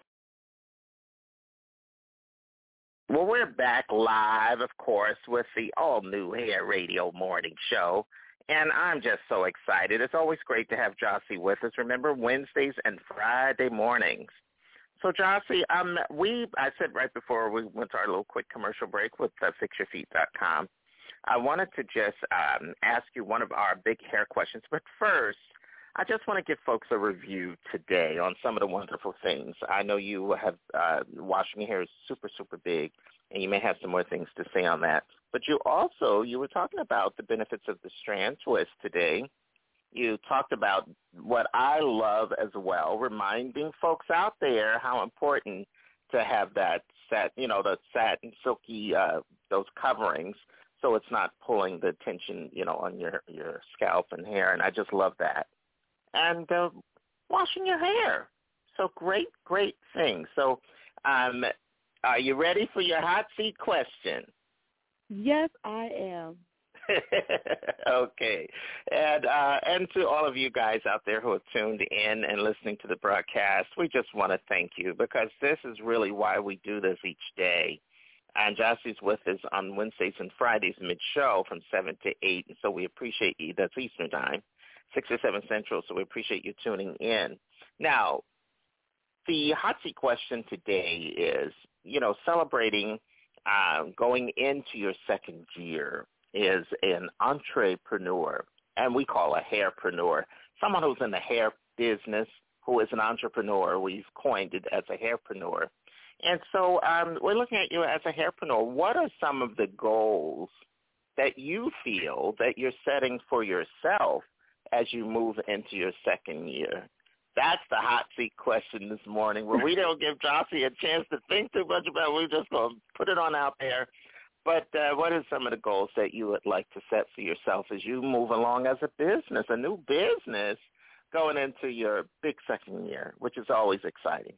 Well, we're back live, of course, with the all-new Hair Radio Morning Show, and I'm just so excited. It's always great to have Jossie with us. Remember, Wednesdays and Friday mornings. So, Jossie, um, we, I said right before we went to our little quick commercial break with uh, fix your feet dot com, I wanted to just um, ask you one of our big hair questions. But first, I just want to give folks a review today on some of the wonderful things. I know you have uh, washing your hair is super, super big, and you may have some more things to say on that. But you also, you were talking about the benefits of the strand twist today. You talked about what I love as well, reminding folks out there how important to have that set, you know, the satin, silky, uh, those coverings, so it's not pulling the tension, you know, on your, your scalp and hair, and I just love that. And uh, washing your hair. So great, great thing. So um, are you ready for your hot seat question? Yes, I am. Okay. And uh, and to all of you guys out there who have tuned in and listening to the broadcast, we just want to thank you because this is really why we do this each day. And Jossie's with us on Wednesdays and Fridays mid-show from seven to eight, and so we appreciate you. That's Eastern Time. six or seven Central, so we appreciate you tuning in. Now, the hot seat question today is, you know, celebrating uh, going into your second year is an entrepreneur, and we call a hairpreneur, someone who's in the hair business who is an entrepreneur. We've coined it as a hairpreneur. And so um, we're looking at you as a hairpreneur. What are some of the goals that you feel that you're setting for yourself as you move into your second year? That's the hot seat question this morning, where we don't give Jossie a chance to think too much about it. We're just going to put it on out there. But uh, what are some of the goals that you would like to set for yourself as you move along as a business, a new business, going into your big second year, which is always exciting?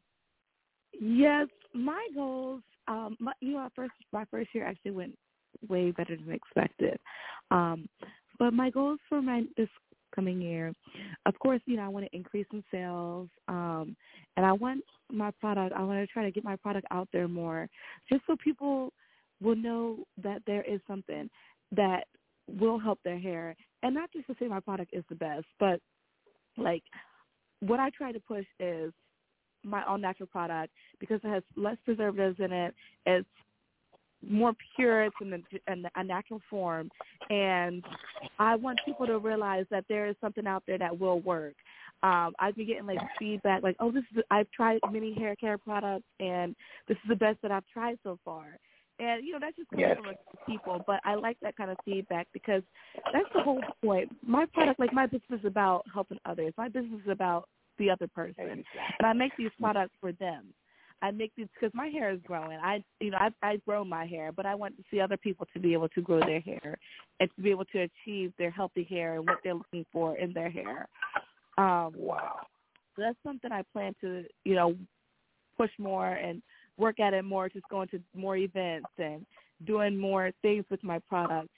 Yes, my goals, um, my, you know, my first, my first year actually went way better than expected. Um, but my goals for my this coming year, of course, you know, I want to increase in sales, um, and I want my product, I want to try to get my product out there more, just so people will know that there is something that will help their hair. And not just to say my product is the best, but, like, what I try to push is my all-natural product because it has less preservatives in it. It's more pure. It's in, the, in a natural form. And I want people to realize that there is something out there that will work. Um, I've been getting, like, feedback, like, oh, this is I've tried many hair care products, and this is the best that I've tried so far. And, you know, that's just coming yes. from people. But I like that kind of feedback because that's the whole point. My product, like, my business is about helping others. My business is about the other person. Exactly. And I make these products for them. I make these because my hair is growing. I, you know, I, I grow my hair, but I want to see other people to be able to grow their hair and to be able to achieve their healthy hair and what they're looking for in their hair. Um, wow. So that's something I plan to, you know, push more and work at it more, just going to more events and doing more things with my products.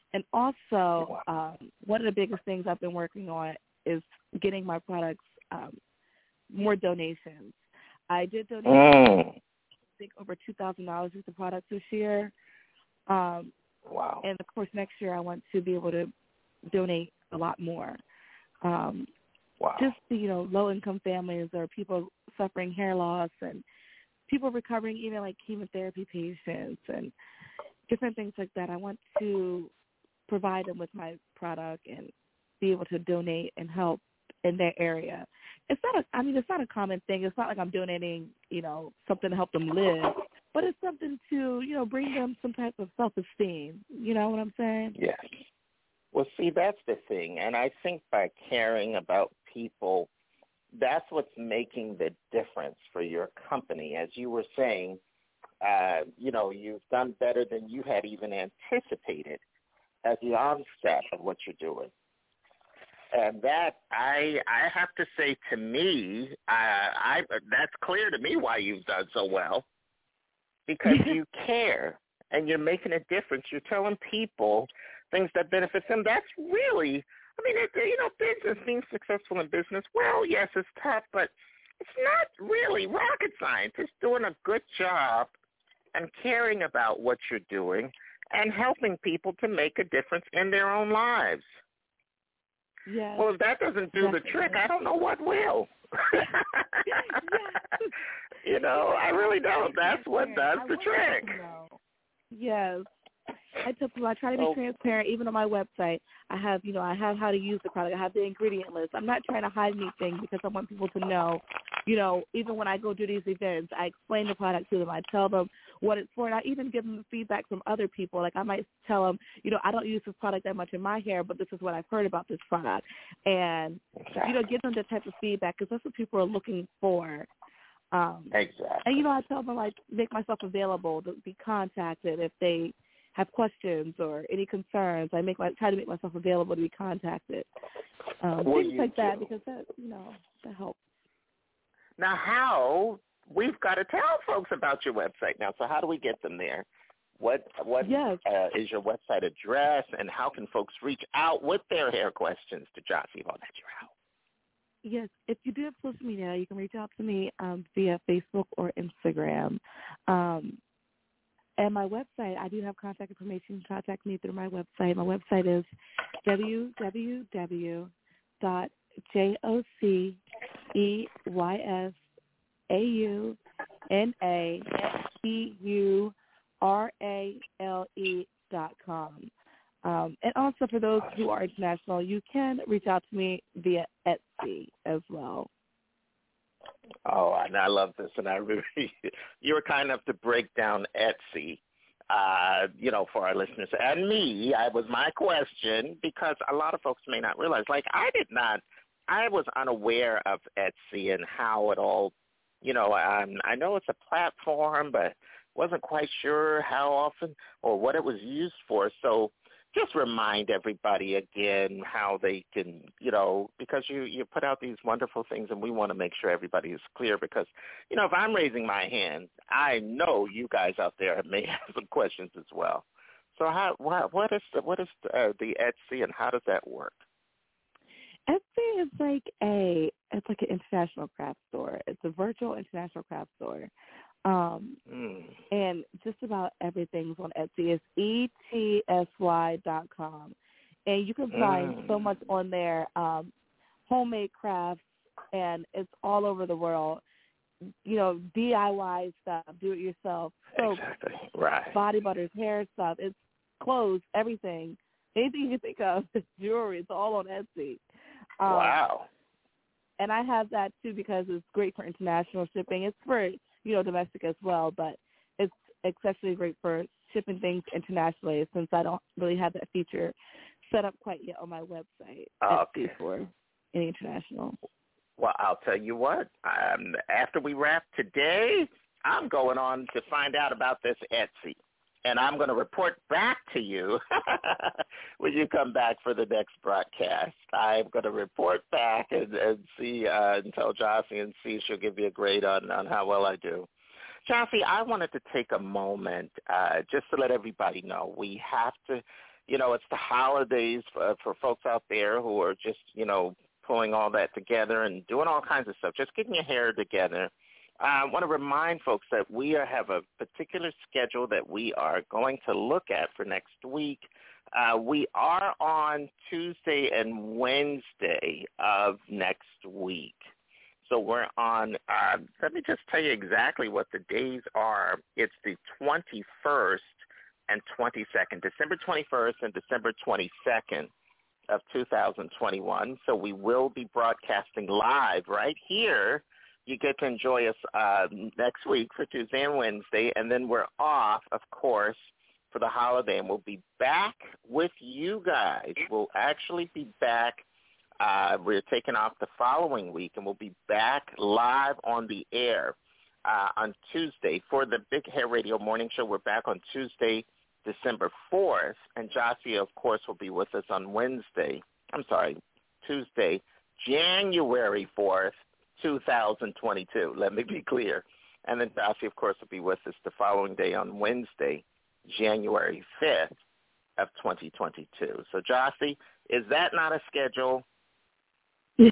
And also, um, one of the biggest things I've been working on is getting my products um, more donations. I did donate, Mm. I think, over two thousand dollars worth of products this year. Um, wow. And, of course, next year I want to be able to donate a lot more. Um, wow. Just to, you know, low-income families or people suffering hair loss and people recovering, even like chemotherapy patients and different things like that. I want to provide them with my product and be able to donate and help in their area. It's not a, I mean, it's not a common thing. It's not like I'm donating, you know, something to help them live, but it's something to, you know, bring them some type of self-esteem. You know what I'm saying? Yes. Well, see, that's the thing. And I think by caring about people, that's what's making the difference for your company. As you were saying, uh, you know, you've done better than you had even anticipated at the onset of what you're doing. And that, I I have to say, to me, uh, I that's clear to me why you've done so well, because you care and you're making a difference. You're telling people things that benefit them. That's really, I mean, it, you know, business, being successful in business, well, yes, it's tough, but it's not really rocket science. It's doing a good job and caring about what you're doing and helping people to make a difference in their own lives. Yes. Well, if that doesn't do Definitely. the trick, I don't know what will. You know, I really don't. That's what does the trick. Yes. I tell people I try to be Oh. transparent. Even on my website, I have, you know, I have how to use the product. I have the ingredient list. I'm not trying to hide anything because I want people to know, you know, even when I go do these events, I explain the product to them. I tell them what it's for, and I even give them feedback from other people. Like I might tell them, you know, I don't use this product that much in my hair, but this is what I've heard about this product. And, you know, give them that type of feedback because that's what people are looking for. Um, exactly. And, you know, I tell them, like, make myself available to be contacted if they have questions or any concerns. I make my, try to make myself available to be contacted. Um, Well, things you like that do. because that, you know, that helps. Now, how, we've got to tell folks about your website now, so how do we get them there? What what Yes. uh, is your website address, and how can folks reach out with their hair questions to Jocelyn Von Natural? Yes, if you do have social media, you can reach out to me um, via Facebook or Instagram. Um, and my website, I do have contact information. You can contact me through my website. My website is w w w dot joceyusaunaturale dot com. Um, and also for those who are international, you can reach out to me via Etsy as well. Oh, and I love this, and I really, you were kind enough to break down Etsy, uh, you know, for our listeners. And me, I was my question, because a lot of folks may not realize, like I did not, I was unaware of Etsy and how it all, you know, um, I know it's a platform, but wasn't quite sure how often or what it was used for. So just remind everybody again how they can, you know, because you, you put out these wonderful things, and we want to make sure everybody is clear because, you know, if I'm raising my hand, I know you guys out there may have some questions as well. So how what, what is the, what is the, uh, the Etsy, and how does that work? Etsy is like a it's like an international craft store. It's a virtual international craft store. Um, mm. And just about everything's on Etsy. It's E T S Y dot com. And you can find mm. so much on there, um, homemade crafts, and it's all over the world. You know, D I Y stuff, do-it-yourself, soap, exactly. right. body butters, hair stuff. It's clothes, everything. Anything you can think of, jewelry, it's all on Etsy. Um, wow. And I have that, too, because it's great for international shipping. It's for, you know, domestic as well, but it's especially great for shipping things internationally since I don't really have that feature set up quite yet on my website. Okay. Etsy for any international. Well, I'll tell you what, um, after we wrap today, I'm going on to find out about this Etsy. And I'm going to report back to you when you come back for the next broadcast. I'm going to report back and, and see uh, and tell Jocelyn and see if she'll give me a grade on, on how well I do. Jocelyn, I wanted to take a moment uh, just to let everybody know we have to you know, it's the holidays for, for folks out there who are just, you know, pulling all that together and doing all kinds of stuff, just getting your hair together. I want to remind folks that we are, have a particular schedule that we are going to look at for next week. Uh, we are on Tuesday and Wednesday of next week. So we're on, uh, let me just tell you exactly what the days are. It's the twenty-first and twenty-second, December twenty-first and December twenty-second of two thousand twenty-one. So we will be broadcasting live right here. You get to enjoy us uh, next week for Tuesday and Wednesday, and then we're off, of course, for the holiday, and we'll be back with you guys. We'll actually be back. Uh, we're taking off the following week, and we'll be back live on the air uh, on Tuesday for the Big Hair Radio Morning Show. We're back on Tuesday, December fourth, and Jossie, of course, will be with us on Wednesday. I'm sorry, Tuesday, January fourth, two thousand twenty-two. Let me be clear. And then Jossie, of course, will be with us the following day on Wednesday, January fifth of twenty twenty-two. So, Jossie, is that not a schedule? Yes.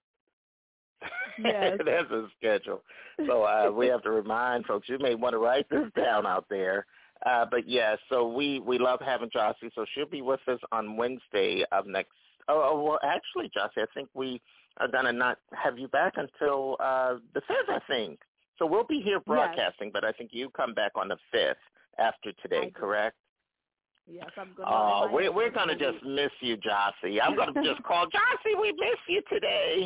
Yes. There's a schedule. So uh, we have to remind folks, you may want to write this down out there. Uh, but, yeah, so we, we love having Jossie. So she'll be with us on Wednesday of next oh, – oh, well, actually, Jossie, I think we are going to not have you back until uh, the fifth, I think. So we'll be here broadcasting, yes. But I think you come back on the fifth after today, correct? Yes, I'm going to. Oh, we're, we're going to just miss you, Jossie. I'm going to just call, Jossie, we miss you today.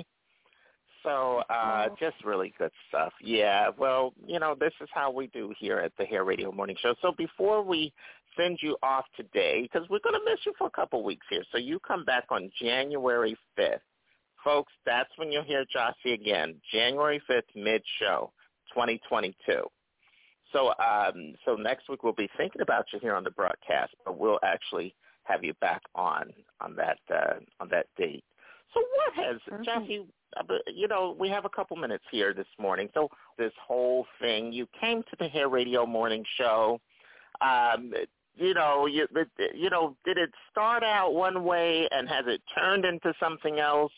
So uh, oh. just really good stuff. Yeah, well, you know, this is how we do here at the Hair Radio Morning Show. So before we send you off today, because we're going to miss you for a couple weeks here, so you come back on January fifth. Folks, that's when you'll hear Jossie again, January fifth, mid-show, twenty twenty-two. So um, so next week we'll be thinking about you here on the broadcast, but we'll actually have you back on on that uh, on that date. So what has, Jossie, you know, we have a couple minutes here this morning. So this whole thing, you came to the Hair Radio Morning Show. Um, you know, you, you know, did it start out one way and has it turned into something else?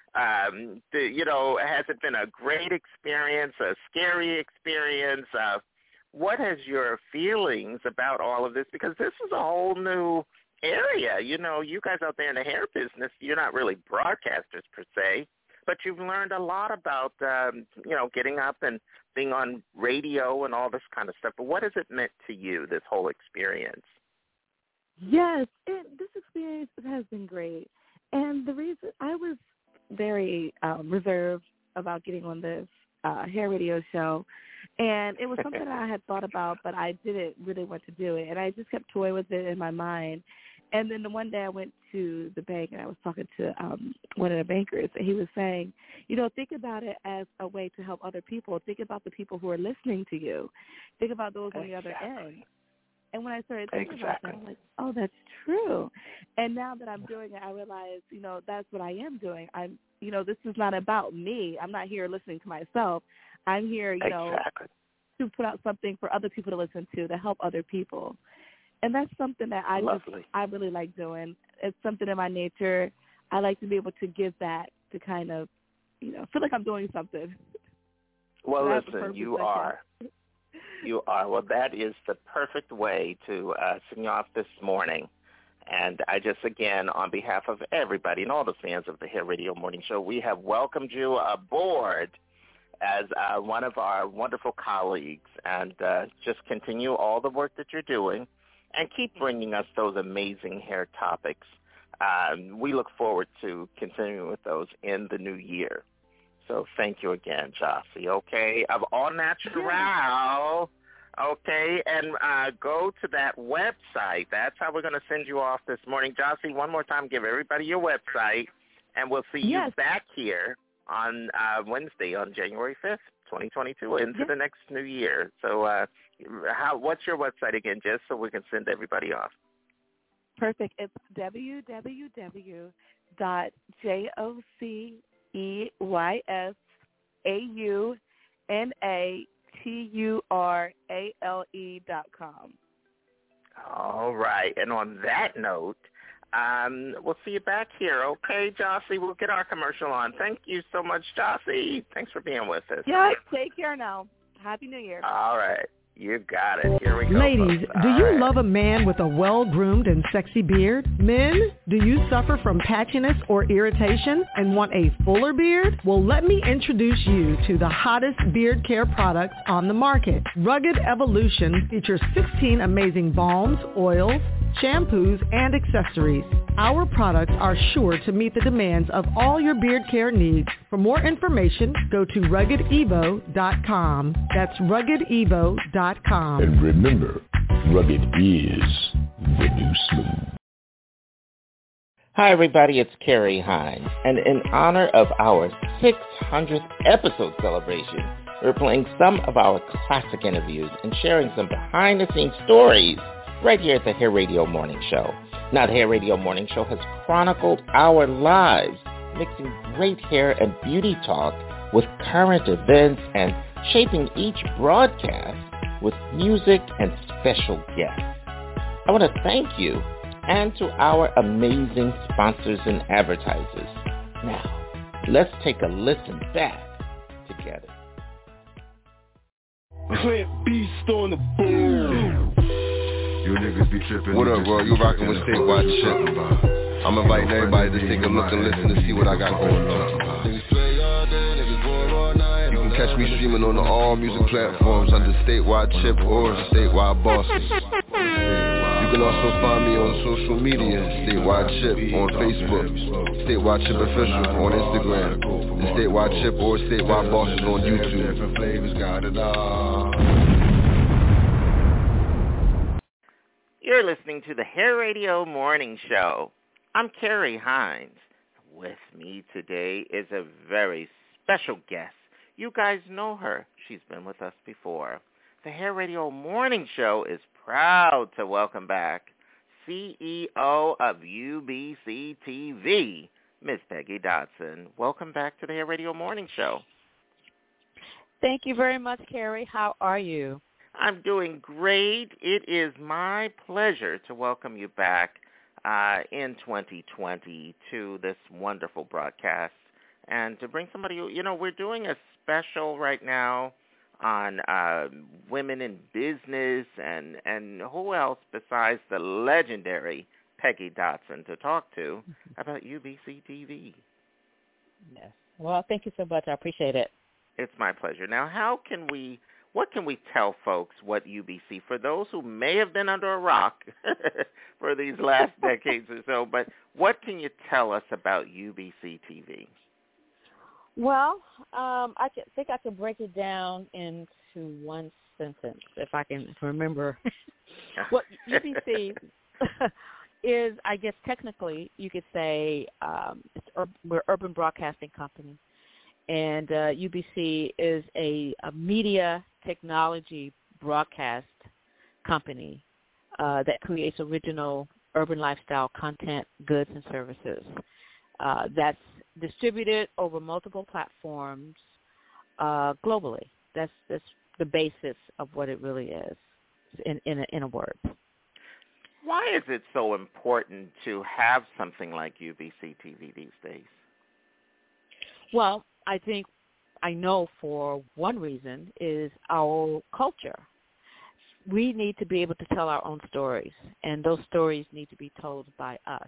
Um, the, you know, has it been a great experience, a scary experience? Uh, what has your feelings about all of this? Because this is a whole new area. You know, you guys out there in the hair business, you're not really broadcasters per se, but you've learned a lot about, um, you know, getting up and being on radio and all this kind of stuff. But what has it meant to you, this whole experience? Yes, it, this experience has been great. And the reason I was very um, reserved about getting on this uh, hair radio show, and it was something that I had thought about, but I didn't really want to do it, and I just kept toying with it in my mind. And then the one day I went to the bank, and I was talking to um, one of the bankers, and he was saying, you know, think about it as a way to help other people. Think about the people who are listening to you. Think about those on the other end. And when I started thinking exactly. about that, I'm like, oh, that's true. And now that I'm doing it, I realize, you know, that's what I am doing. I'm, you know, this is not about me. I'm not here listening to myself. I'm here, you know, exactly. to put out something for other people to listen to, to help other people. And that's something that I just, I really like doing. It's something in my nature. I like to be able to give that to kind of, you know, feel like I'm doing something. Well, listen, you are. You are. Well, that is the perfect way to uh, sing you off this morning. And I just, again, on behalf of everybody and all the fans of the Hair Radio Morning Show, we have welcomed you aboard as uh, one of our wonderful colleagues. And uh, just continue all the work that you're doing and keep bringing us those amazing hair topics. Um, we look forward to continuing with those in the new year. So thank you again, Jossie, okay? Of All Natural, okay? And uh, go to that website. That's how we're going to send you off this morning. Jossie, one more time, give everybody your website, and we'll see yes. you back here on uh, Wednesday on January fifth, twenty twenty-two, into yes. the next new year. So uh, how? what's your website again, just so we can send everybody off? Perfect. It's w w w dot jossie E Y S A U N A T U R A L E dot com. All right. And on that note, um, we'll see you back here. Okay, Jossie, we'll get our commercial on. Thank you so much, Jossie. Thanks for being with us. Yeah, take care now. Happy New Year. All right. You got it. Here we go. Ladies, folks. do All you right. love a man with a well-groomed and sexy beard? Men, do you suffer from patchiness or irritation and want a fuller beard? Well, let me introduce you to the hottest beard care products on the market. Rugged Evolution features sixteen amazing balms, oils, shampoos, and accessories. Our products are sure to meet the demands of all your beard care needs. For more information, go to rugged evo dot com. That's rugged evo dot com. And remember, rugged is the new smooth. Hi, everybody. It's Carrie Hines. And in honor of our six hundredth episode celebration, we're playing some of our classic interviews and sharing some behind-the-scenes stories right here at the Hair Radio Morning Show. Now, the Hair Radio Morning Show has chronicled our lives, mixing great hair and beauty talk with current events and shaping each broadcast with music and special guests. I want to thank you and to our amazing sponsors and advertisers. Now, let's take a listen back together. Clint Beast on the boom. You niggas be tripping. What up, bro? You rocking with Statewide Shit. I'm inviting everybody to take a look and listen to see what I got going on. You can catch me streaming on the all music platforms under Statewide Chip or Statewide Boston. You can also find me on social media, Statewide Chip on Facebook, Statewide Chip Official on Instagram, and Statewide Chip or Statewide Boston on YouTube. You're listening to the Hair Radio Morning Show. I'm Carrie Hines. With me today is a very special guest. You guys know her. She's been with us before. The Hair Radio Morning Show is proud to welcome back C E O of U B C T V, Miss Peggy Dotson. Welcome back to the Hair Radio Morning Show. Thank you very much, Carrie. How are you? I'm doing great. It is my pleasure to welcome you back uh, in twenty twenty to this wonderful broadcast and to bring somebody, you know, we're doing a special right now on uh, women in business and, and who else besides the legendary Peggy Dotson to talk to about U B C T V. Yes. Well, thank you so much. I appreciate it. It's my pleasure. Now, how can we... What can we tell folks what U B C, for those who may have been under a rock for these last decades or so, but what can you tell us about U B C T V? Well, um, I can, think I can break it down into one sentence, if I can remember. Well, U B C is, I guess technically, you could say um, it's ur- we're an urban broadcasting company. And uh, U B C is a, a media technology broadcast company uh, that creates original urban lifestyle content, goods, and services. Uh, that's distributed over multiple platforms uh, globally. That's, that's the basis of what it really is, in, in, a, in a word. Why is it so important to have something like U B C T V these days? Well, I think I know for one reason is our culture. We need to be able to tell our own stories, and those stories need to be told by us.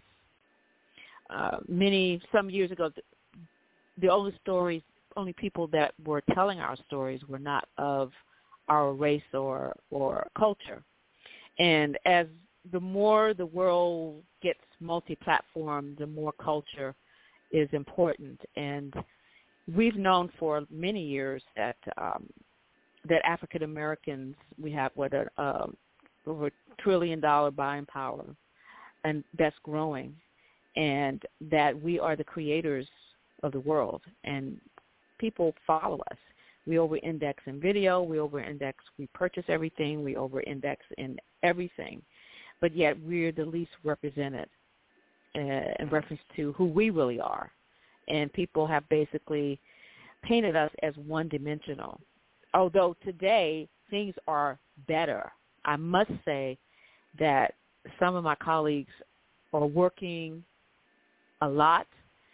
Uh, many, some years ago, the, the only stories, only people that were telling our stories were not of our race or, or culture. And as the more the world gets multi-platform, the more culture is important. And we've known for many years that um, that African Americans, we have what a uh, over a trillion dollar buying power, and that's growing, and that we are the creators of the world, and people follow us. We over-index in video, we over-index, we purchase everything, we over-index in everything, but yet we're the least represented uh, in reference to who we really are. And people have basically painted us as one-dimensional. Although today things are better. I must say that some of my colleagues are working a lot,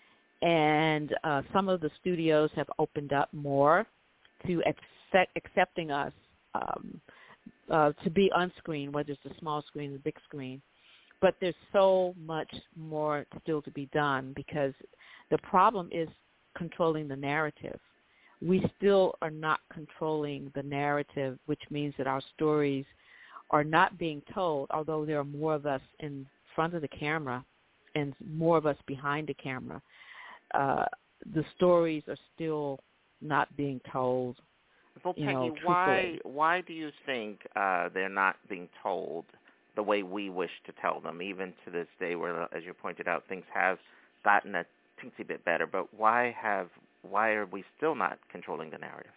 and uh, some of the studios have opened up more to accept, accepting us um, uh, to be on screen, whether it's the small screen or the big screen. But there's so much more still to be done because the problem is controlling the narrative. We still are not controlling the narrative, which means that our stories are not being told, although there are more of us in front of the camera and more of us behind the camera. Uh, the stories are still not being told. Well, you Peggy, know, why why do you think uh, they're not being told the way we wish to tell them, even to this day where, as you pointed out, things have gotten a teensy bit better, but why have why are we still not controlling the narrative?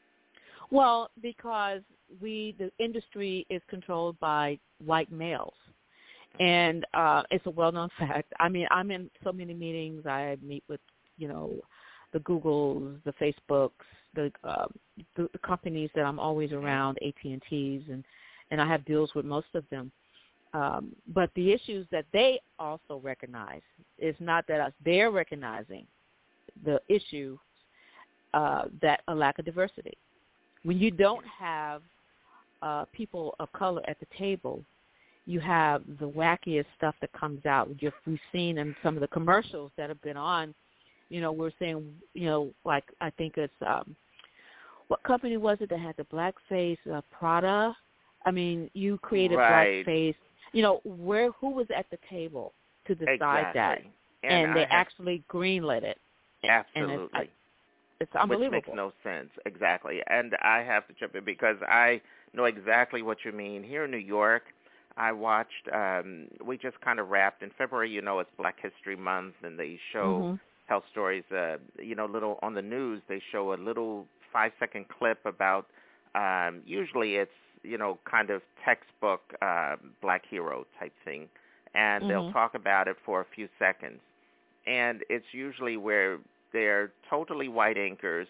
Well, because we the industry is controlled by white males. And uh, it's a well-known fact. I mean, I'm in so many meetings. I meet with, you know, the Googles, the Facebooks, the, uh, the the companies that I'm always around, A T and T's, and, and I have deals with most of them. Um, but the issues that they also recognize is not that us. They're recognizing the issue uh, that a lack of diversity. When you don't have uh, people of color at the table, you have the wackiest stuff that comes out. Just we've seen in some of the commercials that have been on, you know, we're saying, you know, like I think it's, um, what company was it that had the blackface, uh, Prada? I mean, you created right. blackface. You know, where who was at the table to decide exactly. that? And, and they have, actually greenlit it. Absolutely. And it's, it's unbelievable. Which makes no sense, exactly. And I have to jump in because I know exactly what you mean. Here in New York, I watched, um, we just kind of wrapped, in February, you know, it's Black History Month, and they show mm-hmm. health stories, uh, you know, little on the news, they show a little five-second clip about, um, usually it's, you know, kind of textbook uh, Black hero type thing, and mm-hmm. they'll talk about it for a few seconds. And it's usually where they're totally white anchors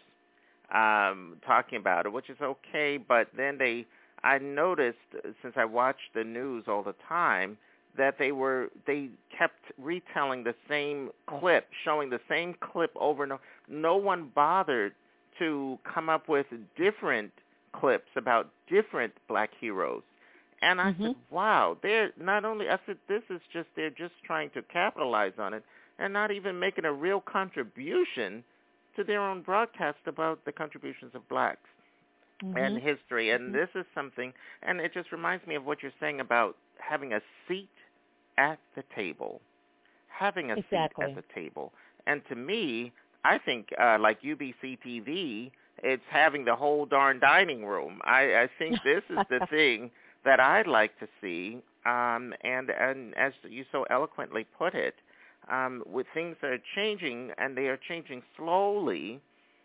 um, talking about it, which is okay, but then they... I noticed, since I watched the news all the time, that they were they kept retelling the same clip, showing the same clip over and over. No one bothered to come up with different clips about different Black heroes. And I mm-hmm. said, wow, they're not only, I said, this is just, they're just trying to capitalize on it and not even making a real contribution to their own broadcast about the contributions of Blacks. Mm-hmm. And history, and mm-hmm. this is something, and it just reminds me of what you're saying about having a seat at the table, having a exactly. seat at the table. And to me, I think uh, like U B C T V, it's having the whole darn dining room. I, I think this is the thing that I'd like to see, um, and, and as you so eloquently put it, um, with things that are changing, and they are changing slowly.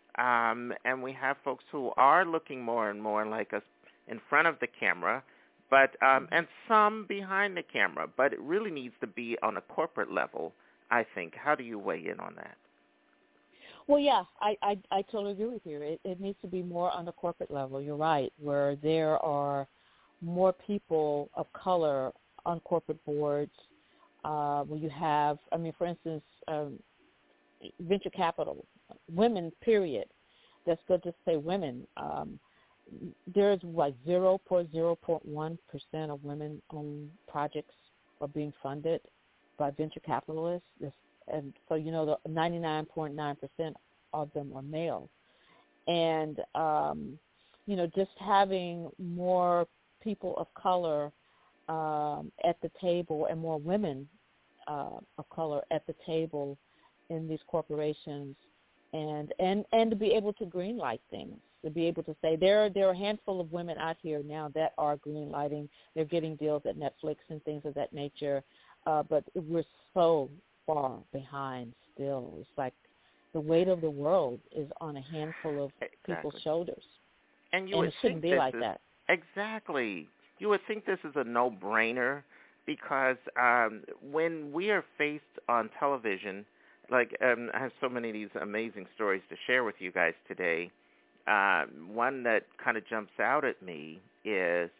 Um, and we have folks who are looking more and more like us in front of the camera, but um, and some behind the camera. But it really needs to be on a corporate level, I think. How do you weigh in on that? Well, yeah, I, I, I totally agree with you. It, it needs to be more on the corporate level. You're right, where there are more people of color on corporate boards. Uh, where you have, I mean, for instance, um, venture capital. Women, period. That's good to say women. Um, there's like zero point zero one percent of women-owned projects are being funded by venture capitalists. And so, you know, the ninety-nine point nine percent of them are male. And, um, you know, just having more people of color um, at the table and more women uh, of color at the table in these corporations, and, and, and to be able to green light things, to be able to say there are, there are a handful of women out here now that are green lighting. They're getting deals at Netflix and things of that nature, uh, but we're so far behind still. It's like the weight of the world is on a handful of exactly. people's shoulders, and, you and would it shouldn't think be like is, that. Exactly. You would think this is a no-brainer because um, when we are faced on television, like um, I have so many of these amazing stories to share with you guys today. Uh, one that kind of jumps out at me is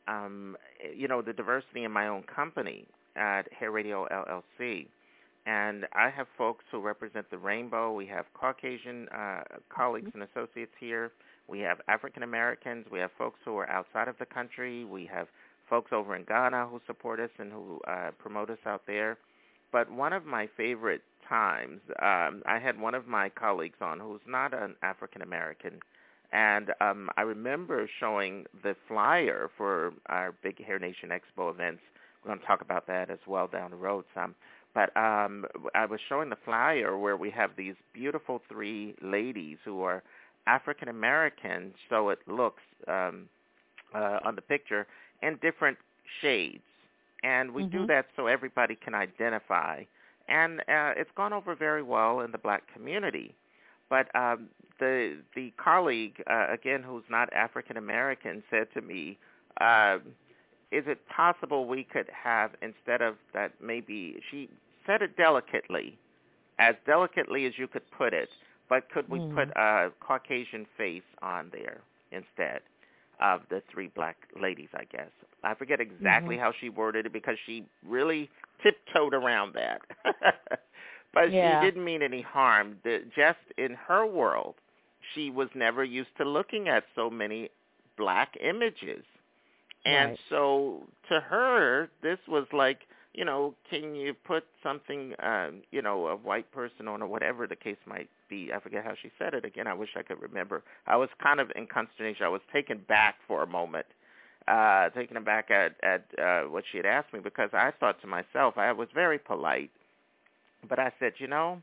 um, you know, the diversity in my own company at Hair Radio L L C. And I have folks who represent the rainbow. We have Caucasian uh, colleagues and associates here. We have African Americans. We have folks who are outside of the country. We have folks over in Ghana who support us and who uh, promote us out there. But one of my favorite times, um, I had one of my colleagues on who's not an African American, and um, I remember showing the flyer for our big Hair Nation Expo events. We're going to talk about that as well down the road some. But um, I was showing the flyer where we have these beautiful three ladies who are African American, so it looks um, uh, on the picture, in different shades. And we mm-hmm. do that so everybody can identify. And uh, it's gone over very well in the black community. But um, the the colleague, uh, again, who's not African American, said to me, uh, is it possible we could have, instead of that, maybe, she said it delicately, as delicately as you could put it, but could we mm. put a Caucasian face on there instead of the three black ladies, I guess. I forget exactly mm-hmm. how she worded it because she really tiptoed around that. But yeah. she didn't mean any harm. The, just in her world, she was never used to looking at so many black images. And right. so to her, this was like, you know, can you put something, um, you know, a white person on or whatever the case might be. I forget how she said it. Again, I wish I could remember. I was kind of in consternation. I was taken back for a moment, uh, taken aback at, at uh, what she had asked me, because I thought to myself, I was very polite, but I said, you know,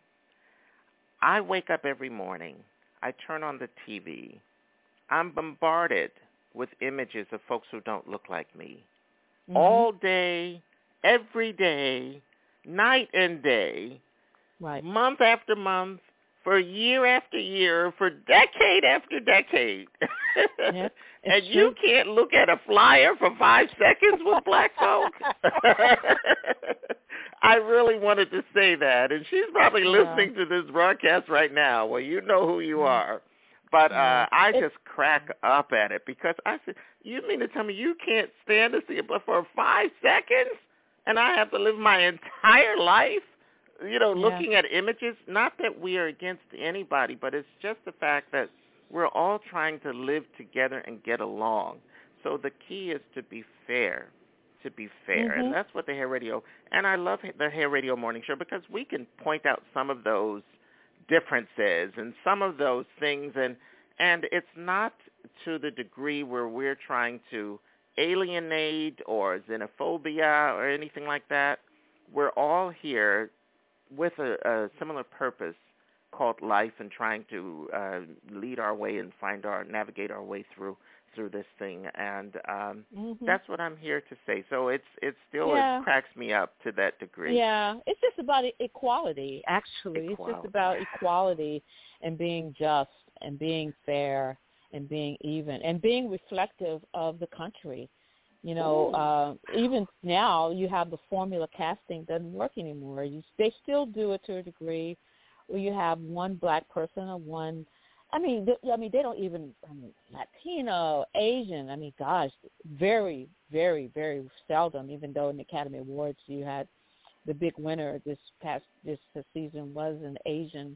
I wake up every morning. I turn on the T V. I'm bombarded with images of folks who don't look like me. Mm-hmm. All day, every day, night and day, right. month after month, for year after year, for decade after decade. Yeah, and true. you can't look at a flyer for five seconds with black folk. I really wanted to say that, and she's probably yeah. listening to this broadcast right now. Well, you know who you are. But uh, I just crack up at it because I said, you mean to tell me you can't stand to see it but for five seconds, and I have to live my entire life, you know, yeah. looking at images? Not that we are against anybody, but it's just the fact that we're all trying to live together and get along. So the key is to be fair, to be fair. Mm-hmm. And that's what the Hair Radio, and I love the Hair Radio Morning Show because we can point out some of those differences and some of those things, and and it's not to the degree where we're trying to alienate or xenophobia or anything like that. We're all here with a, a similar purpose called life and trying to uh, lead our way and find our, navigate our way through through this thing, and um, mm-hmm. that's what I'm here to say. So it's it's still yeah. it cracks me up to that degree. Yeah, it's just about equality. Actually, equality. It's just about equality and being just and being fair and being even and being reflective of the country. You know, uh, even now you have the formula casting doesn't work anymore. You, they still do it to a degree where you have one black person or one. I mean, th- I mean, they don't even I mean, Latino, Asian. I mean, gosh, very, very, very seldom. Even though in the Academy Awards you had the big winner this past this season was an Asian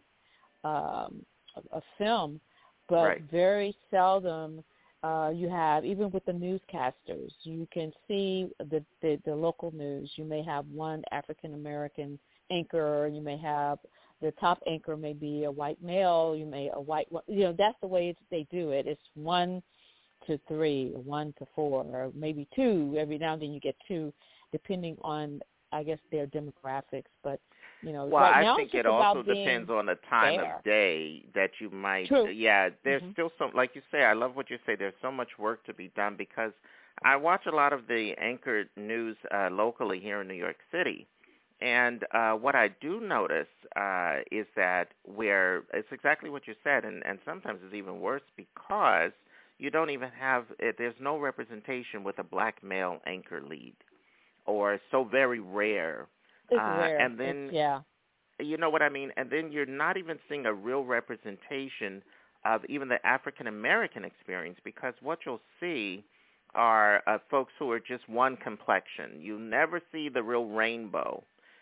um, a, a film, but right. very seldom uh, you have. Even with the newscasters, you can see the, the the local news. You may have one African American anchor. You may have. The top anchor may be a white male. You may a white, you know, that's the way it's, they do it. It's one to three, or one to four, or maybe two. Every now and then you get two, depending on, I guess, their demographics. But you know, well, right I now think it's it also about depends on the time fair. of day that you might. True. Yeah, there's mm-hmm. still some, like you say. I love what you say. There's so much work to be done because I watch a lot of the anchored news uh, locally here in New York City. And uh, what I do notice uh, is that where it's exactly what you said, and, and sometimes it's even worse because you don't even have, there's no representation with a black male anchor lead, or it's so very rare. It's uh, rare. And then, it's, yeah. you know what I mean? And then you're not even seeing a real representation of even the African-American experience because what you'll see are uh, folks who are just one complexion. You never see the real rainbow.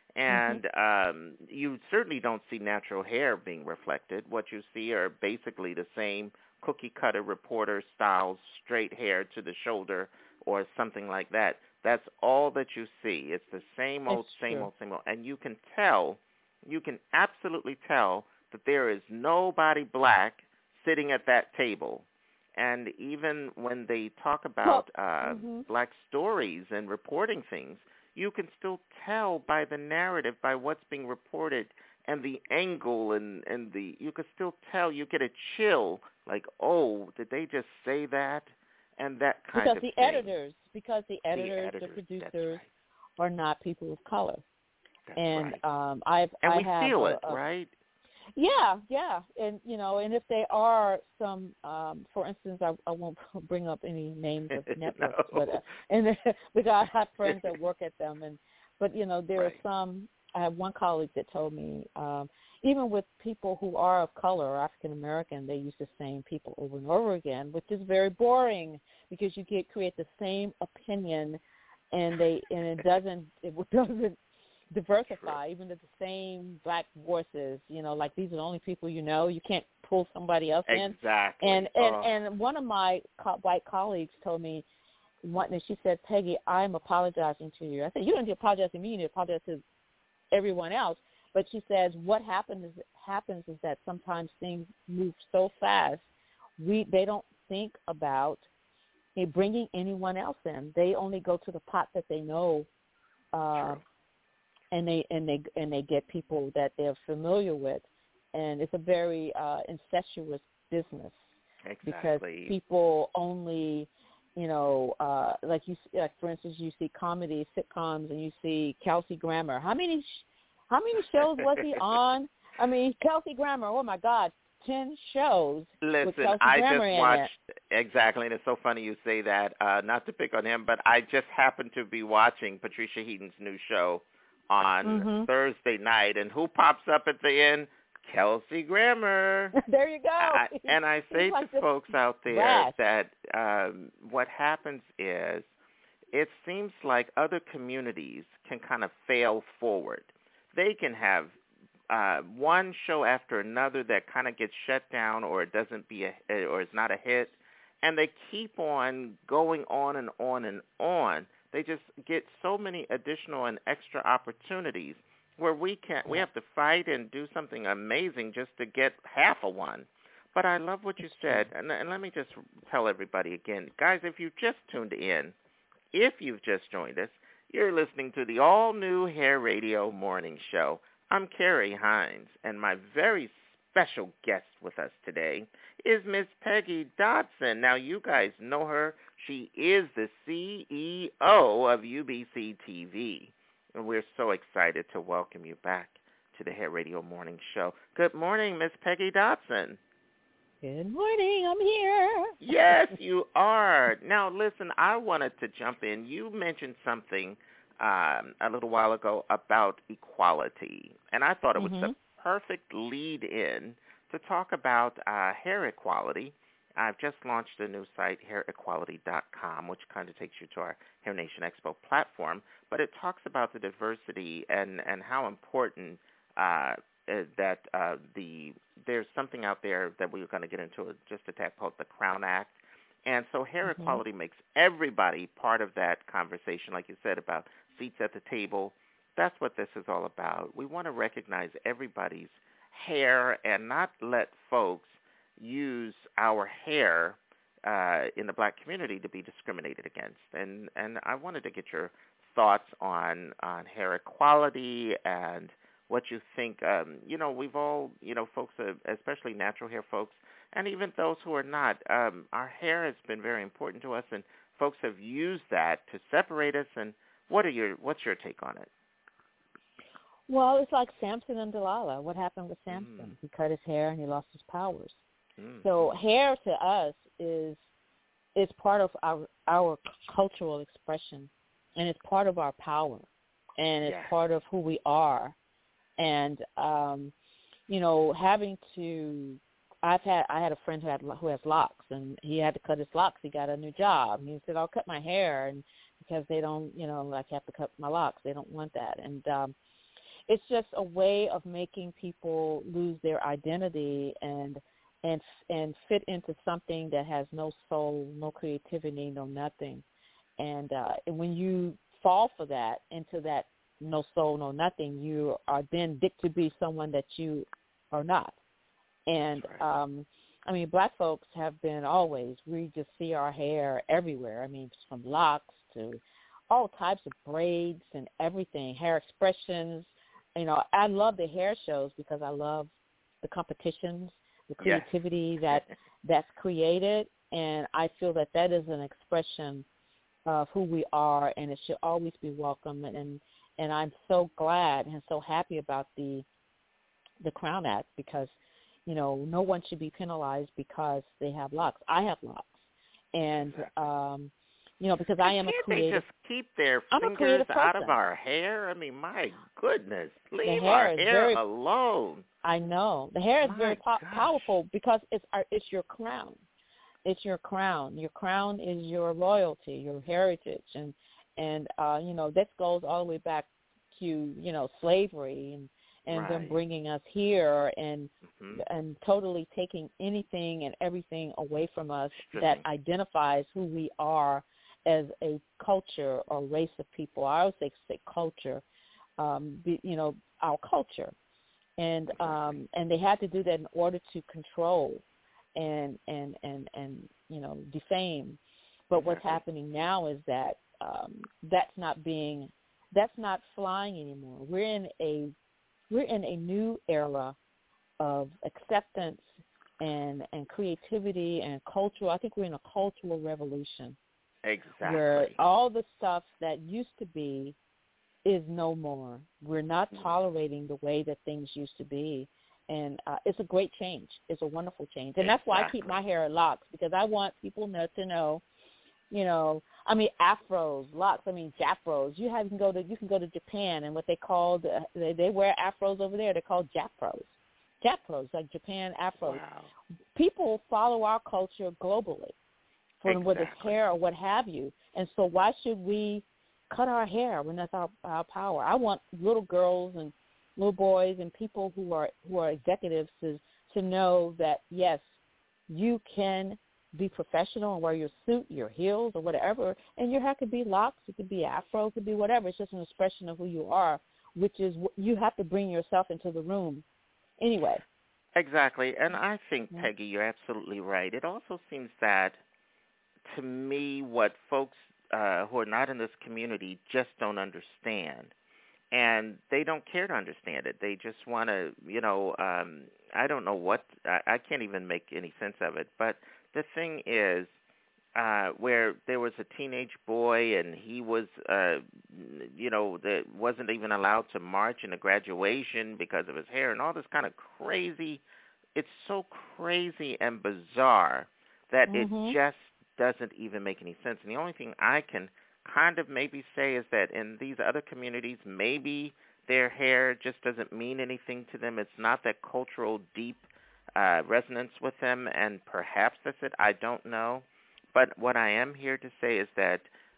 And mm-hmm. um, you certainly don't see natural hair being reflected. What you see are basically the same cookie-cutter reporter styles, straight hair to the shoulder or something like that. That's all that you see. It's the same old, That's same true. old, same old. And you can tell, you can absolutely tell that there is nobody black sitting at that table. And even when they talk about uh, mm-hmm. black stories and reporting things, you can still tell by the narrative, by what's being reported, and the angle, and, and the you can still tell. You get a chill, like, oh, did they just say that? And that kind because of the thing. editors, because the editors, the, editors, the producers right. are not people of color. That's and right. um, I've and I we have feel a, it, a, right? Yeah, yeah, and you know, and if they are some, um, for instance, I, I won't bring up any names of networks, no. but uh, and because I have friends that work at them, and but you know, there right. are some. I have one colleague that told me, um, even with people who are of color or African American, they use the same people over and over again, which is very boring because you get create the same opinion, and they and it doesn't it doesn't. diversify, even to the same black voices, you know, like these are the only people you know. You can't pull somebody else in. Exactly. And and, oh. and one of my co- white colleagues told me, one, and she said, Peggy, I'm apologizing to you. I said, you don't need to apologize to me. You need to apologize to everyone else. But she says, what happens is, happens is that sometimes things move so fast, we they don't think about hey, bringing anyone else in. They only go to the pot that they know. Uh, And they and they and they get people that they're familiar with, and it's a very uh, incestuous business exactly. because people only, you know, uh, like you, like for instance, you see comedy sitcoms and you see Kelsey Grammer. How many, sh- how many shows was he on? I mean, Kelsey Grammer. Oh my God, ten shows. Listen, with Kelsey I Grammer just in watched it. exactly, and it's so funny you say that. Uh, not to pick on him, but I just happened to be watching Patricia Heaton's new show on mm-hmm. Thursday night, and who pops up at the end? Kelsey Grammer. There you go. I, and I say like to folks out there rat. that um, what happens is it seems like other communities can kind of fail forward. They can have uh, one show after another that kind of gets shut down, or it doesn't be a, or is not a hit, and they keep on going on and on and on. They just get so many additional and extra opportunities where we can't. We have to fight and do something amazing just to get half a one. But I love what you said, and, and let me just tell everybody again, guys. If you just tuned in, if you've just joined us, you're listening to the all-new Hair Radio Morning Show. I'm Carrie Hines, and my very special guest with us today is Miss Peggy Dodson. Now, you guys know her. She is the C E O of U B C T V, and we're so excited to welcome you back to the Hair Radio Morning Show. Good morning, Miss Peggy Dodson. Good morning. I'm here. Yes, you are. Now, listen, I wanted to jump in. You mentioned something um, a little while ago about equality, and I thought it was mm-hmm. the perfect lead-in to talk about uh, hair equality. I've just launched a new site, hair equality dot com, which kind of takes you to our Hair Nation Expo platform, but it talks about the diversity and, and how important uh, that uh, the there's something out there that we were going to get into just a tad called the Crown Act. And so hair mm-hmm. equality makes everybody part of that conversation, like you said, about seats at the table. That's what this is all about. We want to recognize everybody's hair and not let folks use our hair uh, in the black community to be discriminated against. And and I wanted to get your thoughts on, on hair equality and what you think. Um, you know, we've all, you know, folks, uh, especially natural hair folks, and even those who are not, um, our hair has been very important to us, and folks have used that to separate us. And what are your what's your take on it? Well, it's like Samson and Delilah. What happened with Samson? Mm. He cut his hair and he lost his powers. Mm. So hair to us is is part of our our cultural expression, and it's part of our power, and it's yes. part of who we are. And um, you know, having to I've had I had a friend who had who has locks, and he had to cut his locks. He got a new job, and he said, "I'll cut my hair," and because they don't, you know, like I have to cut my locks. They don't want that, and um, it's just a way of making people lose their identity and and and fit into something that has no soul, no creativity, no nothing. And uh, when you fall for that, into that no soul, no nothing, you are then dictated to be someone that you are not. And, um, I mean, black folks have been always, we just see our hair everywhere. I mean, from locks to all types of braids and everything, hair expressions. You know, I love the hair shows because I love the competitions, the creativity yeah. that that's created. And I feel that that is an expression of who we are, and it should always be welcome. And, and I'm so glad and so happy about the the Crown Act because, you know, no one should be penalized because they have locks. I have locks. And, um, you know, because I am a creative. They just keep their I'm fingers out of our hair? I mean, my goodness. Leave the hair our is hair very, alone. I know. The hair is my very po- gosh. powerful because it's our, it's your crown. It's your crown. Your crown is your loyalty, your heritage. And, and uh, you know, this goes all the way back to, you know, slavery and, and right. them bringing us here and mm-hmm. and totally taking anything and everything away from us Sure. that identifies who we are as a culture or race of people. I always say, say culture, um, be, you know, our culture. And um, and they had to do that in order to control and, and, and, and you know, defame. But exactly. what's happening now is that um, that's not being, that's not flying anymore. We're in a We're in a new era of acceptance and, and creativity and cultural. I think we're in a cultural revolution. Exactly. Where all the stuff that used to be is no more. We're not tolerating the way that things used to be. And uh, it's a great change. It's a wonderful change. And that's why I keep my hair locks, because I want people to know, you know, I mean, afros, locks. I mean, japros. You have you can go to you can go to Japan, and what they call the, they, they wear afros over there. They're called japros, japros like Japan afros. Wow. People follow our culture globally, for exactly. whether it's hair or what have you. And so, why should we cut our hair when that's our, our power? I want little girls and little boys and people who are who are executives to to know that yes, you can be professional and wear your suit, your heels, or whatever, and your hair could be locks, it could be afro, it could be whatever. It's just an expression of who you are, which is you have to bring yourself into the room anyway. Exactly, and I think, Peggy, you're absolutely right. It also seems that, to me, what folks uh, who are not in this community just don't understand, and they don't care to understand it. They just want to, you know, um, I don't know what, I, I can't even make any sense of it, but the thing is, uh, where there was a teenage boy and he was, uh, you know, that wasn't even allowed to march in a graduation because of his hair and all this kind of crazy, it's so crazy and bizarre that mm-hmm. it just doesn't even make any sense. And the only thing I can kind of maybe say is that in these other communities, maybe their hair just doesn't mean anything to them. It's not that cultural deep Uh, resonance with them, and perhaps that's it. I don't know. But what I am here to say is that,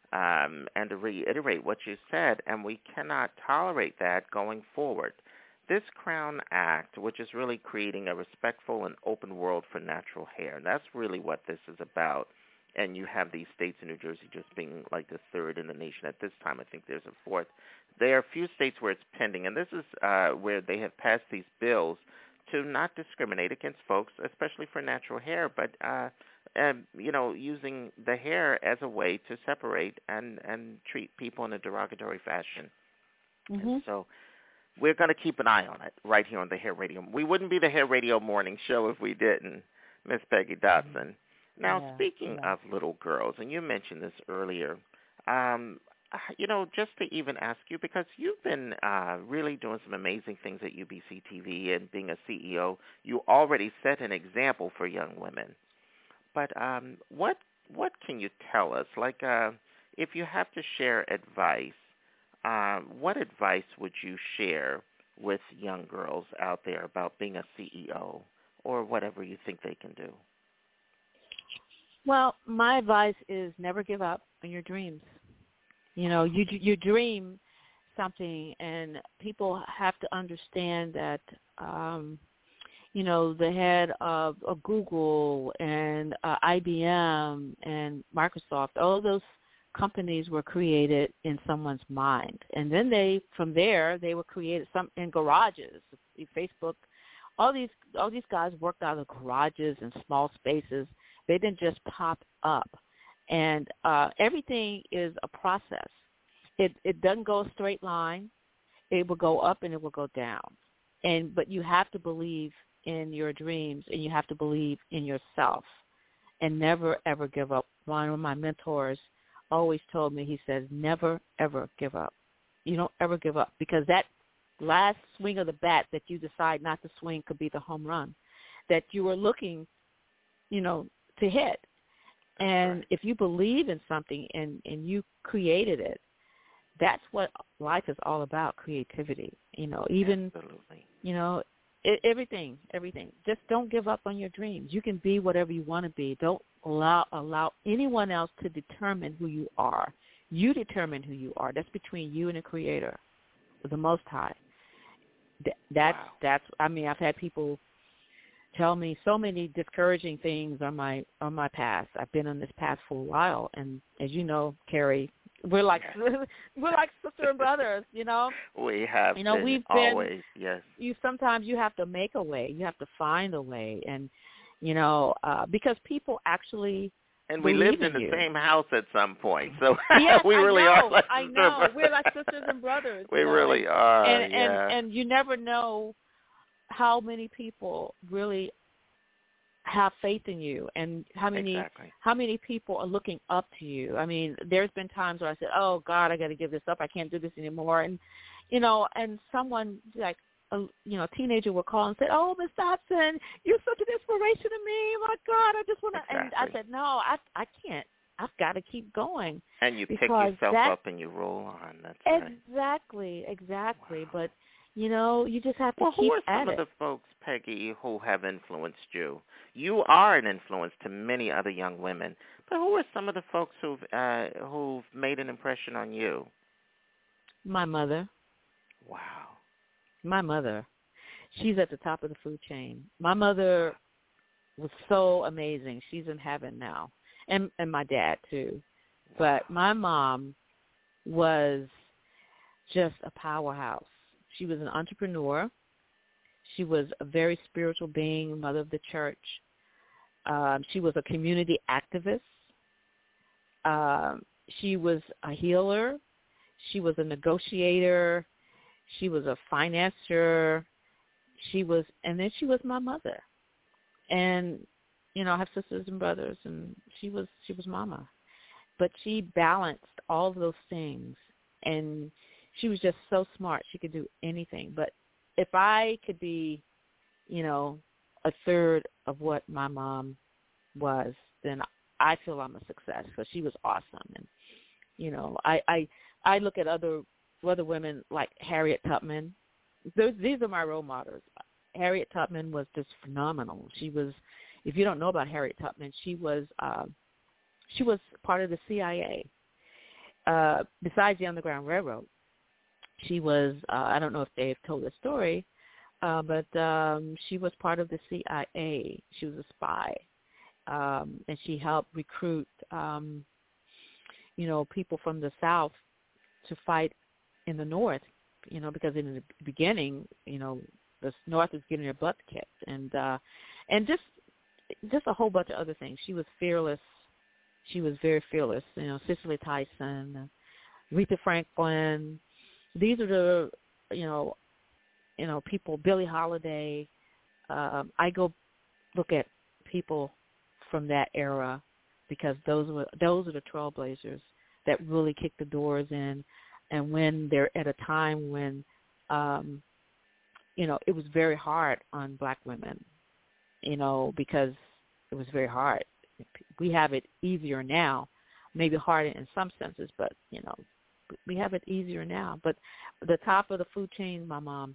um, and to reiterate what you said, and we cannot tolerate that going forward. This Crown Act, which is really creating a respectful and open world for natural hair, that's really what this is about. And you have these states in New Jersey just being like the third in the nation at this time. I think there's a fourth. There are a few states where it's pending, and this is uh, where they have passed these bills to not discriminate against folks, especially for natural hair, but, uh, uh, you know, using the hair as a way to separate and, and treat people in a derogatory fashion. Mm-hmm. And so we're going to keep an eye on it right here on the Hair Radio. We wouldn't be the Hair Radio morning show if we didn't, Miss Peggy Dotson. Now, yeah, speaking yeah. of little girls, and you mentioned this earlier, um, you know, just to even ask you, because you've been uh, really doing some amazing things at U B C T V and being a C E O, you already set an example for young women. But um, what what can you tell us? Like, uh, if you have to share advice, uh, what advice would you share with young girls out there about being a C E O or whatever you think they can do? Well, my advice is never give up on your dreams. You know, you you dream something, and people have to understand that, um, you know, the head of, of Google and uh, I B M and Microsoft, all those companies were created in someone's mind. And then they, from there, they were created some in garages. Facebook, all these all these guys worked out of garages and small spaces. They didn't just pop up. And uh, everything is a process. It it doesn't go a straight line. It will go up and it will go down. And but you have to believe in your dreams, and you have to believe in yourself, and never ever give up. One of my mentors always told me, he says, never ever give up. You don't ever give up, because that last swing of the bat that you decide not to swing could be the home run that you were looking, you know, to hit. And right. if you believe in something and, and you created it, that's what life is all about, creativity. You know, even, Absolutely. you know, it, everything, everything. Just don't give up on your dreams. You can be whatever you want to be. Don't allow allow anyone else to determine who you are. You determine who you are. That's between you and the Creator, the Most High. That, that's, wow. that's, I mean, I've had people tell me so many discouraging things on my on my path. I've been on this path for a while, and as you know, Carrie, we're like we're like sister and brothers, you know. We have, you know, been we've been always, yes. You sometimes you have to make a way, you have to find a way, and you know, uh, because people actually. And we lived in, in the you. same house at some point, so yes, we really I know, are like I know. We're like sisters and brothers. We you know? really are, and, yeah. And and you never know how many people really have faith in you, and how many exactly. how many people are looking up to you. I mean, there's been times where I said, "Oh God, I got to give this up. I can't do this anymore." And you know, and someone like a you know a teenager would call and say, "Oh, Miss Dobson, you're such an inspiration to me. My God, I just want to." Exactly. And I said, "No, I I can't. I've got to keep going." And you pick yourself that, up and you roll on. That's right. Exactly, exactly. Wow. But you know, you just have to well, keep who are at some it. of the folks, Peggy, who have influenced you? You are an influence to many other young women, but who are some of the folks who've uh, who've made an impression on you? My mother. Wow. My mother. She's at the top of the food chain. My mother was so amazing. She's in heaven now, and and my dad too. Wow. But my mom was just a powerhouse. She was an entrepreneur. She was a very spiritual being, mother of the church. Um, she was a community activist. Um, she was a healer. She was a negotiator. She was a financier. She was, and then she was my mother. And, you know, I have sisters and brothers, and she was she was mama. But she balanced all of those things, and she was just so smart. She could do anything. But if I could be, you know, a third of what my mom was, then I feel I'm a success, because she was awesome. And, you know, I, I, I look at other other women like Harriet Tubman. Those, these are my role models. Harriet Tubman was just phenomenal. She was, if you don't know about Harriet Tubman, she was uh, she was part of the C I A. Uh, besides the Underground Railroad, she was, uh, I don't know if they've told the story, uh, but um, she was part of the C I A. She was a spy, um, and she helped recruit, um, you know, people from the South to fight in the North, you know, because in the beginning, you know, the North was getting their butts kicked, and uh, and just just a whole bunch of other things. She was fearless. She was very fearless. You know, Cicely Tyson, Aretha Franklin. These are the, you know, you know, people, Billie Holiday. Um, I go look at people from that era, because those were those are the trailblazers that really kick the doors in. And when they're at a time when, um, you know, it was very hard on black women, you know, because it was very hard. We have it easier now, maybe harder in some senses, but, you know, we have it easier now. But the top of the food chain, my mom,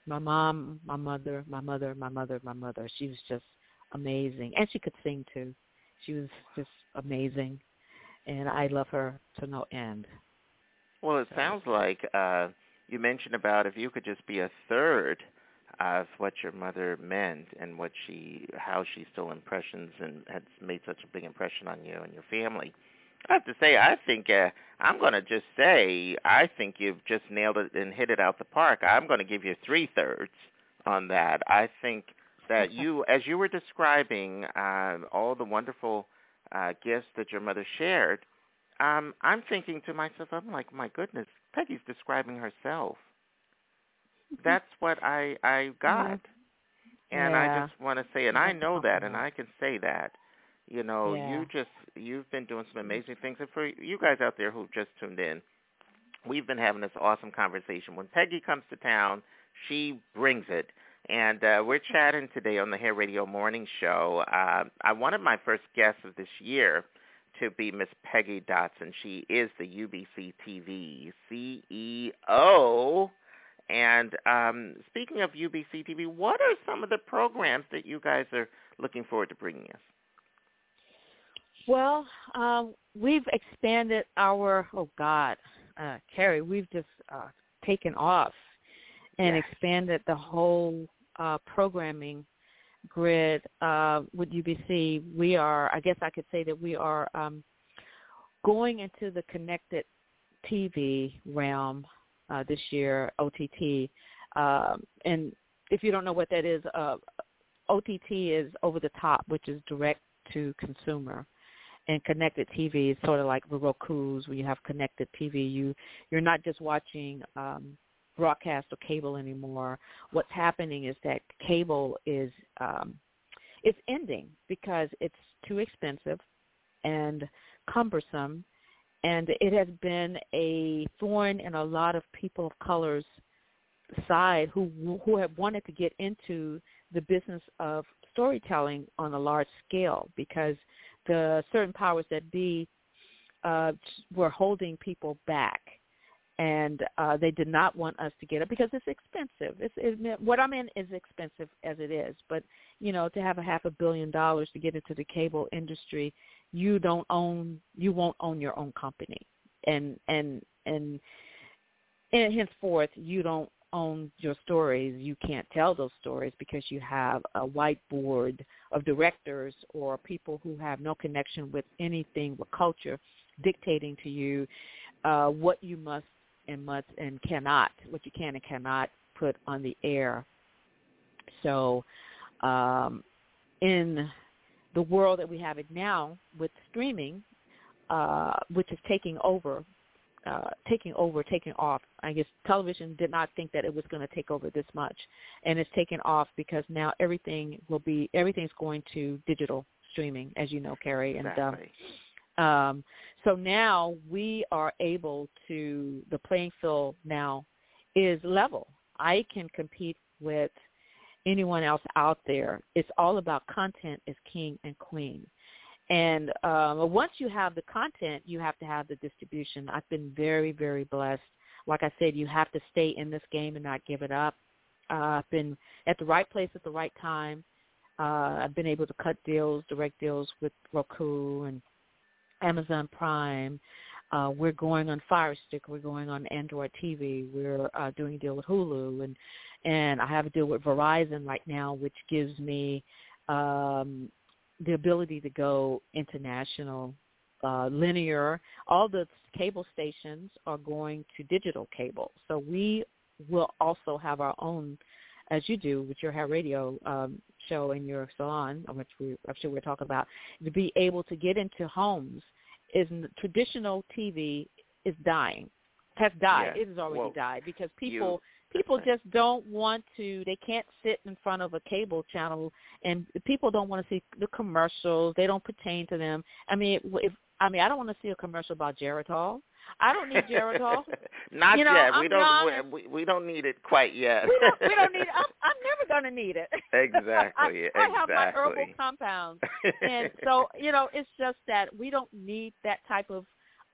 My mom, my mother, my mother, my mother, my mother. She was just amazing. And she could sing, too. She was just amazing. And I love her to no end. Well, it sounds like uh, you mentioned about if you could just be a third of what your mother meant and what she, how she still impressions and had made such a big impression on you and your family. I have to say, I think, uh, I'm going to just say, I think you've just nailed it and hit it out the park. I'm going to give you three-thirds on that. I think that you, as you were describing uh, all the wonderful uh, gifts that your mother shared, um, I'm thinking to myself, I'm like, my goodness, Peggy's describing herself. That's what I, I got. And Yeah. I just want to say, and I know that, and I can say that. You know, Yeah. you just, you've been doing some amazing things. And for you guys out there who just tuned in, we've been having this awesome conversation. When Peggy comes to town, she brings it. And uh, we're chatting today on the Hair Radio Morning Show. Uh, I wanted my first guest of this year to be Miss Peggy Dotson. She is the U B C T V C E O. And um, speaking of U B C T V, what are some of the programs that you guys are looking forward to bringing us? Well, um, we've expanded our, oh, God, uh, Carrie, we've just uh, taken off and Yes. expanded the whole uh, programming grid uh, with U B C. We are, I guess I could say that we are um, going into the connected T V realm uh, this year, O T T. Um, and if you don't know what that is, uh, O T T is over the top, which is direct to consumer. And connected T V is sort of like the Rokus, where you have connected T V. You, you're not just watching um, broadcast or cable anymore. What's happening is that cable is um, it's ending because it's too expensive and cumbersome, and it has been a thorn in a lot of people of color's side who who have wanted to get into the business of storytelling on a large scale, because the certain powers that be uh, were holding people back, and uh, they did not want us to get it because it's expensive. It's, it, what I'm in is expensive as it is, but you know, to have a half a billion dollars to get into the cable industry, you don't own, you won't own your own company, and and and, and henceforth you don't own your stories. You can't tell those stories because you have a whiteboard of directors or people who have no connection with anything with culture dictating to you uh, what you must and must and cannot, what you can and cannot put on the air. So um, in the world that we have it now with streaming, uh, which is taking over, Uh, taking over, taking off. I guess television did not think that it was going to take over this much, and it's taken off because now everything will be everything's going to digital streaming, as you know, Carrie. And Exactly. um, um, so now we are able to. The playing field now is level. I can compete with anyone else out there. It's all about content is king and queen. And um, once you have the content, you have to have the distribution. I've been very, very blessed. Like I said, you have to stay in this game and not give it up. Uh, I've been at the right place at the right time. Uh, I've been able to cut deals, direct deals with Roku and Amazon Prime. Uh, we're going on Fire Stick. We're going on Android T V. We're uh, doing a deal with Hulu. And, and I have a deal with Verizon right now, which gives me um, – the ability to go international, uh, linear. All the cable stations are going to digital cable. So we will also have our own, as you do with your hair radio um, show in your salon, which we, I'm sure we'll talk about, to be able to get into homes. Is traditional T V is dying, has died. Yeah. It has already Well, died because people you- people just don't want to, they can't sit in front of a cable channel, and people don't want to see the commercials. They don't pertain to them. I mean, if I mean, I don't want to see a commercial about Geritol. I don't need Geritol. Not you know, yet. I'm We don't. young. We, we don't need it quite yet. We don't, we don't need it. I'm, I'm never going to need it. Exactly. I, I have my exactly. herbal compounds. And so, you know, it's just that we don't need that type of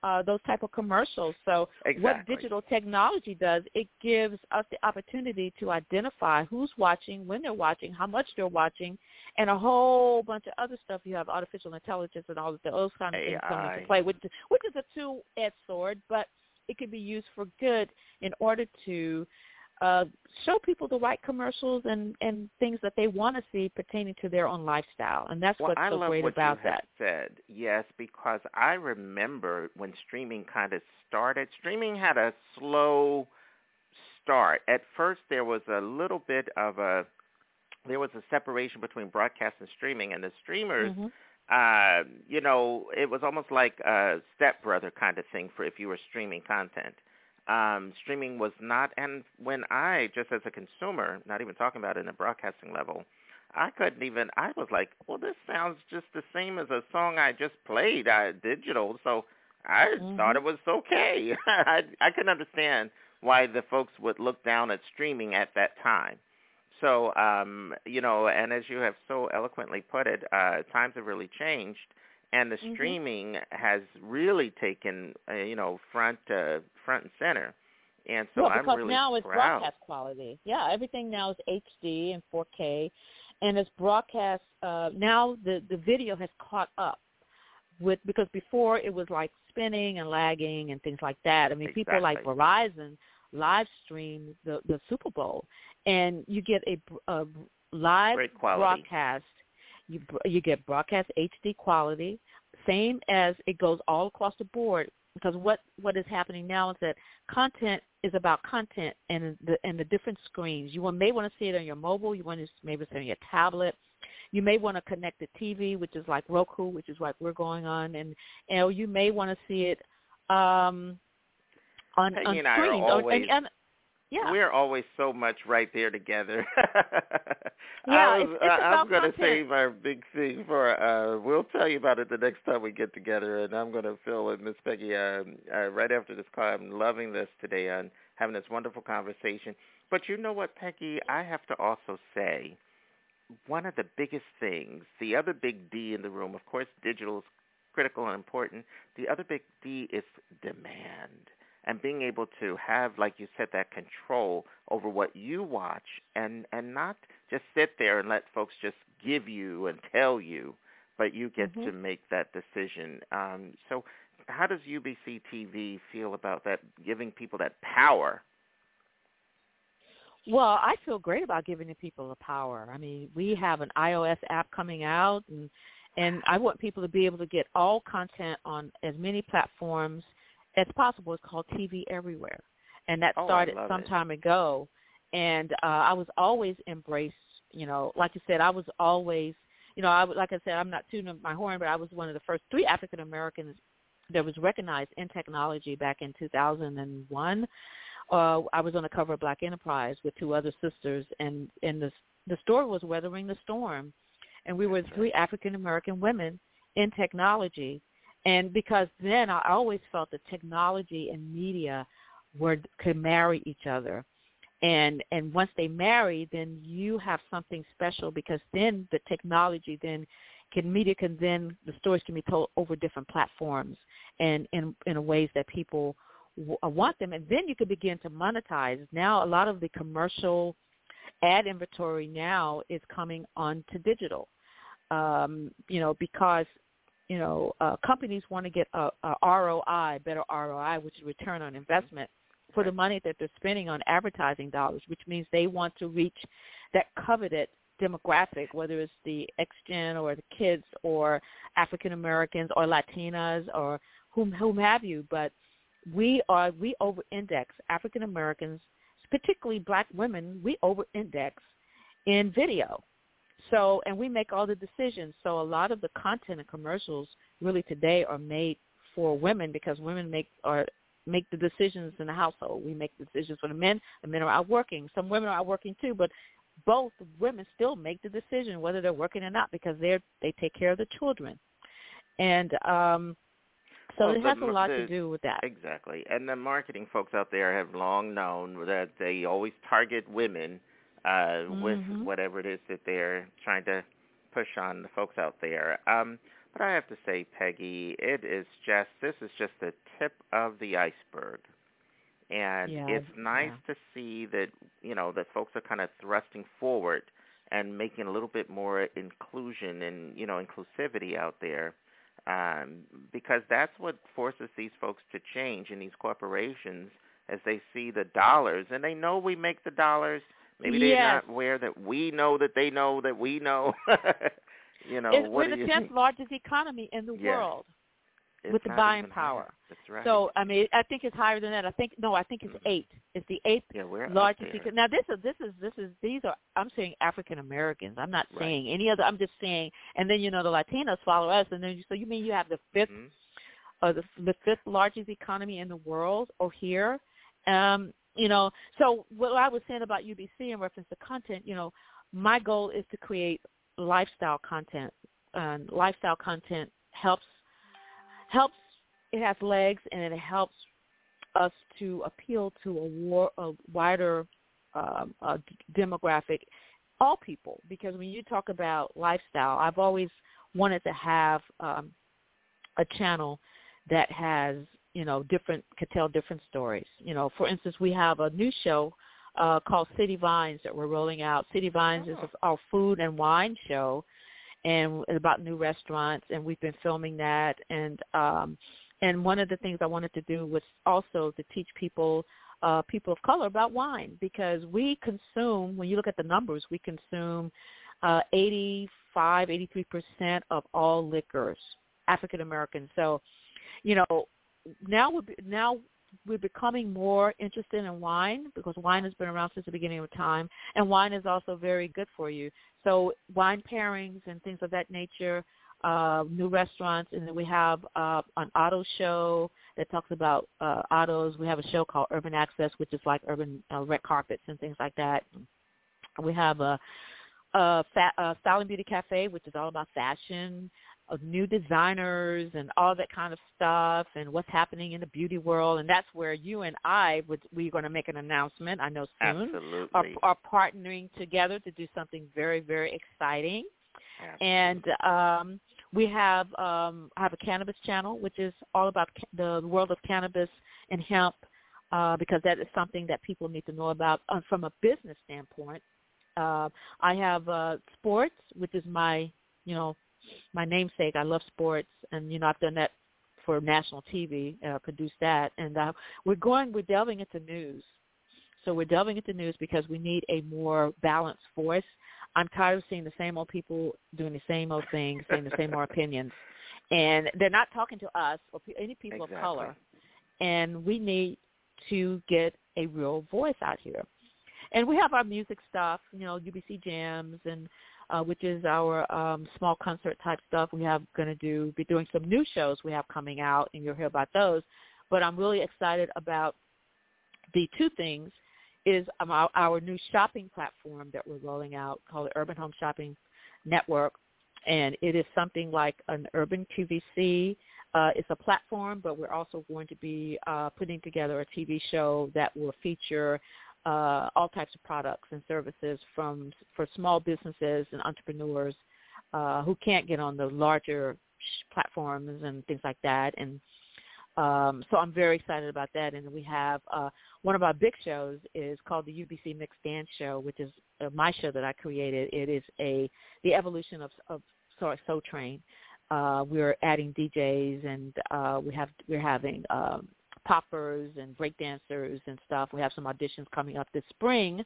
uh, those type of commercials. So exactly. what digital technology does, it gives us the opportunity to identify who's watching, when they're watching, how much they're watching, and a whole bunch of other stuff. You have artificial intelligence and all of those kind of things coming into play, which, which is a two-edged sword, but it can be used for good in order to uh, show people the right commercials and, and things that they want to see pertaining to their own lifestyle. And that's well, what's I so love great what about you that. Have said. Yes, because I remember when streaming kind of started, streaming had a slow start. At first there was a little bit of a, there was a separation between broadcast and streaming, and the streamers, mm-hmm. uh, you know, it was almost like a stepbrother kind of thing for if you were streaming content. Um, streaming was not, and when I, just as a consumer, not even talking about it in a broadcasting level, I couldn't even, I was like, well, this sounds just the same as a song I just played uh, digital, so I mm-hmm. thought it was okay. I, I couldn't understand why the folks would look down at streaming at that time. So, um, you know, and as you have so eloquently put it, uh, times have really changed. And the streaming mm-hmm. has really taken, uh, you know, front uh, front and center. And so well, I'm because really now it's proud. broadcast quality. Yeah, everything now is H D and four K. And it's broadcast. Uh, now the, the video has caught up with, because before it was like spinning and lagging and things like that. I mean, exactly. people like Verizon live stream the, the Super Bowl, and you get a, a live broadcast. You you get broadcast H D quality, same as it goes all across the board. Because what, what is happening now is that content is about content and the and the different screens. You may want to see it on your mobile. You want to maybe see it on your tablet. You may want to connect the T V, which is like Roku, which is what we're going on, and and you may want to see it um, on Peggy on and I screens. are always, and, and, yeah. We're always so much right there together. yeah, I was, it's, it's uh, I'm going to save our big thing for, uh, we'll tell you about it the next time we get together, and I'm going to fill with Miss Peggy uh, uh, right after this call. I'm loving this today and having this wonderful conversation. But you know what, Peggy, I have to also say, one of the biggest things, the other big D in the room, of course, digital is critical and important. The other big D is demand. And being able to have, like you said, that control over what you watch and, and not just sit there and let folks just give you and tell you, but you get mm-hmm. to make that decision. Um, so how does U B C T V feel about that, giving people that power? Well, I feel great about giving the people the power. I mean, we have an iOS app coming out, and and I want people to be able to get all content on as many platforms as possible. It's called T V Everywhere, and that oh, started some it. time ago. And uh, I was always embraced, you know, like you said, I was always, you know, I like I said, I'm not tooting my horn, but I was one of the first three African Americans that was recognized in technology back in two thousand one. Uh, I was on the cover of Black Enterprise with two other sisters, and and the the story was Weathering the Storm, and we were three African American women in technology. And because then I always felt that technology and media were could marry each other. And and once they marry, then you have something special, because then the technology then can, media can then, the stories can be told over different platforms and in, in ways that people w- want them. And then you can begin to monetize. Now a lot of the commercial ad inventory now is coming onto digital, um, you know, because you know, uh, companies want to get a, a R O I, better R O I, which is return on investment, for the money that they're spending on advertising dollars, which means they want to reach that coveted demographic, whether it's the X-Gen or the kids or African Americans or Latinas or whom, whom have you. But we are we over-index African Americans, particularly black women. We over-index in video. So, and we make all the decisions. So a lot of the content and commercials really today are made for women, because women make are make the decisions in the household. We make the decisions for the men. The men are out working. Some women are out working too, but both women still make the decision whether they're working or not, because they're they take care of the children. And um, so well, it has the, a lot the, to do with that. Exactly. And the marketing folks out there have long known that they always target women Uh, with mm-hmm. whatever it is that they're trying to push on the folks out there. Um, But I have to say, Peggy, it is just, this is just the tip of the iceberg. And Yeah, it's nice yeah. to see that, you know, that folks are kind of thrusting forward and making a little bit more inclusion and, you know, inclusivity out there, um, because that's what forces these folks to change in these corporations as they see the dollars. And they know we make the dollars. Maybe they're Yes. not aware that we know that they know that we know. you know, It's, what we're do the you tenth think? largest economy in the Yes. world It's with the not buying even power. higher. That's right. So, I mean, I think it's higher than that. I think, no, I think it's Mm-hmm. eight. It's the eighth yeah, we're largest. up there. Eco- now, this is, this is, this is, these are, I'm saying African Americans. I'm not Right. saying any other, I'm just saying, and then, you know, the Latinos follow us. And then, you, so you mean you have the fifth, Mhm. uh, the, the fifth largest economy in the world or here? Um, you know, so what I was saying about U B C in reference to content, you know, my goal is to create lifestyle content. And lifestyle content helps, helps, it has legs, and it helps us to appeal to a, war, a wider um, uh, demographic, all people. Because when you talk about lifestyle, I've always wanted to have um, a channel that has, you know, different, could tell different stories. You know, for instance, we have a new show uh, called City Vines that we're rolling out. City Vines Oh. is our food and wine show, and about new restaurants, and we've been filming that. And um, and one of the things I wanted to do was also to teach people, uh, people of color, about wine, because we consume, when you look at the numbers, we consume uh, eighty-five, eighty-three percent of all liquors, African Americans. So, you know, now we're, now we're becoming more interested in wine, because wine has been around since the beginning of time, and wine is also very good for you. So wine pairings and things of that nature, uh, new restaurants, and then we have uh, an auto show that talks about uh, autos. We have a show called Urban Access, which is like urban uh, red carpets and things like that. We have a, a, fa- a Style and Beauty Cafe, which is all about fashion, of new designers and all that kind of stuff, and what's happening in the beauty world. And that's where you and I would, we're going to make an announcement, I know soon, Absolutely. are, are partnering together to do something very, very exciting. Absolutely. And um, we have um, have a cannabis channel, which is all about ca- the world of cannabis and hemp, uh, because that is something that people need to know about uh, from a business standpoint. Uh, I have uh, sports, which is my, you know, my namesake. I love sports, and you know I've done that for national T V, uh, produced that, and uh, we're going, we're delving into news. So we're delving into news because we need a more balanced voice. I'm tired of seeing the same old people doing the same old things, saying the same old opinions, and they're not talking to us or pe- any people Exactly. of color. And we need to get a real voice out here. And we have our music stuff, you know, U B C Jams, and uh, which is our um, small concert type stuff. We have going to do be doing some new shows we have coming out, and you'll hear about those. But I'm really excited about the two things. Is um, our, our new shopping platform that we're rolling out called the Urban Home Shopping Network, and it is something like an urban Q V C. Uh, it's a platform, but we're also going to be uh, putting together a T V show that will feature uh, all types of products and services from for small businesses and entrepreneurs uh, who can't get on the larger platforms and things like that. And Um, so I'm very excited about that. And we have uh, one of our big shows is called the U B C Mixed Dance Show, which is uh, my show that I created. It is a the evolution of, of sorry, Soul Train. Uh, we're adding D Js, and uh, we have we're having um, poppers and break dancers and stuff. We have some auditions coming up this spring.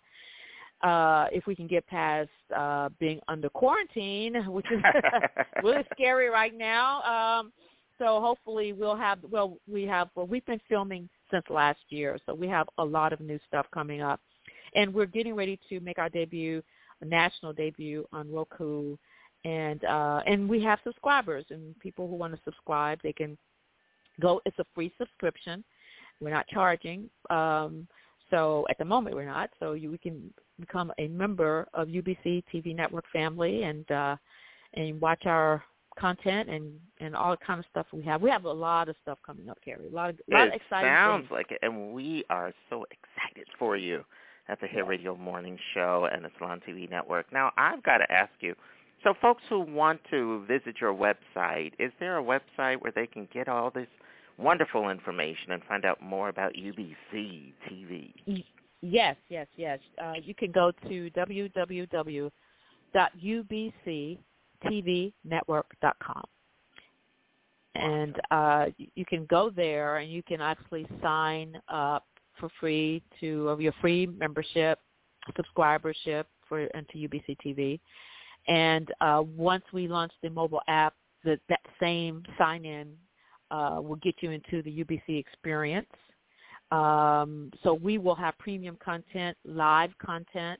Uh, if we can get past uh, being under quarantine, which is really scary right now. Um, So hopefully we'll have, well, we have, well, we've been filming since last year, so we have a lot of new stuff coming up. And we're getting ready to make our debut, a national debut on Roku. And uh, and we have subscribers, and people who want to subscribe, they can go. It's a free subscription. We're not charging. Um, so at the moment we're not. So you, we can become a member of U B C T V Network family and uh, and watch our content and, and all the kind of stuff we have. We have a lot of stuff coming up, Carrie. A lot of, a lot of exciting sounds things. like it, and we are so excited for you at the Hair Radio Morning Show and the Salon T V Network. Now, I've got to ask you, So folks who want to visit your website, is there a website where they can get all this wonderful information and find out more about U B C T V? Yes, yes, yes. Uh, you can go to w w w dot u b c t v network dot com. And uh, you can go there and you can actually sign up for free to of your free membership, subscribership for into U B C T V. And uh, once we launch the mobile app, the, that same sign-in uh, will get you into the U B C experience. Um, so we will have premium content, live content,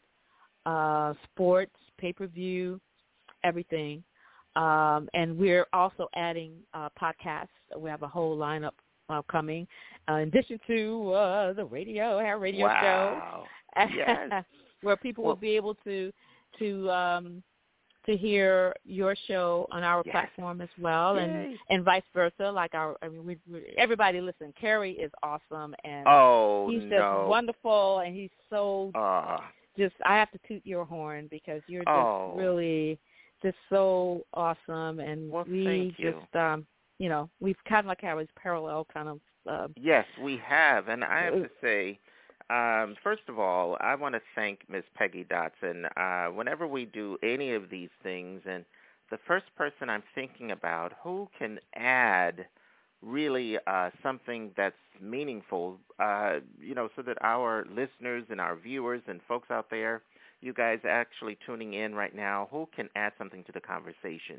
uh, sports, pay-per-view, everything. Um, and we're also adding uh, podcasts. We have a whole lineup uh, coming, uh, in addition to uh, the radio, our radio wow. show, yes. where people well, will be able to to um, to hear your show on our yes. platform as well, Yay. and and vice versa. Like our, I mean, we, we, everybody listen. Kerry is awesome, and oh, he's just no. wonderful, and he's so uh. just. I have to toot your horn because you're just oh. really. Just so awesome, and well, we you. just, um, you know, we've kind of like had this parallel kind of. Uh, yes, we have, and I have to say, um, first of all, I want to thank Miss Peggy Dotson. Uh, whenever we do any of these things, and the first person I'm thinking about who can add really uh, something that's meaningful, uh, you know, so that our listeners and our viewers and folks out there, you guys actually tuning in right now, who can add something to the conversation?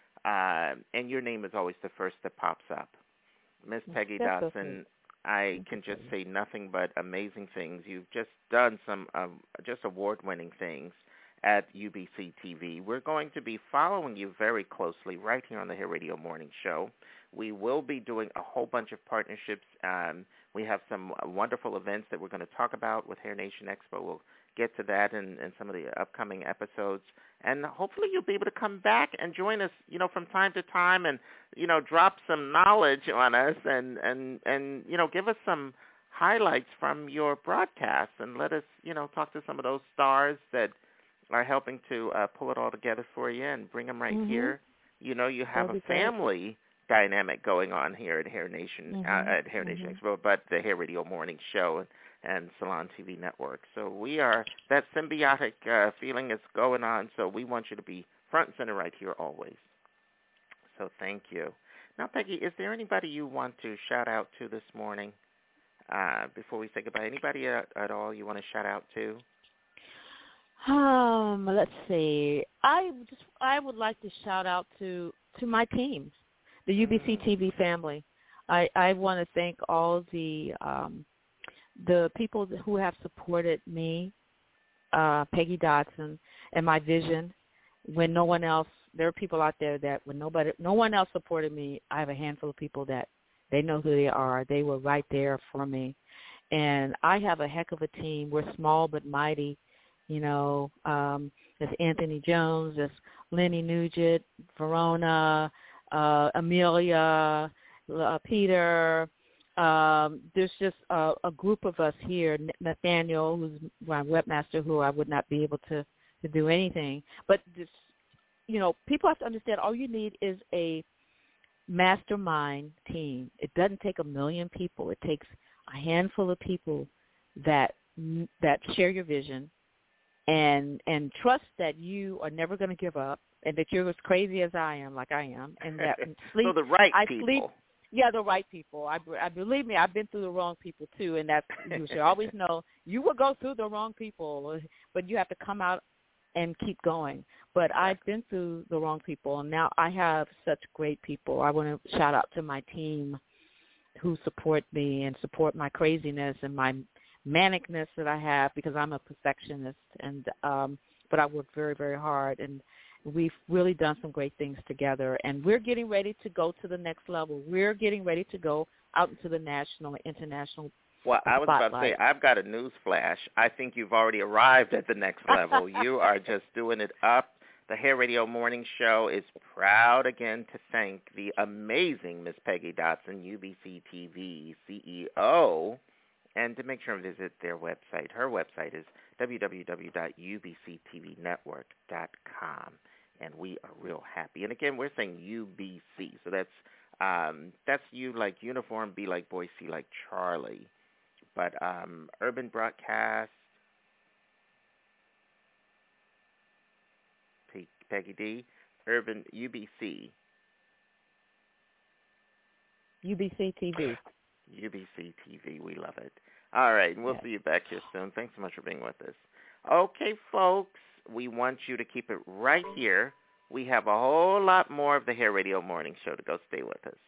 Uh, and your name is always the first that pops up. Miss Peggy That's Dotson, okay. I can just say nothing but amazing things. You've just done some um, just award-winning things at U B C T V. We're going to be following you very closely right here on the Hair Radio Morning Show. We will be doing a whole bunch of partnerships. Um, we have some wonderful events that we're going to talk about with Hair Nation Expo. We'll get to that in, in some of the upcoming episodes. And hopefully you'll be able to come back and join us, you know, from time to time and, you know, drop some knowledge on us and, and, and you know, give us some highlights from your broadcasts and let us, you know, talk to some of those stars that are helping to uh, pull it all together for you and bring them right mm-hmm. here. You know, you have That'll a family dynamic going on here at Hair Nation, mm-hmm. uh, at Hair Nation mm-hmm. Expo, but the Hair Radio Morning Show and Salon T V Network. So we are, that symbiotic uh, feeling is going on, so we want you to be front and center right here always. So thank you. Now, Peggy, is there anybody you want to shout out to this morning uh, before we say goodbye? Anybody at, at all you want to shout out to? Um, let's see. I just I would like to shout out to, to my team, the U B C T V family. I, I want to thank all the um, the people who have supported me, uh, Peggy Dotson, and my vision. When no one else, there are people out there that when nobody, no one else supported me, I have a handful of people that they know who they are. They were right there for me, and I have a heck of a team. We're small but mighty. You know, um, there's Anthony Jones, there's Lenny Nugent, Verona, uh, Amelia, uh, Peter. Um, there's just a, a group of us here. Nathaniel, who's my webmaster, who I would not be able to, to do anything. But, this, you know, people have to understand all you need is a mastermind team. It doesn't take a million people. It takes a handful of people that that share your vision and and trust that you are never going to give up and that you're as crazy as I am, like I am, and that sleep. So the right I people. Sleep, yeah, the right people. I, I believe me, I've been through the wrong people too, and that's you should always know you will go through the wrong people, but you have to come out and keep going. But I've been through the wrong people, and now I have such great people. I want to shout out to my team who support me and support my craziness and my manicness that I have because I'm a perfectionist, and um, but I work very, very hard, and we've really done some great things together, and we're getting ready to go to the next level. We're getting ready to go out into the national and international Well, I was spotlight. about to say, I've got a news flash. I think you've already arrived at the next level. You are just doing it up. The Hair Radio Morning Show is proud again to thank the amazing Miss Peggy Dotson, U B C T V C E O, and to make sure and visit their website. Her website is w w w dot u b c t v network dot com. and we are real happy. And again, we're saying U B C, so that's um, that's U like uniform, B like boy, C like Charlie. But um, Urban Broadcast, P- Peggy D, Urban U B C. U B C T V. U B C T V, we love it. All right, and we'll yes. see you back here soon. Thanks so much for being with us. Okay, folks, we want you to keep it right here. We have a whole lot more of the Hair Radio Morning Show to go. Stay with us.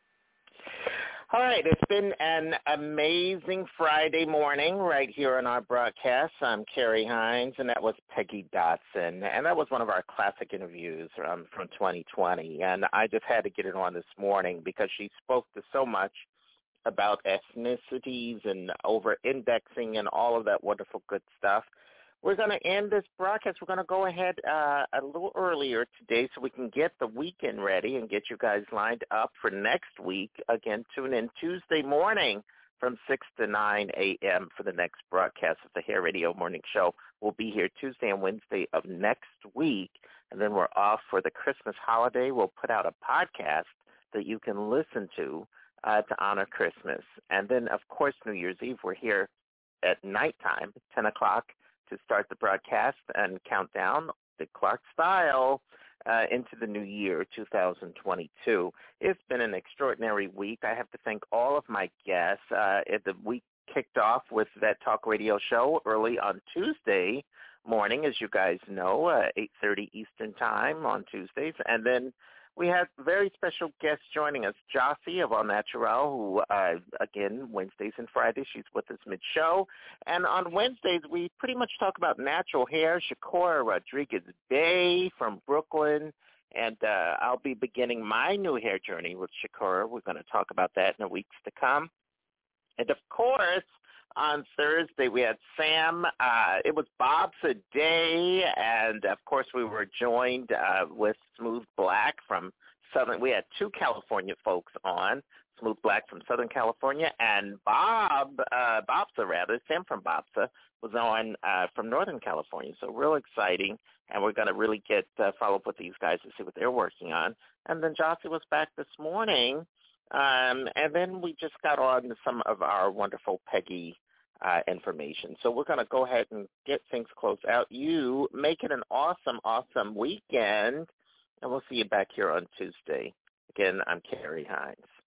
All right, it's been an amazing Friday morning right here on our broadcast. I'm Carrie Hines, and that was Peggy Dotson, and that was one of our classic interviews um, from twenty twenty, and I just had to get it on this morning because she spoke to so much about ethnicities and over-indexing and all of that wonderful good stuff. We're going to end this broadcast. We're going to go ahead uh, a little earlier today so we can get the weekend ready and get you guys lined up for next week. Again, tune in Tuesday morning from six to nine a.m. for the next broadcast of the Hair Radio Morning Show. We'll be here Tuesday and Wednesday of next week, and then we're off for the Christmas holiday. We'll put out a podcast that you can listen to uh, to honor Christmas. And then, of course, New Year's Eve, we're here at nighttime, ten o'clock, to start the broadcast and count down the Clark style uh, into the new year, two thousand twenty-two. It's been an extraordinary week. I have to thank all of my guests. Uh, the week kicked off with that talk radio show early on Tuesday morning, as you guys know, uh, eight thirty Eastern Time on Tuesdays. And then we had very special guests joining us, Jossie of All Natural, who, uh, again, Wednesdays and Fridays, she's with us mid-show. And on Wednesdays, we pretty much talk about natural hair. Shakora Rodriguez-Bay from Brooklyn. And uh, I'll be beginning my new hair journey with Shakora. We're going to talk about that in the weeks to come. And, of course, on Thursday, we had Sam. Uh, it was Bob's a Day, and, of course, we were joined uh, with Smooth Black from Southern. We had two California folks on, Smooth Black from Southern California, and Bob, uh, Bobsa, rather, Sam from Bobsa, was on uh, from Northern California. So real exciting, and we're going to really get uh, follow up with these guys to see what they're working on. And then Jossie was back this morning. Um, and then we just got on to some of our wonderful Peggy uh, information. So we're going to go ahead and get things closed out. You make it an awesome, awesome weekend, and we'll see you back here on Tuesday. Again, I'm Carrie Hines.